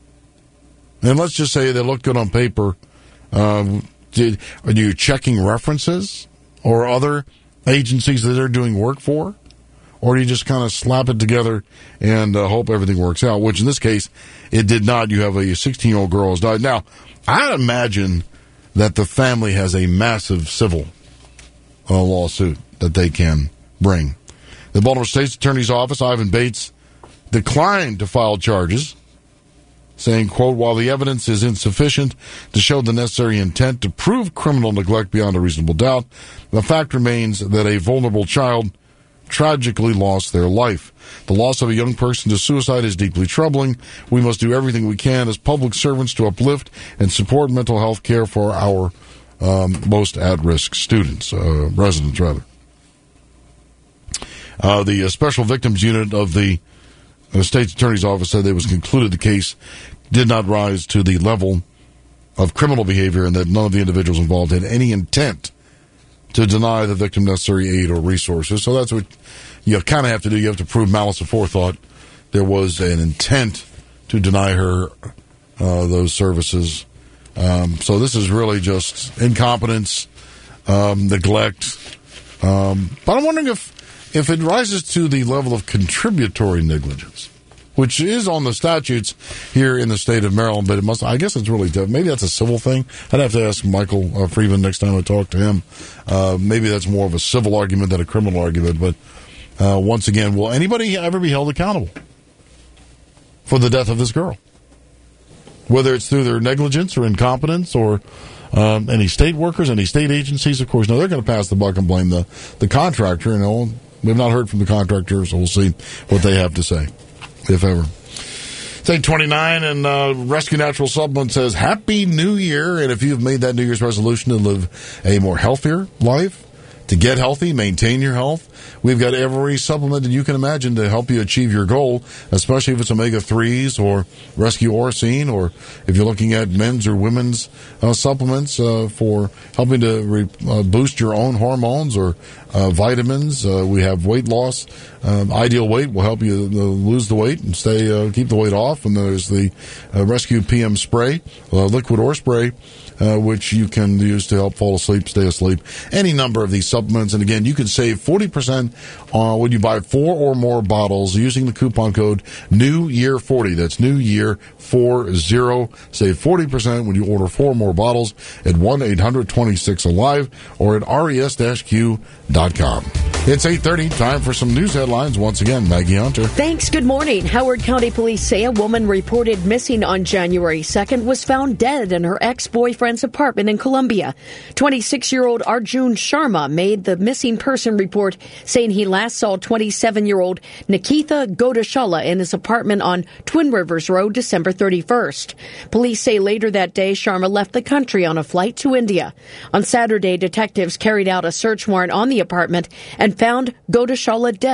And let's just say they looked good on paper. Are you checking references or other agencies that they're doing work for? Or do you just kind of slap it together and hope everything works out? Which in this case, it did not. You have a 16-year-old girl who's died. Now, I'd imagine that the family has a massive civil lawsuit that they can bring. The Baltimore State's Attorney's Office, Ivan Bates, declined to file charges, saying, quote, while the evidence is insufficient to show the necessary intent to prove criminal neglect beyond a reasonable doubt, the fact remains that a vulnerable child tragically lost their life. The loss of a young person to suicide is deeply troubling. We must do everything we can as public servants to uplift and support mental health care for our most at-risk residents. The Special Victims Unit of the State's Attorney's Office said it was concluded the case did not rise to the level of criminal behavior and that none of the individuals involved had any intent to deny the victim necessary aid or resources. So that's what you kind of have to do. You have to prove malice aforethought. There was an intent to deny her those services. So this is really just incompetence, neglect. But I'm wondering if it rises to the level of contributory negligence, which is on the statutes here in the state of Maryland, but it must, I guess it's really, maybe that's a civil thing. I'd have to ask Michael Freeman next time I talk to him. Maybe that's more of a civil argument than a criminal argument, but once again, will anybody ever be held accountable for the death of this girl? Whether it's through their negligence or incompetence or any state workers, any state agencies, of course. No, they're going to pass the buck and blame the contractor. You know, we've not heard from the contractor, so we'll see what they have to say, if ever. It's 8:29, and Rescue Natural Supplement says, Happy New Year. And if you've made that New Year's resolution to live a more healthier life, to get healthy, maintain your health, we've got every supplement that you can imagine to help you achieve your goal, especially if it's omega-3s or Rescue Oracine, or if you're looking at men's or women's supplements for helping to boost your own hormones or vitamins. We have weight loss. Ideal Weight will help you lose the weight and keep the weight off. And there's the Rescue PM spray, liquid or spray, which you can use to help fall asleep, stay asleep. Any number of these supplements. And again, you can save 40% when you buy 4 or more bottles using the coupon code New Year 40. That's New Year 40. Save 40% when you order 4 or more bottles at 1-800-26-ALIVE or at res-q.com. It's 8:30. Time for some news headlines. Once again, Maggie Hunter.
Thanks. Good morning. Howard County Police say a woman reported missing on January 2nd was found dead in her ex-boyfriend's apartment in Columbia. 26-year-old Arjun Sharma made the missing person report, saying he last saw 27-year-old Nikitha Godashala in his apartment on Twin Rivers Road December 31st. Police say later that day, Sharma left the country on a flight to India. On Saturday, detectives carried out a search warrant on the apartment and found Godashala dead.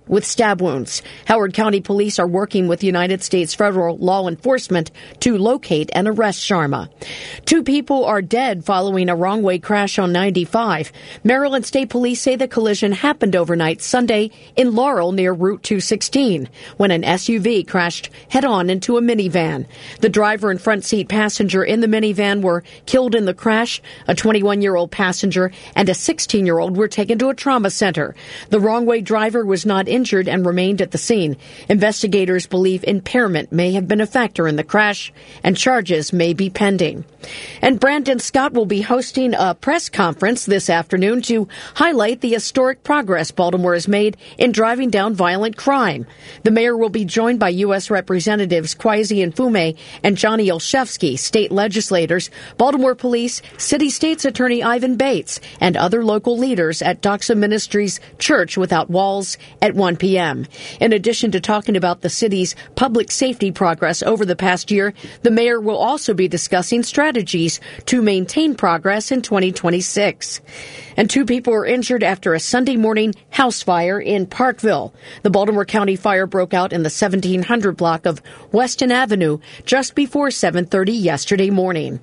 with stab wounds. Howard County Police are working with United States federal law enforcement to locate and arrest Sharma. 2 people are dead following a wrong-way crash on 95. Maryland State Police say the collision happened overnight Sunday in Laurel near Route 216 when an SUV crashed head-on into a minivan. The driver and front seat passenger in the minivan were killed in the crash. A 21-year-old passenger and a 16-year-old were taken to a trauma center. The wrong-way driver was not injured and remained at the scene. Investigators believe impairment may have been a factor in the crash, and charges may be pending. And Brandon Scott will be hosting a press conference this afternoon to highlight the historic progress Baltimore has made in driving down violent crime. The mayor will be joined by U.S. Representatives Kwesi Mfume and Johnny Olszewski, state legislators, Baltimore Police, City State's Attorney Ivan Bates, and other local leaders at Doxa Ministries Church Without Walls at 1 p.m. In addition to talking about the city's public safety progress over the past year, the mayor will also be discussing strategies to maintain progress in 2026. And 2 people were injured after a Sunday morning house fire in Parkville. The Baltimore County fire broke out in the 1700 block of Weston Avenue just before 7:30 yesterday morning.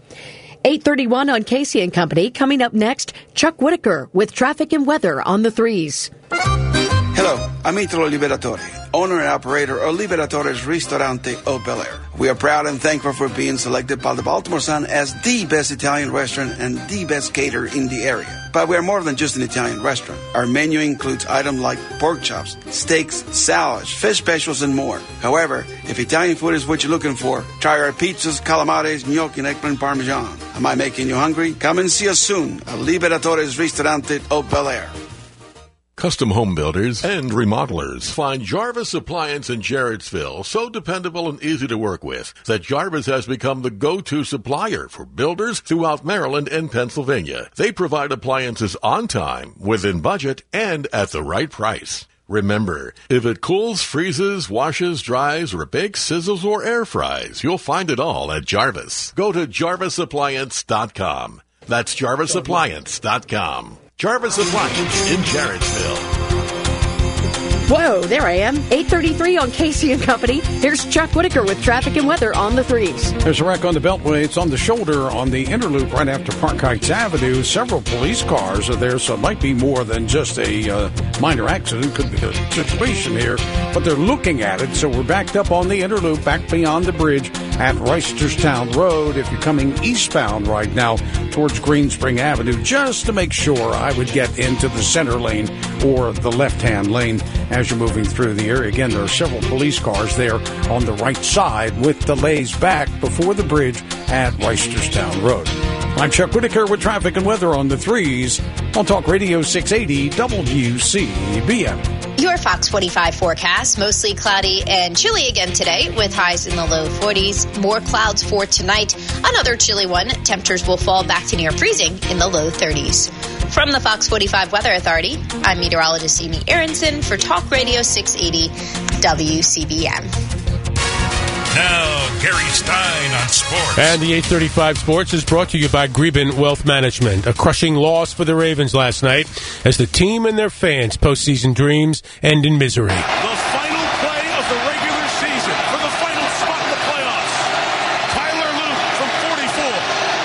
8:31 on Casey and Company. Coming up next, Chuck Whitaker with traffic and weather on the 3s.
Hello, I'm Italo Liberatore, owner and operator of Liberatore's Ristorante O Bel Air. We are proud and thankful for being selected by the Baltimore Sun as the best Italian restaurant and the best caterer in the area. But we are more than just an Italian restaurant. Our menu includes items like pork chops, steaks, salads, fish specials, and more. However, if Italian food is what you're looking for, try our pizzas, calamares, gnocchi, and eggplant parmesan. Am I making you hungry? Come and see us soon at Liberatore's Ristorante O Bel Air.
Custom home builders and remodelers find Jarvis Appliance in Jarrettsville so dependable and easy to work with that Jarvis has become the go-to supplier for builders throughout Maryland and Pennsylvania. They provide appliances on time, within budget, and at the right price. Remember, if it cools, freezes, washes, dries, or bakes, sizzles, or air fries, you'll find it all at Jarvis. Go to JarvisAppliance.com. That's JarvisAppliance.com. Jarvis Appliance in Jarrettsville.
Whoa, there I am. 8:33 on Casey and Company. Here's Chuck Whitaker with traffic and weather on the 3s.
There's a wreck on the Beltway. It's on the shoulder on the Interloop right after Park Heights Avenue. Several police cars are there, so it might be more than just a minor accident. Could be a situation here, but they're looking at it. So we're backed up on the Interloop, back beyond the bridge at Reisterstown Road. If you're coming eastbound right now towards Green Spring Avenue, just to make sure I would get into the center lane or the left-hand lane as you're moving through the area. Again, there are several police cars there on the right side with delays back before the bridge at Reisterstown Road. I'm Chuck Whitaker with traffic and weather on the 3s on Talk Radio 680 WCBM.
Your Fox 45 forecast, mostly cloudy and chilly again today with highs in the low 40s. More clouds for tonight. Another chilly one. Temperatures will fall back to near freezing in the low 30s. From the Fox 45 Weather Authority, I'm meteorologist Amy Aronson for Talk Radio 680 WCBM.
Now, Gary Stein on sports.
And the 835 Sports is brought to you by Greben Wealth Management. A crushing loss for the Ravens last night as the team and their fans' postseason dreams end in misery.
The final play of the regular season for the final spot in the playoffs. Tyler Luke from 44.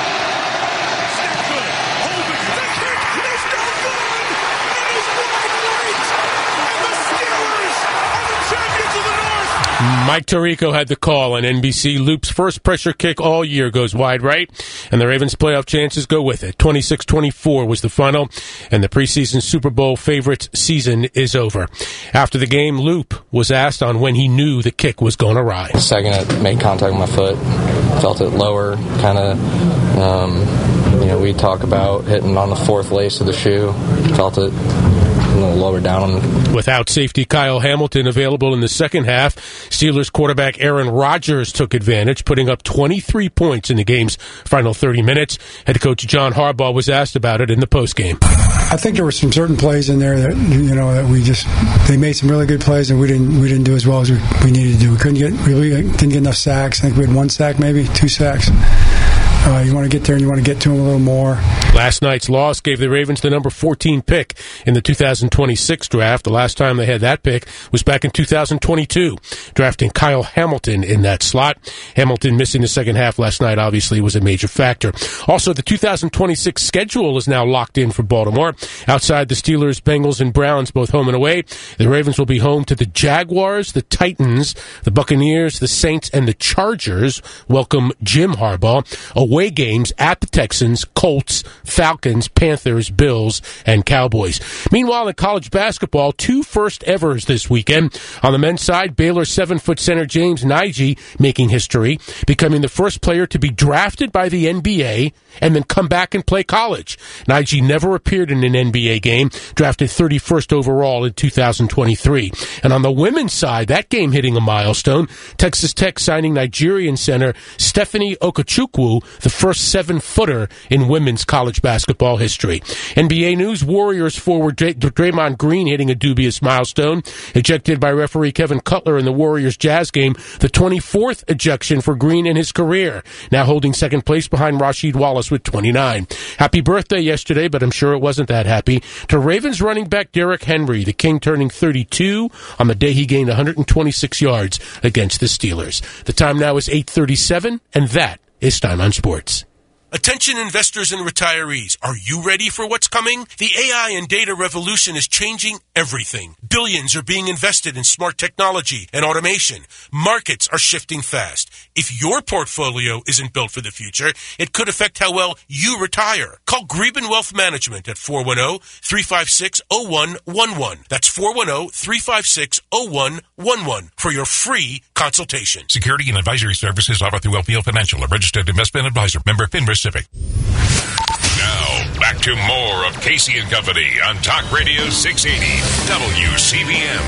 Snap good. Holding. The kick is no good. It is wide right. And the Steelers are the champions of the North.
Mike Tirico had the call on NBC. Loop's first pressure kick all year goes wide right, and the Ravens' playoff chances go with it. 26-24 was the final, and the preseason Super Bowl favorites' season is over. After the game, Loop was asked on when he knew the kick was going awry.
The second it made contact with my foot, felt it lower, kind of, we talk about hitting on the fourth lace of the shoe, felt it a little lower down.
Without safety Kyle Hamilton available in the second half, Steelers quarterback Aaron Rodgers took advantage, putting up 23 points in the game's final 30 minutes. Head coach John Harbaugh was asked about it in the postgame.
I think there were some certain plays in there that that they made some really good plays and we didn't do as well as we needed to do. We didn't get enough sacks. I think we had 1 sack, maybe 2 sacks.
You want to get there and you want to get to him a little more.
Last night's loss gave the Ravens the number 14 pick in the 2026 draft. The last time they had that pick was back in 2022, drafting Kyle Hamilton in that slot. Hamilton missing the second half last night obviously was a major factor. Also, the 2026 schedule is now locked in for Baltimore. Outside the Steelers, Bengals, and Browns, both home and away, the Ravens will be home to the Jaguars, the Titans, the Buccaneers, the Saints, and the Chargers. Welcome Jim Harbaugh. Away games at the Texans, Colts, Falcons, Panthers, Bills, and Cowboys. Meanwhile, in college basketball, 2 first-evers this weekend. On the men's side, Baylor 7-foot center James Nagy making history, becoming the first player to be drafted by the NBA and then come back and play college. Nagy never appeared in an NBA game, drafted 31st overall in 2023. And on the women's side, that game hitting a milestone, Texas Tech signing Nigerian center Stephanie Okechukwu, the first 7-footer in women's college basketball history. NBA news, Warriors forward Draymond Green hitting a dubious milestone, ejected by referee Kevin Cutler in the Warriors-Jazz game, the 24th ejection for Green in his career, now holding second place behind Rasheed Wallace with 29. Happy birthday yesterday, but I'm sure it wasn't that happy, to Ravens running back Derrick Henry, the King turning 32 on the day he gained 126 yards against the Steelers. The time now is 8:37, and that is Time on Sports.
Attention investors and retirees, are you ready for what's coming? The AI and data revolution is changing everything. Billions are being invested in smart technology and automation. Markets are shifting fast. If your portfolio isn't built for the future, it could affect how well you retire. Call Greben Wealth Management at 410-356-0111. That's 410-356-0111 for your free consultation.
Security and advisory services offered through LPL Financial, a registered investment advisor. Member FINRA Civic. Now, back to more of Casey and Company on Talk Radio 680 WCBM.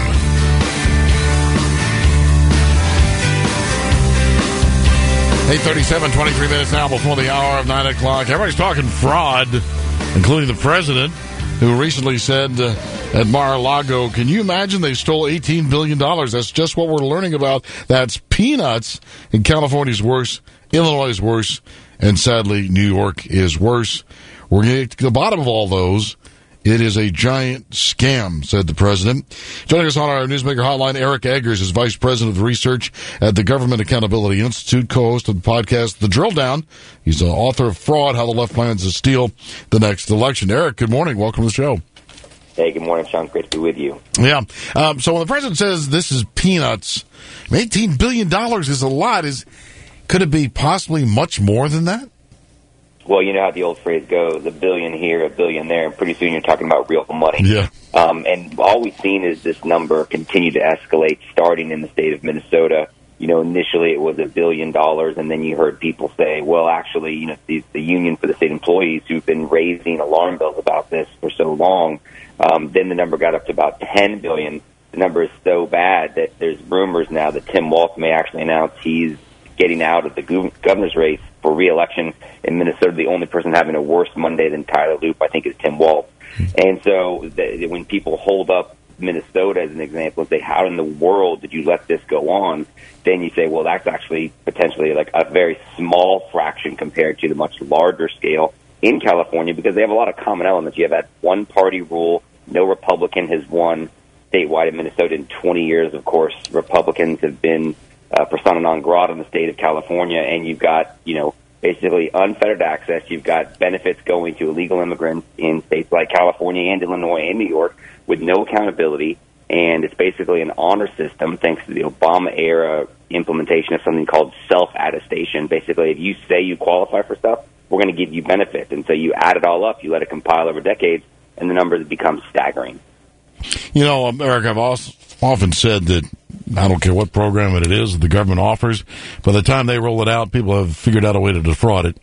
8:37, 23 minutes now before the hour of 9 o'clock. Everybody's talking fraud, including the president, who recently said at Mar-a-Lago, can you imagine they stole $18 billion? That's just what we're learning about. That's peanuts. And California's worse. Illinois is worse. And sadly, New York is worse. We're going to get to the bottom of all those. It is a giant scam, said the president. Joining us on our Newsmaker hotline, Eric Eggers is Vice President of Research at the Government Accountability Institute, co-host of the podcast The Drill Down. He's the author of Fraud, How the Left Plans to Steal the Next Election. Eric, good morning. Welcome to the show.
Hey, good morning, Sean. Great to be with you.
Yeah. So when the president says this is peanuts, $18 billion is a lot. Could it be possibly much more than that?
Well, you know how the old phrase goes, a billion here, a billion there, and pretty soon you're talking about real money.
Yeah.
And all we've seen is this number continue to escalate, starting in the state of Minnesota. You know, initially it was $1 billion, and then you heard people say, well, actually, you know, the union for the state employees who've been raising alarm bells about this for so long, then the number got up to about $10 billion. The number is so bad that there's rumors now that Tim Walz may actually announce he's getting out of the governor's race for re-election in Minnesota. The only person having a worse Monday than Tyler Loop, I think, is Tim Walz. And so when people hold up Minnesota as an example and say, how in the world did you let this go on? Then you say, well, that's actually potentially like a very small fraction compared to the much larger scale in California, because they have a lot of common elements. You have that one-party rule. No Republican has won statewide in Minnesota in 20 years. Of course, Republicans have been persona non grata in the state of California, and you've got, you know, basically unfettered access. You've got benefits going to illegal immigrants in states like California and Illinois and New York with no accountability, and it's basically an honor system thanks to the Obama-era implementation of something called self-attestation. Basically, if you say you qualify for stuff, we're going to give you benefits, and so you add it all up, you let it compile over decades, and the numbers become staggering.
You know, Eric, I've often said that I don't care what program it is that the government offers, by the time they roll it out, people have figured out a way to defraud it.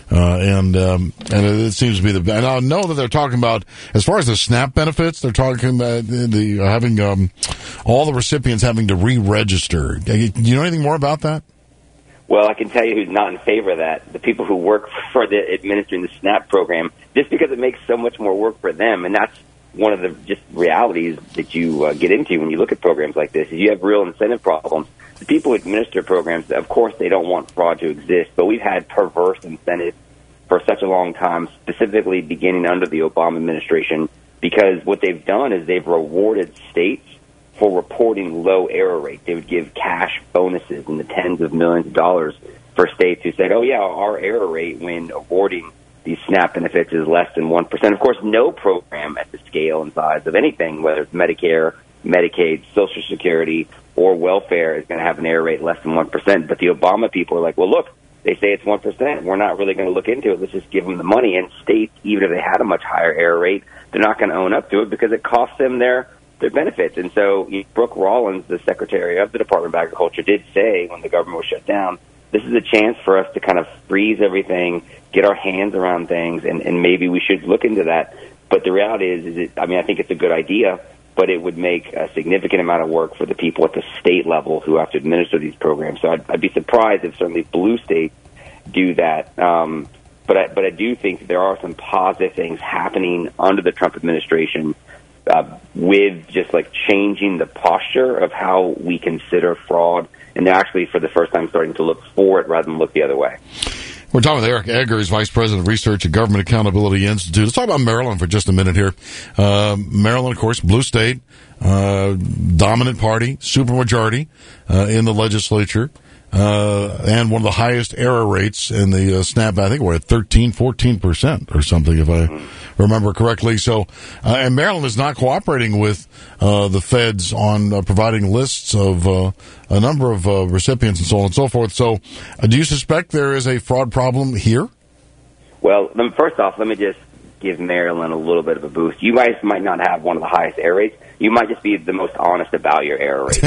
And it seems to be and I know that they're talking about, as far as the SNAP benefits, they're talking about having all the recipients having to re-register. Do you know anything more about that?
Well, I can tell you who's not in favor of that. The people who work for administering the SNAP program, just because it makes so much more work for them, and that's one of the just realities that you get into when you look at programs like this, is you have real incentive problems. the people who administer programs, of course, they don't want fraud to exist, but we've had perverse incentives for such a long time, specifically beginning under the Obama administration, because what they've done is they've rewarded states for reporting low error rates. They would give cash bonuses in the tens of millions of dollars for states who said, oh, yeah, our error rate when awarding these SNAP benefits is less than 1%. Of course, no program at the scale and size of anything, whether it's Medicare, Medicaid, Social Security, or welfare, is going to have an error rate less than 1%. But the Obama people are like, well, look, they say it's 1%. We're not really going to look into it. Let's just give them the money. And states, even if they had a much higher error rate, they're not going to own up to it because it costs them their benefits. And so Brooke Rollins, the Secretary of the Department of Agriculture, did say when the government was shut down, this is a chance for us to kind of freeze everything, get our hands around things, and maybe we should look into that. But the reality is I think it's a good idea, but it would make a significant amount of work for the people at the state level who have to administer these programs. So I'd be surprised if certainly blue states do that. But I do think that there are some positive things happening under the Trump administration with just like changing the posture of how we consider fraud, and they're actually for the first time starting to look for it rather than look the other way.
We're talking with Eric Eggers, Vice President of Research at Government Accountability Institute. Let's talk about Maryland for just a minute here. Maryland, of course, blue state, dominant party, supermajority in the legislature, and one of the highest error rates in the SNAP. I think we're at 14% or something, if I remember correctly. So, and Maryland is not cooperating with the feds on providing lists of a number of recipients and so on and so forth. So, do you suspect there is a fraud problem here?
Well, first off, let me just give Maryland a little bit of a boost. You guys might not have one of the highest error rates. You might just be the most honest about your error rate.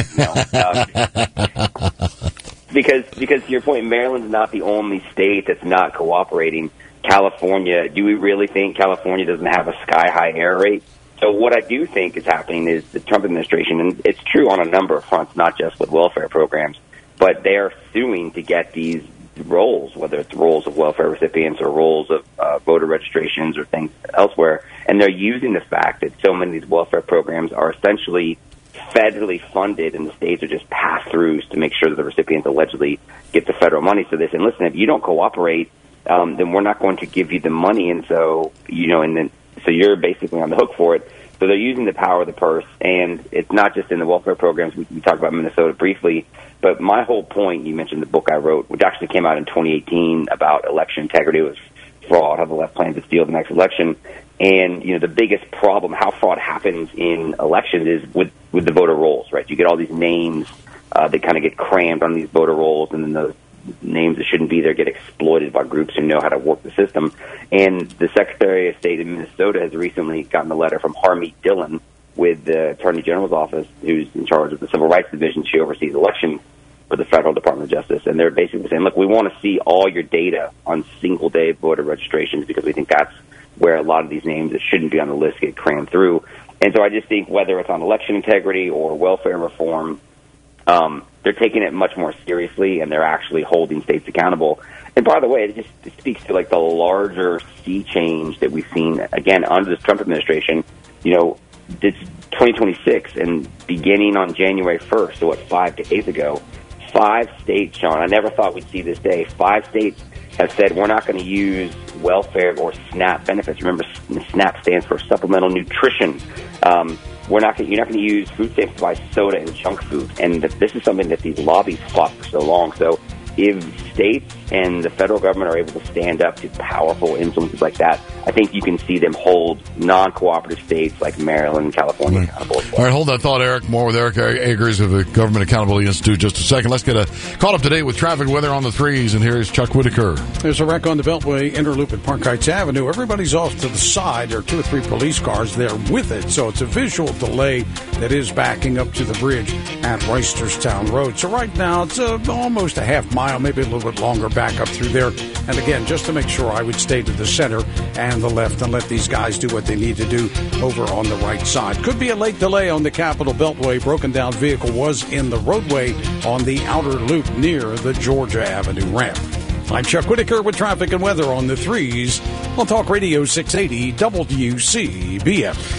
Because to your point, Maryland's not the only state that's not cooperating. California, do we really think California doesn't have a sky-high error rate? So what I do think is happening is the Trump administration, and it's true on a number of fronts, not just with welfare programs, but they are suing to get these roles, whether it's roles of welfare recipients or roles of voter registrations or things elsewhere, and they're using the fact that so many of these welfare programs are essentially federally funded, and the states are just pass-throughs to make sure that the recipients allegedly get the federal money. So they say, listen, if you don't cooperate, then we're not going to give you the money, and so so you're basically on the hook for it. So they're using the power of the purse, and it's not just in the welfare programs. We talked about Minnesota briefly, but my whole point, you mentioned the book I wrote, which actually came out in 2018 about election integrity, was fraud, how the left plans to steal the next election. And, the biggest problem, how fraud happens in elections, is with the voter rolls, right? You get all these names that kind of get crammed on these voter rolls, and then those names that shouldn't be there get exploited by groups who know how to work the system. And the Secretary of State in Minnesota has recently gotten a letter from Harmeet Dillon with the Attorney General's office, who's in charge of the Civil Rights Division. She oversees elections for the Federal Department of Justice. And they're basically saying, look, we want to see all your data on single-day voter registrations because we think that's where a lot of these names that shouldn't be on the list get crammed through. And so I just think whether it's on election integrity or welfare reform, they're taking it much more seriously, and they're actually holding states accountable. And by the way, it speaks to like the larger sea change that we've seen, again, under this Trump administration. It's 2026, and beginning on January 1st, so 5 days ago, 5 states, Sean, I never thought we'd see this day, 5 states have said we're not going to use welfare or SNAP benefits. Remember, SNAP stands for Supplemental Nutrition. You're not going to use food stamps to buy soda and junk food. And this is something that these lobbies fought for so long. So if states and the federal government are able to stand up to powerful influences like that, I think you can see them hold non-cooperative states like Maryland and California accountable as well.
All right, hold that thought, Eric. More with Eric Eggers of the Government Accountability Institute just a second. Let's get caught up to date with traffic weather on the 3s, and here's Chuck Whitaker.
There's a wreck on the Beltway Interloop at Park Heights Avenue. Everybody's off to the side. There are 2 or 3 police cars there with it, so it's a visual delay that is backing up to the bridge at Reisterstown Road. So right now, it's almost a half mile, maybe a little bit longer back up through there. And again, just to make sure, I would stay to the center and the left and let these guys do what they need to do over on the right side. Could be a late delay on the Capitol Beltway. Broken down vehicle was in the roadway on the outer loop near the Georgia Avenue ramp. I'm Chuck Whitaker with traffic and weather on the 3s on Talk Radio 680 WCBF.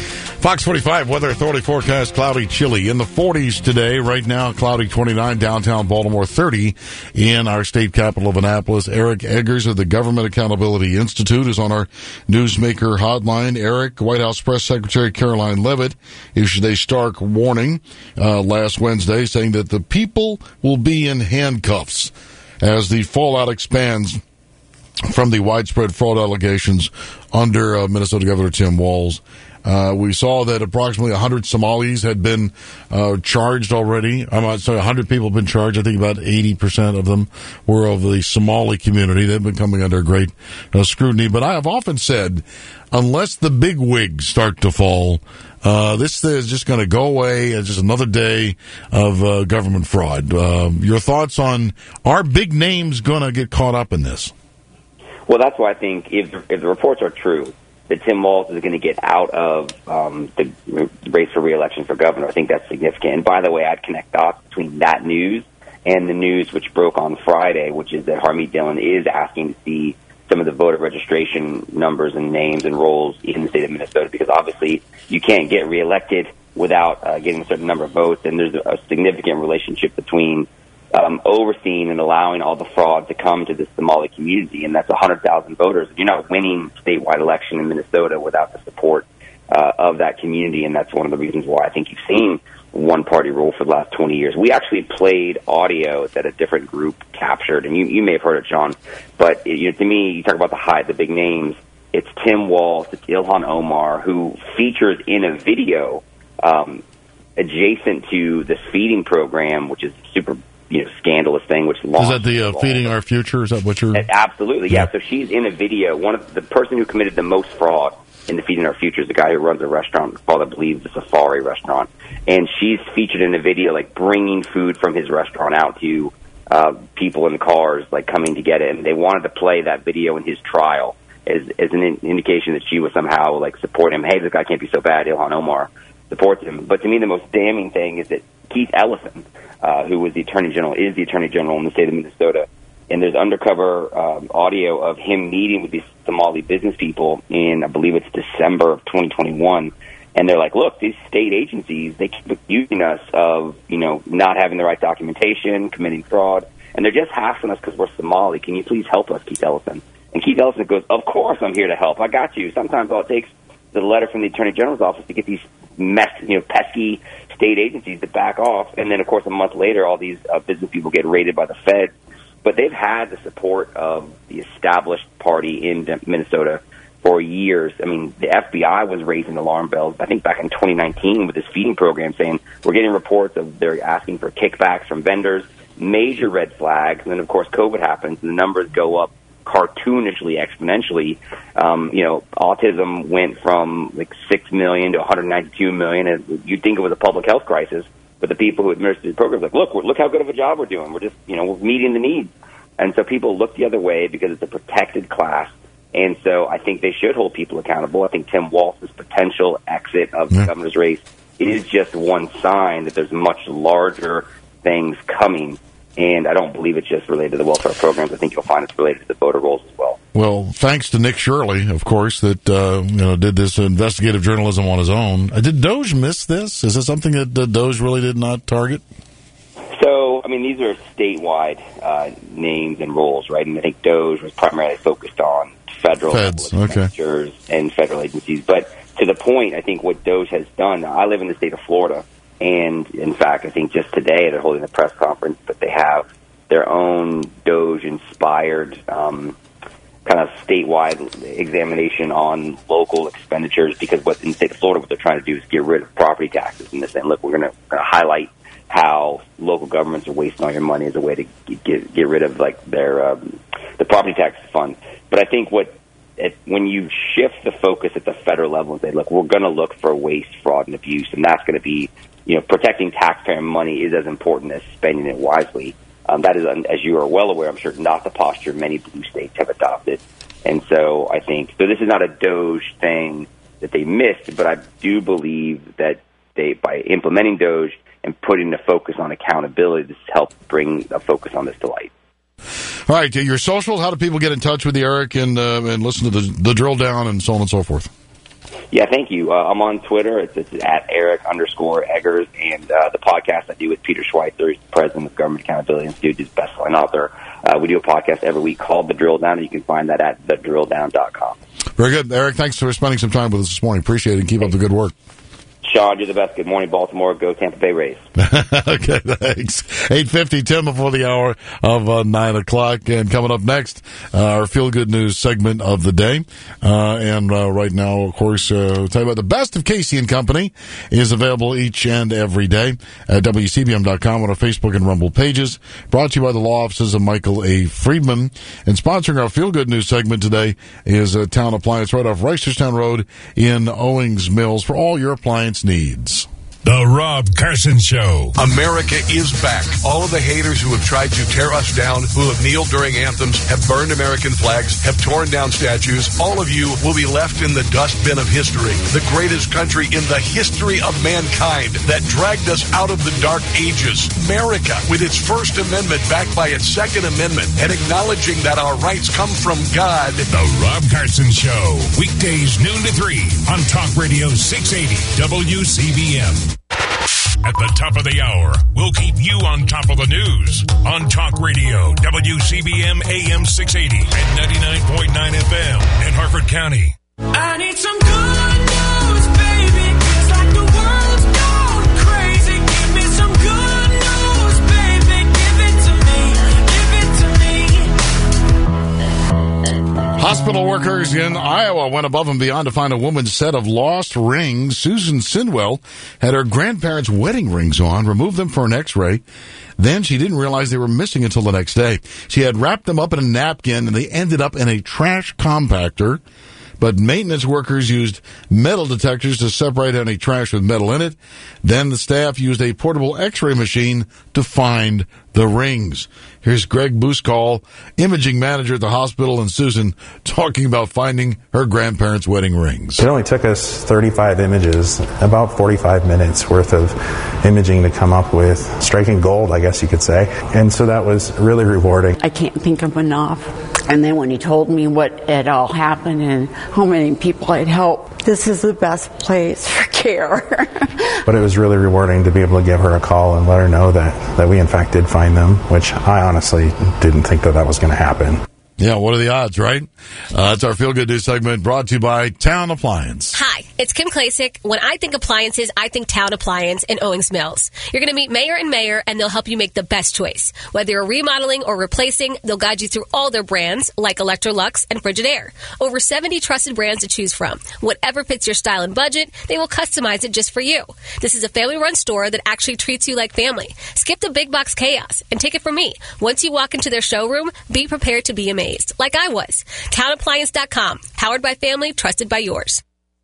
Fox 45 Weather Authority forecast, cloudy, chilly. In the 40s today. Right now, cloudy 29, downtown Baltimore 30. In our state capital of Annapolis, Eric Eggers of the Government Accountability Institute is on our Newsmaker hotline. Eric, White House Press Secretary Caroline Leavitt issued a stark warning last Wednesday saying that the people will be in handcuffs as the fallout expands from the widespread fraud allegations under Minnesota Governor Tim Walz. We saw that approximately 100 Somalis had been charged already. 100 people have been charged. I think about 80% of them were of the Somali community. They've been coming under great scrutiny. But I have often said, unless the big wigs start to fall, this is just going to go away. It's just another day of government fraud. Your thoughts on, are big names going to get caught up in this?
Well, that's why I think if the reports are true, that Tim Walz is going to get out of the race for re-election for governor. I think that's significant. And by the way, I'd connect dots between that news and the news which broke on Friday, which is that Harmeet Dillon is asking to see some of the voter registration numbers and names and rolls in the state of Minnesota, because obviously you can't get reelected without getting a certain number of votes, and there's a significant relationship between overseeing and allowing all the fraud to come to the Somali community, and that's 100,000 voters. You're not winning statewide election in Minnesota without the support of that community, and that's one of the reasons why I think you've seen one-party rule for the last 20 years. We actually played audio that a different group captured, and you may have heard it, Sean, but to me, you talk about the big names, it's Tim Walz, it's Ilhan Omar, who features in a video adjacent to this feeding program, which is super scandalous thing, which launched.
Is that the Feeding Our Future? Is that what you're...
Absolutely, yeah. So she's in a video. The person who committed the most fraud in the Feeding Our Future is the guy who runs a restaurant called, I believe, the Safari restaurant. And she's featured in a video, like, bringing food from his restaurant out to people in cars, like, coming to get it. And they wanted to play that video in his trial as an indication that she was somehow, like, supporting him. Hey, this guy can't be so bad. Ilhan Omar supports him. But to me, the most damning thing is that Keith Ellison, who was the Attorney General in the state of Minnesota. And there's undercover audio of him meeting with these Somali business people in, I believe it's December of 2021. And they're like, look, these state agencies, they keep accusing us of, not having the right documentation, committing fraud. And they're just hassling us because we're Somali. Can you please help us, Keith Ellison? And Keith Ellison goes, of course I'm here to help. I got you. Sometimes all it takes is a letter from the Attorney General's office to get these pesky state agencies to back off, and then, of course, a month later, all these business people get raided by the Fed. But they've had the support of the established party in Minnesota for years. I mean, the FBI was raising alarm bells, I think, back in 2019 with this feeding program, saying we're getting reports of they're asking for kickbacks from vendors, major red flags, and then, of course, COVID happens, and the numbers go up cartoonishly, exponentially. Autism went from like 6 million to 192 million, and you'd think it was a public health crisis, but the people who administered the program were like, look how good of a job we're doing. We're just, we're meeting the needs. And so people look the other way because it's a protected class. And so I think they should hold people accountable. I think Tim Walz's potential exit of the governor's race is just one sign that there's much larger things coming. And I don't believe it's just related to the welfare programs. I think you'll find it's related to the voter rolls as well.
Well, thanks to Nick Shirley, of course, that did this investigative journalism on his own. Did Doge miss this? Is this something that Doge really did not target?
So, I mean, these are statewide names and roles, right? And I think Doge was primarily focused on federal expenditures and federal agencies. But to the point, I think what Doge has done, I live in the state of Florida, and in fact, I think just today they're holding a press conference, but they have their own Doge-inspired kind of statewide examination on local expenditures, because in the state of Florida, what they're trying to do is get rid of property taxes. And they're saying, look, we're going to highlight how local governments are wasting all your money as a way to get rid of like their the property tax fund. But I think when you shift the focus at the federal level and say, look, we're going to look for waste, fraud, and abuse, and that's going to be, protecting taxpayer money is as important as spending it wisely. That is, as you are well aware, I'm sure, not the posture many blue states have adopted. And so I think, this is not a Doge thing that they missed, but I do believe that by implementing Doge and putting the focus on accountability, this helps bring a focus on this to light.
All right, your socials, how do people get in touch with you, Eric, and listen to the drill down and so on and so forth?
Yeah, thank you. I'm on Twitter. It's at Eric_Eggers, and the podcast I do with Peter Schweitzer, he's the president of Government Accountability Institute, he's a best-selling author. We do a podcast every week called The Drill Down, and you can find that at thedrilldown.com.
Very good. Eric, thanks for spending some time with us this morning. Appreciate it, and keep up the good work.
Sean, you're the best. Good morning, Baltimore. Go Tampa Bay Rays.
Okay, thanks. 8:50, 10 before the hour of 9 o'clock. And coming up next, our feel-good news segment of the day. And right now, of course, we'll tell you about the best of Casey and Company is available each and every day at WCBM.com on our Facebook and Rumble pages. Brought to you by the law offices of Michael A. Friedman. And sponsoring our feel-good news segment today is Town Appliance right off Reisterstown Road in Owings Mills for all your appliance needs.
The Rob Carson Show.
America is back. All of the haters who have tried to tear us down, who have kneeled during anthems, have burned American flags, have torn down statues, all of you will be left in the dustbin of history. The greatest country in the history of mankind that dragged us out of the dark ages. America, with its First Amendment backed by its Second Amendment and acknowledging that our rights come from God.
The Rob Carson Show. Weekdays noon to 3 on Talk Radio 680 WCBM. At the top of the hour, we'll keep you on top of the news on Talk Radio, WCBM AM 680 and 99.9 FM in Harford County.
I need some good news, baby. Feels like the world's gone crazy. Give me some good news, baby. Give it to me. Give it to me.
Hospital workers in Iowa went above and beyond to find a woman's set of lost rings. Susan Sinwell had her grandparents' wedding rings on, removed them for an x-ray. Then she didn't realize they were missing until the next day. She had wrapped them up in a napkin, and they ended up in a trash compactor. But maintenance workers used metal detectors to separate any trash with metal in it. Then the staff used a portable x-ray machine to find the rings. Here's Greg Buskall, imaging manager at the hospital, and Susan talking about finding her grandparents' wedding rings.
It only took us 35 images, about 45 minutes worth of imaging to come up with striking gold, I guess you could say. And so that was really rewarding.
I can't think of enough. And then when he told me what had all happened and how many people I'd helped, this is the best place for care.
But it was really rewarding to be able to give her a call and let her know that we in fact did find them, which I honestly didn't think that was going to happen.
Yeah, what are the odds, right? It's our Feel Good News segment brought to you by Town Appliance.
Hi, it's Kim Klasick. When I think appliances, I think Town Appliance in Owings Mills. You're going to meet Mayor and Mayor, and they'll help you make the best choice. Whether you're remodeling or replacing, they'll guide you through all their brands, like Electrolux and Frigidaire. Over 70 trusted brands to choose from. Whatever fits your style and budget, they will customize it just for you. This is a family-run store that actually treats you like family. Skip the big box chaos and take it from me. Once you walk into their showroom, be prepared to be amazed. Like I was. TownAppliance.com. Powered by family, trusted by yours.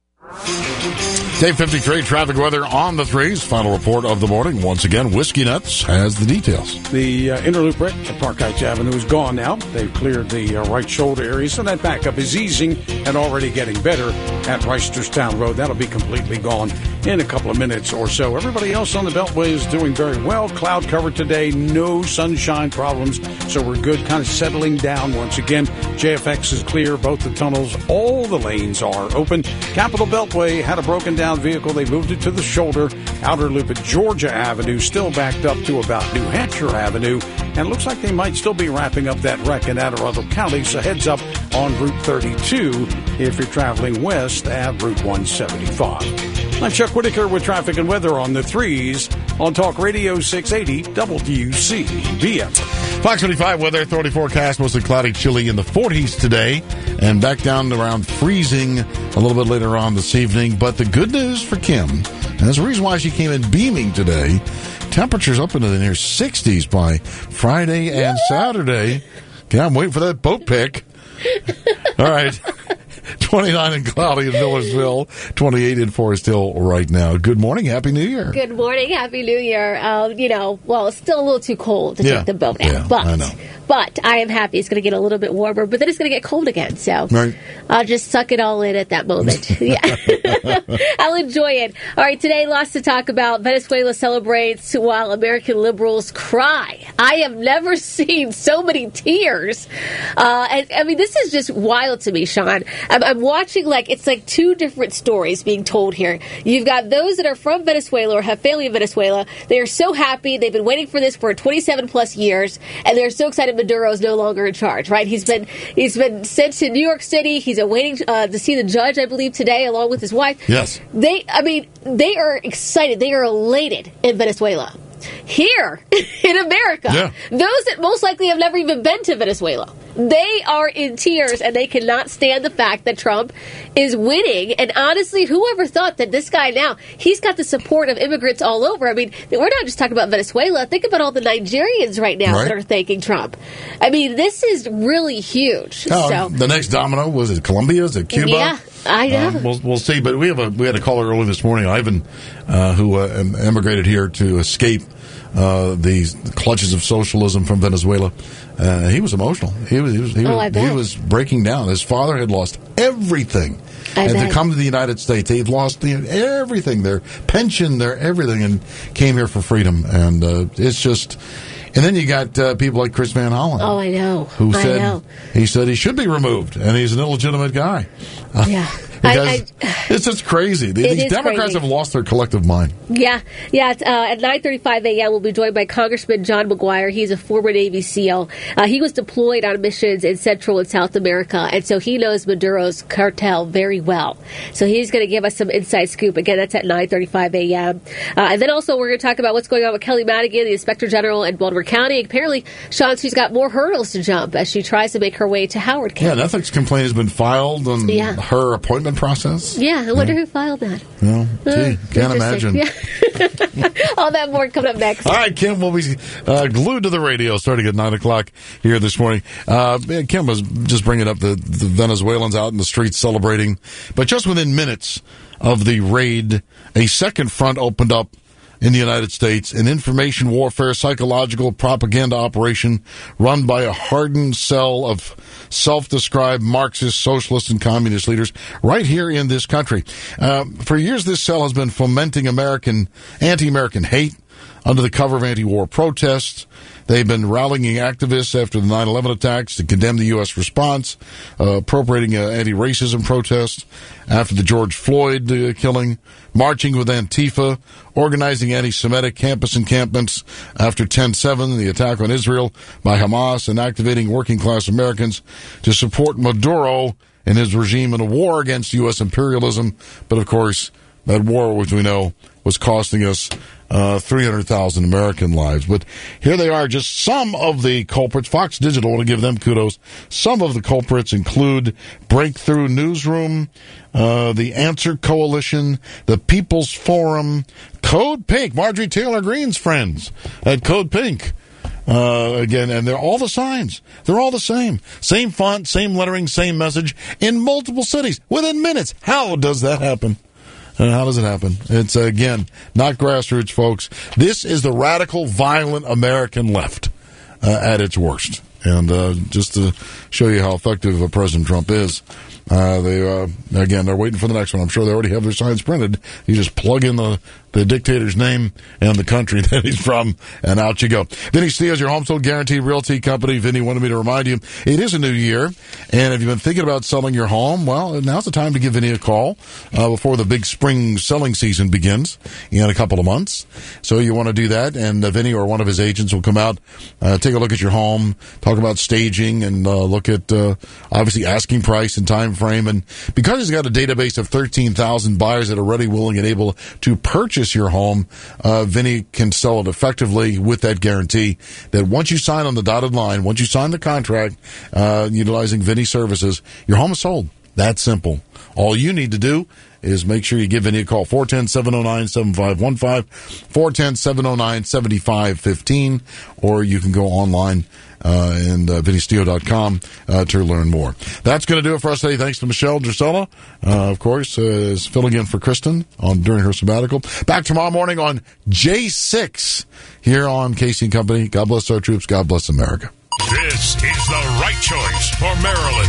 Day 53, traffic weather on the threes. Final report of the morning. Once again, Whiskey Nuts has the details.
The inner loop right at Park Heights Avenue is gone now. They've cleared the right shoulder area, so that backup is easing and already getting better at Reisterstown Road. That'll be completely gone in a couple of minutes or so. Everybody else on the Beltway is doing very well. Cloud cover today, no sunshine problems, so we're good, kind of settling down once again. JFX is clear, both the tunnels, all the lanes are open. Capitol Beltway had a broken down vehicle. They moved it to the shoulder. Outer loop at Georgia Avenue still backed up to about New Hampshire Avenue. And it looks like they might still be wrapping up that wreck in Anne Arundel County. So heads up on Route 32 if you're traveling west at Route 175. I'm Chuck Whitaker with traffic and weather on the threes on Talk Radio 680 WCBM.
Fox 25 weather, 30 forecast, mostly cloudy, chilly in the 40s today, and back down to around freezing a little bit later on this evening. But the good news for Kim, and there's a reason why she came in beaming today, temperatures up into the near 60s by Friday and Saturday. Okay, I'm waiting for that boat pick. All right. 29 and cloudy in Millersville, 28 in Forest Hill right now. Good morning. Happy New Year.
Good morning. Happy New Year. It's still a little too cold to take the boat out.
I know.
But I am happy it's going to get a little bit warmer, but then it's going to get cold again. So
Right.
I'll just suck it all in at that moment. Yeah. I'll enjoy it. All right, today, lots to talk about. Venezuela celebrates while American liberals cry. I have never seen so many tears. And I mean, this is just wild to me, Sean. I'm watching, it's like two different stories being told here. You've got those that are from Venezuela or have family in Venezuela. They are so happy. They've been waiting for this for 27 plus years, and they're so excited Maduro is no longer in charge, right? He's been sent to New York City. He's awaiting to see the judge, I believe, today, along with his wife.
Yes.
They are excited. They are elated in Venezuela. Here in America, those that most likely have never even been to Venezuela, they are in tears, and they cannot stand the fact that Trump is winning. And honestly, whoever thought that this guy now, he's got the support of immigrants all over. I mean, we're not just talking about Venezuela. Think about all the Nigerians right now that are thanking Trump. I mean, this is really huge.
The next domino, was it Colombia? Is it Cuba?
Yeah, I know.
We'll see. But we had a caller early this morning, Ivan, who emigrated here to escape the clutches of socialism from Venezuela. He was emotional. He was breaking down. His father had lost everything. And to come to the United States, they'd lost everything, their pension, their everything, and came here for freedom. And it's just... And then you got people like Chris Van Hollen.
Oh, I know.
Who said he should be removed, and he's an illegitimate guy.
Yeah.
It's just crazy. These Democrats have lost their collective mind.
Yeah. At 9:35 a.m., we'll be joined by Congressman John McGuire. He's a former Navy SEAL. He was deployed on missions in Central and South America, and so he knows Maduro's cartel very well. So he's going to give us some inside scoop. Again, that's at 9:35 a.m. And then also we're going to talk about what's going on with Kelly Madigan, the Inspector General in Baltimore County. Apparently, Sean, she's got more hurdles to jump as she tries to make her way to Howard County.
Yeah, an ethics complaint has been filed on her appointment process.
Yeah, I wonder who filed that.
Well, can't imagine.
Yeah. All that more coming up next.
All right, Kim will be glued to the radio starting at 9 o'clock here this morning. Kim was just bringing up the Venezuelans out in the streets celebrating. But just within minutes of the raid, a second front opened up in the United States, an information warfare, psychological propaganda operation run by a hardened cell of self-described Marxist, socialist, and communist leaders right here in this country. For years, this cell has been fomenting anti-American hate under the cover of anti-war protests. They've been rallying activists after the 9/11 attacks to condemn the U.S. response, appropriating anti-racism protests after the George Floyd killing, marching with Antifa, organizing anti-Semitic campus encampments after 10/7, the attack on Israel by Hamas, and activating working-class Americans to support Maduro and his regime in a war against U.S. imperialism. But, of course, that war, which we know, was costing us 300,000 American lives. But here they are, just some of the culprits. Fox Digital, I want to give them kudos. Some of the culprits include Breakthrough Newsroom, the Answer Coalition, the People's Forum, Code Pink, Marjorie Taylor Greene's friends at Code Pink. Again, and they're all the signs. They're all the same. Same font, same lettering, same message in multiple cities within minutes. How does that happen? And how does it happen? It's, again, not grassroots, folks. This is the radical, violent American left at its worst. And just to show you how effective President Trump is, they're waiting for the next one. I'm sure they already have their signs printed. You just plug in the dictator's name and the country that he's from, and out you go. Vinny Steele's your home sold guaranteed realty company. Vinny wanted me to remind you, it is a new year, and if you've been thinking about selling your home, well, now's the time to give Vinny a call before the big spring selling season begins in a couple of months. So you want to do that, and Vinny or one of his agents will come out, take a look at your home, talk about staging, and look at, obviously, asking price and time frame. And because he's got a database of 13,000 buyers that are ready, willing, and able to purchase your home, Vinny can sell it effectively with that guarantee that once you sign on the dotted line, once you sign the contract, utilizing Vinny services, your home is sold. That simple. All you need to do is make sure you give Vinny a call, 410-709-7515, 410-709-7515, or you can go online and VinnySteel.com to learn more. That's going to do it for us today. Thanks to Michelle Drusella, of course, is filling in for Kristen during her sabbatical. Back tomorrow morning on J6 here on Casey & Company. God bless our troops. God bless America.
This is the right choice for Maryland.